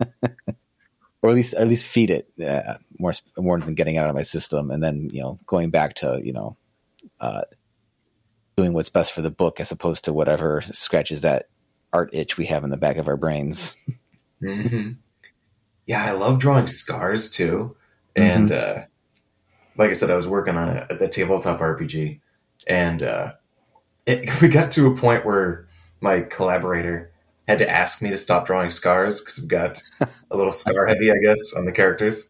Or at least, at least feed it uh, more, more than getting out of my system, and then, you know, going back to, you know, uh, doing what's best for the book as opposed to whatever scratches that art itch we have in the back of our brains. Mm-hmm. Yeah, I love drawing scars too, and mm-hmm. uh, like I said, I was working on a, the tabletop R P G, and uh, it, we got to a point where my collaborator had to ask me to stop drawing scars because I've got a little scar heavy, I guess, on the characters.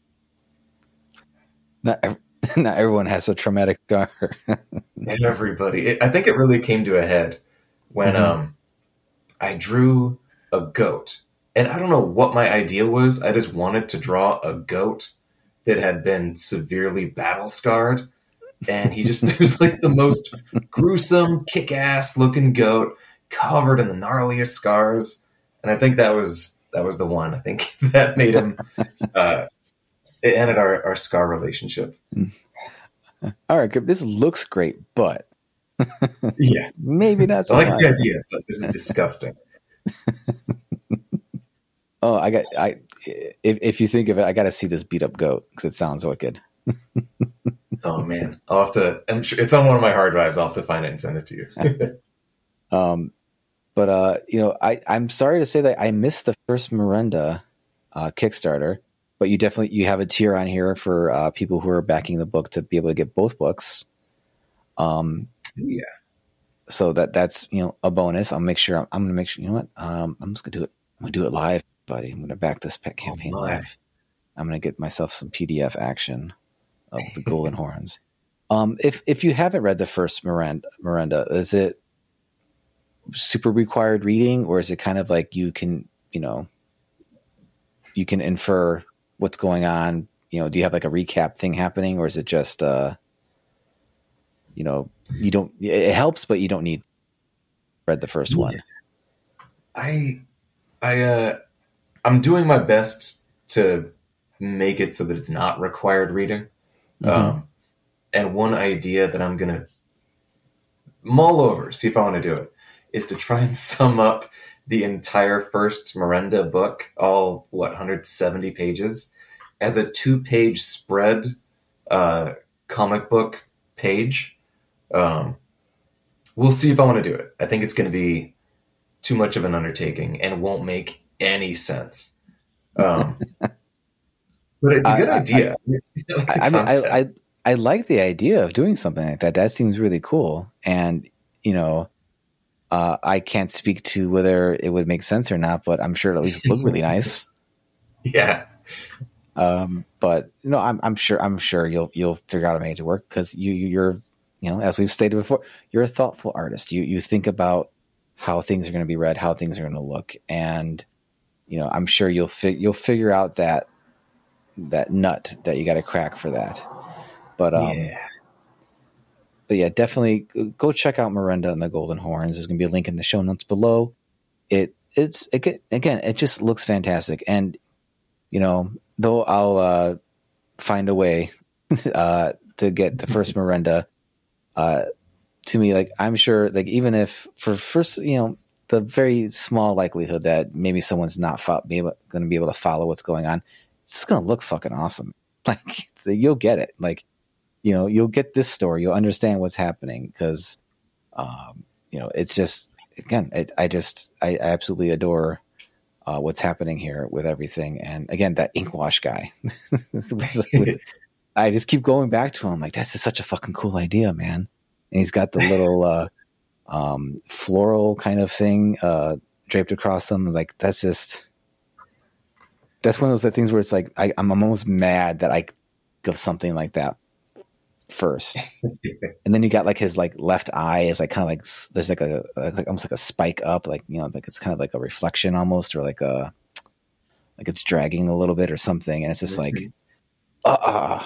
Not, not everyone has a traumatic scar. Everybody. It, I think it really came to a head when mm-hmm. um, I drew a goat. And I don't know what my idea was. I just wanted to draw a goat that had been severely battle scarred. And he just was like the most gruesome, kick-ass looking goat, covered in the gnarliest scars. And I think that was that was the one. I think that made him uh it ended our, our scar relationship. All right, this looks great, but yeah, maybe not so I like much. The idea, but this is disgusting. Oh, I got I if if you think of it, I got to see this beat up goat because it sounds wicked. Oh man, I'll have to. I'm sure it's on one of my hard drives. I'll have to find it and send it to you. um, but uh, you know, I I'm sorry to say that I missed the first Miranda uh, Kickstarter, but you definitely you have a tier on here for uh, people who are backing the book to be able to get both books. Um, yeah. so that that's, you know, a bonus. I'll make sure I'm, I'm going to make sure, you know what? Um, I'm just going to do it. I'm going to do it live, buddy. I'm going to back this pet campaign oh, live. I'm going to get myself some P D F action of the Golden Horns. Um, if, if you haven't read the first Miranda, Miranda, is it super required reading, or is it kind of like you can, you know, you can infer what's going on? You know, do you have like a recap thing happening, or is it just, uh, you know, you don't, it helps, but you don't need read the first one. I, I, uh, I'm doing my best to make it so that it's not required reading. Mm-hmm. Um, and one idea that I'm going to mull over, see if I want to do it, is to try and sum up the entire first Miranda book, all, what, one hundred seventy pages, as a two-page spread uh, comic book page. Um, we'll see if I want to do it. I think it's going to be too much of an undertaking and won't make any sense. Um, but it's a good I, idea. I, like I, mean, I, I, I like the idea of doing something like that. That seems really cool. And, you know, uh, I can't speak to whether it would make sense or not, but I'm sure it at least look really nice. Yeah. Um, but you know, I'm, I'm sure, I'm sure you'll, you'll figure out a way to work, because you, you're, you know, as we've stated before, you're a thoughtful artist. You, you think about how things are going to be read, how things are going to look. And, you know, I'm sure you'll fig- you'll figure out that, that nut that you got to crack for that. But, um, yeah. but yeah, definitely go check out Miranda and the Golden Horns. There's going to be a link in the show notes below. It, it's, it, again, it just looks fantastic. And, you know, though I'll, uh, find a way, uh, to get the first Miranda, uh, to me, like, I'm sure, like, even if for first, you know, the very small likelihood that maybe someone's not fo- be able, going to be able to follow what's going on, it's going to look fucking awesome. Like, you'll get it. Like, you know, you'll get this story. You'll understand what's happening, because, um, you know, it's just, again, it, I just, I, I absolutely adore uh, what's happening here with everything. And again, that Inkwash guy, with, with, I just keep going back to him. Like, that's just such a fucking cool idea, man. And he's got the little uh, um, floral kind of thing uh, draped across him. Like, that's just, that's one of those things where it's like, I, I'm almost mad that I give something like that first. And then you got like his like left eye is like kind of like, there's like a, like almost like a spike up, like, you know, like it's kind of like a reflection almost, or like a, like it's dragging a little bit or something. And it's just like, ah,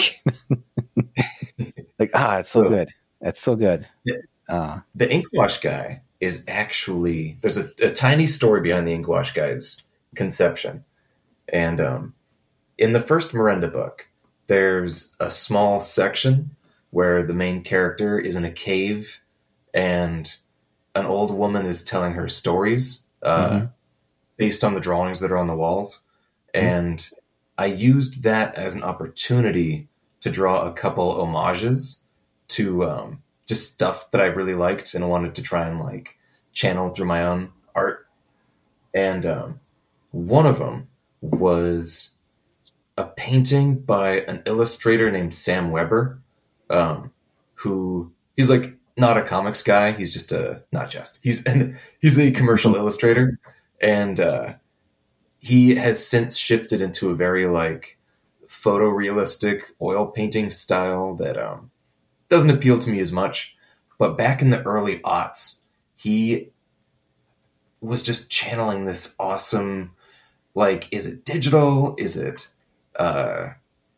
like, ah, it's so, so good. It's so good. Uh, the Inkwash guy is actually, there's a, a tiny story behind the Inkwash guy's conception. And um, in the first Miranda book, there's a small section where the main character is in a cave and an old woman is telling her stories uh, mm-hmm. based on the drawings that are on the walls. Mm-hmm. And I used that as an opportunity to draw a couple homages to um, just stuff that I really liked and wanted to try and like channel through my own art. And um, one of them was a painting by an illustrator named Sam Weber, um, who he's like not a comics guy. He's just a, not just, he's, and he's a commercial illustrator. And uh, he has since shifted into a very like photorealistic oil painting style that um, doesn't appeal to me as much. But back in the early aughts, he was just channeling this awesome, like, is it digital? Is it uh,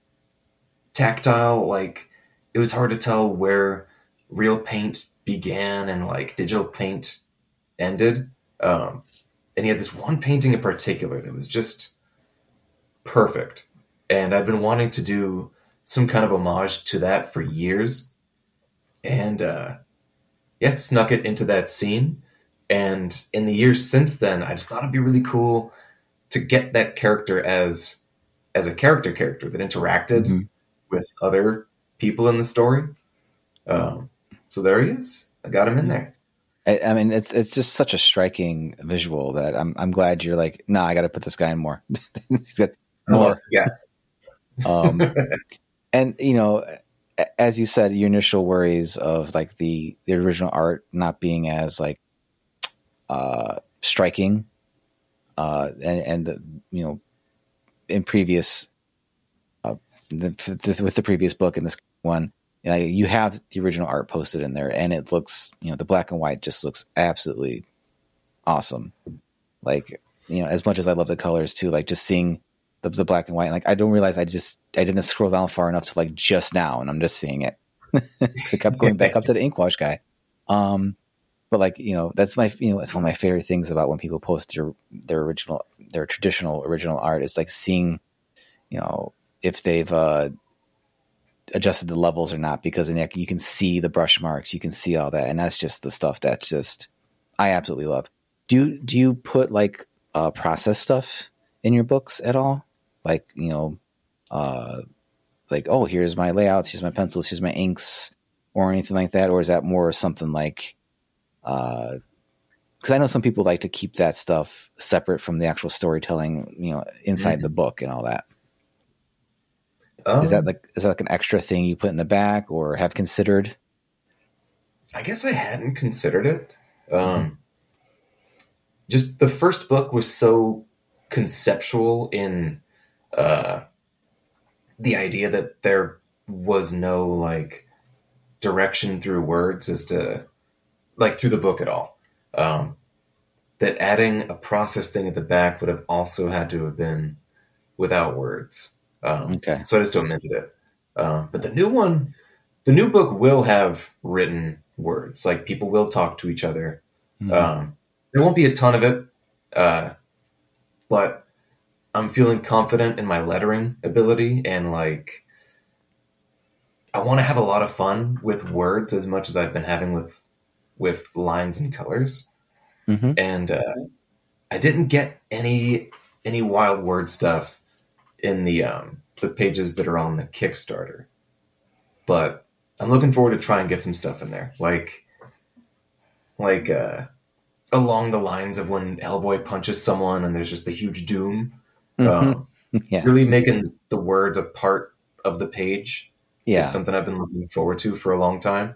tactile? Like, it was hard to tell where real paint began and like digital paint ended. Um, and he had this one painting in particular that was just perfect. And I've been wanting to do some kind of homage to that for years. And uh, yeah, snuck it into that scene. And in the years since then, I just thought it'd be really cool to get that character as as a character character that interacted mm-hmm. with other people in the story. Um, so there he is. I got him in there. I, I mean, it's it's just such a striking visual that I'm I'm glad you're like, nah, I got to put this guy in more. He's got more. Oh, yeah. um, and you know, as you said, your initial worries of like the, the original art not being as like uh, striking, uh, and and the, you know, in previous uh, the, the, with the previous book and this one, you know, you have the original art posted in there, and it looks, you know, the black and white just looks absolutely awesome. Like, you know, as much as I love the colors too, like just seeing the, the black and white, like I don't realize I just I didn't scroll down far enough to like just now, and I'm just seeing it. I kept going back up to the ink wash guy. Um, but like, you know, that's my, you know, it's one of my favorite things about when people post their their original, their traditional original art is like seeing, you know, if they've uh, adjusted the levels or not, because then you can see the brush marks, you can see all that, and that's just the stuff that's just I absolutely love. Do you do you put like uh, process stuff in your books at all? Like, you know, uh, like, oh, here's my layouts, here's my pencils, here's my inks, or anything like that? Or is that more something like, uh, because I know some people like to keep that stuff separate from the actual storytelling, you know, inside mm-hmm. the book and all that. Um, is that like, is that like an extra thing you put in the back or have considered? I guess I hadn't considered it. Um, mm-hmm. Just the first book was so conceptual in uh, the idea that there was no like direction through words as to like through the book at all. Um, that adding a process thing at the back would have also had to have been without words. Um, okay. So I just omitted it. Um, but the new one, the new book will have written words. Like people will talk to each other. Mm-hmm. Um, there won't be a ton of it, uh, but I'm feeling confident in my lettering ability, and like I want to have a lot of fun with words as much as I've been having with with lines and colors. Mm-hmm. And uh, I didn't get any any wild word stuff in the um, the pages that are on the Kickstarter, but I'm looking forward to try and get some stuff in there, like like uh, along the lines of when Hellboy punches someone and there's just the huge doom. Mm-hmm. Um, yeah. Really making the words a part of the page yeah. is something I've been looking forward to for a long time.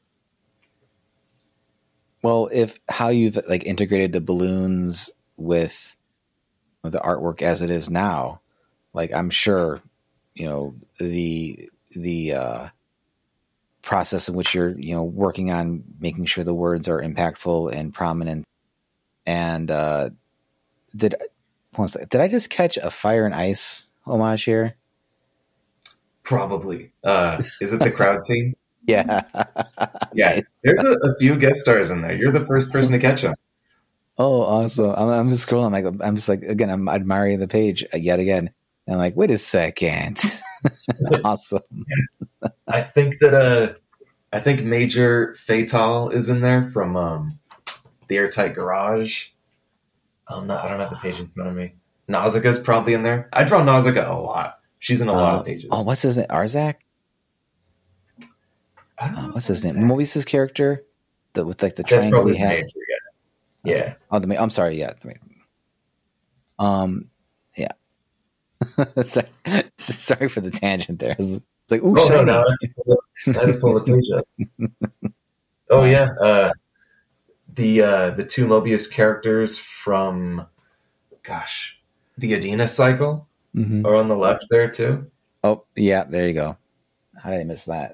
Well, if how you've like integrated the balloons with the artwork as it is now, like I'm sure, you know, the the uh, process in which you're, you know, working on making sure the words are impactful and prominent. And uh, did did I just catch a Fire and Ice homage here? Probably. Uh, is it the crowd scene? Yeah. Yeah. Nice. There's a, a few guest stars in there. You're the first person to catch them. Oh, awesome. I'm, I'm just scrolling. Like, I'm just like, again, I'm admiring the page yet again. And I'm like, wait a second. Awesome. I think that, uh, I think Major Fatal is in there from um, the Airtight Garage. Um, not, I don't have the page in front of me. Nausicaa's probably in there. I draw Nausicaa a lot. She's in a uh, lot of pages. Oh, what's his name? Arzak? I don't know. Uh, what's his name? What was his character? The, with like the triangle he had? Major, yeah. Yeah. Oh, the, I'm sorry. Yeah. Um, yeah. sorry, sorry for the tangent there. It's like, ooh, oh, shiny. No, no, I had to pull the page up. Oh, yeah. Uh, the, uh, the two Mobius characters from, gosh, the Adina cycle mm-hmm. are on the left there, too. Oh, yeah. There you go. How did I miss that?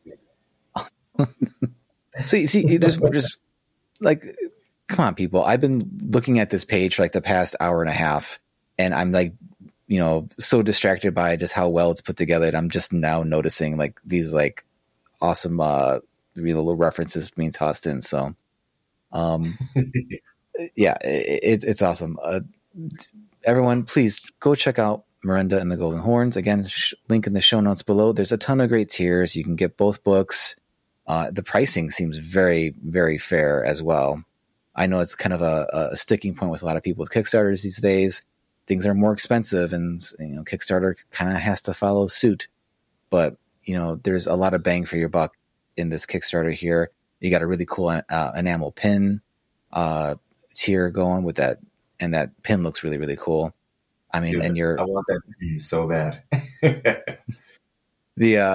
see, see, just, just like, come on, people. I've been looking at this page for like the past hour and a half, and I'm like, you know, so distracted by just how well it's put together. And I'm just now noticing like these like awesome, uh, you know, little references being tossed in. So, um, yeah, it, it's it's awesome. Uh, everyone, please go check out Miranda and the Golden Horns. Again, sh- link in the show notes below. There's a ton of great tiers. You can get both books. Uh, the pricing seems very, very fair as well. I know it's kind of a, a sticking point with a lot of people with Kickstarters these days. Things are more expensive, and you know, Kickstarter kind of has to follow suit. But you know, there's a lot of bang for your buck in this Kickstarter here. You got a really cool uh, enamel pin uh, tier going with that, and that pin looks really, really cool. I mean, Dude, and you're I want that pin so bad. the uh,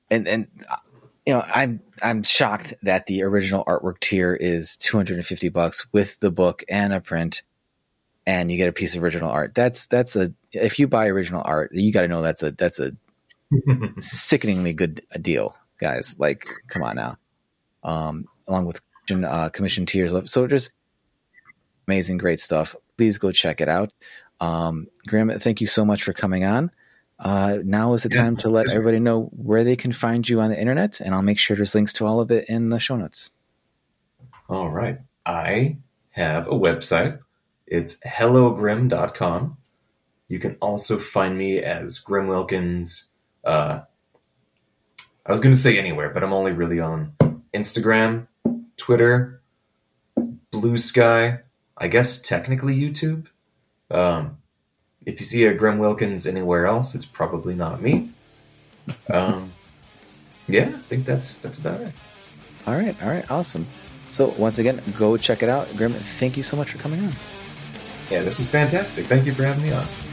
and and you know, I'm I'm shocked that the original artwork tier is two hundred fifty bucks with the book and a print, and you get a piece of original art. That's that's a if you buy original art, you got to know that's a that's a sickeningly good deal, guys. Like, come on now. Um, along with uh, commission tiers, so just amazing, great stuff. Please go check it out. Um, Grim, thank you so much for coming on. Uh, now is the time yeah. to let everybody know where they can find you on the internet, and I'll make sure there's links to all of it in the show notes. All right. I have a website. It's hello grim dot com. You can also find me as Grim Wilkins. Uh, I was going to say anywhere, but I'm only really on Instagram, Twitter, Blue Sky, I guess technically YouTube. Um, If you see a Grim Wilkins anywhere else, it's probably not me. Um, yeah, I think that's that's about it. All right, all right, awesome. So once again, go check it out. Grim, thank you so much for coming on. Yeah, this was fantastic. Thank you for having me on.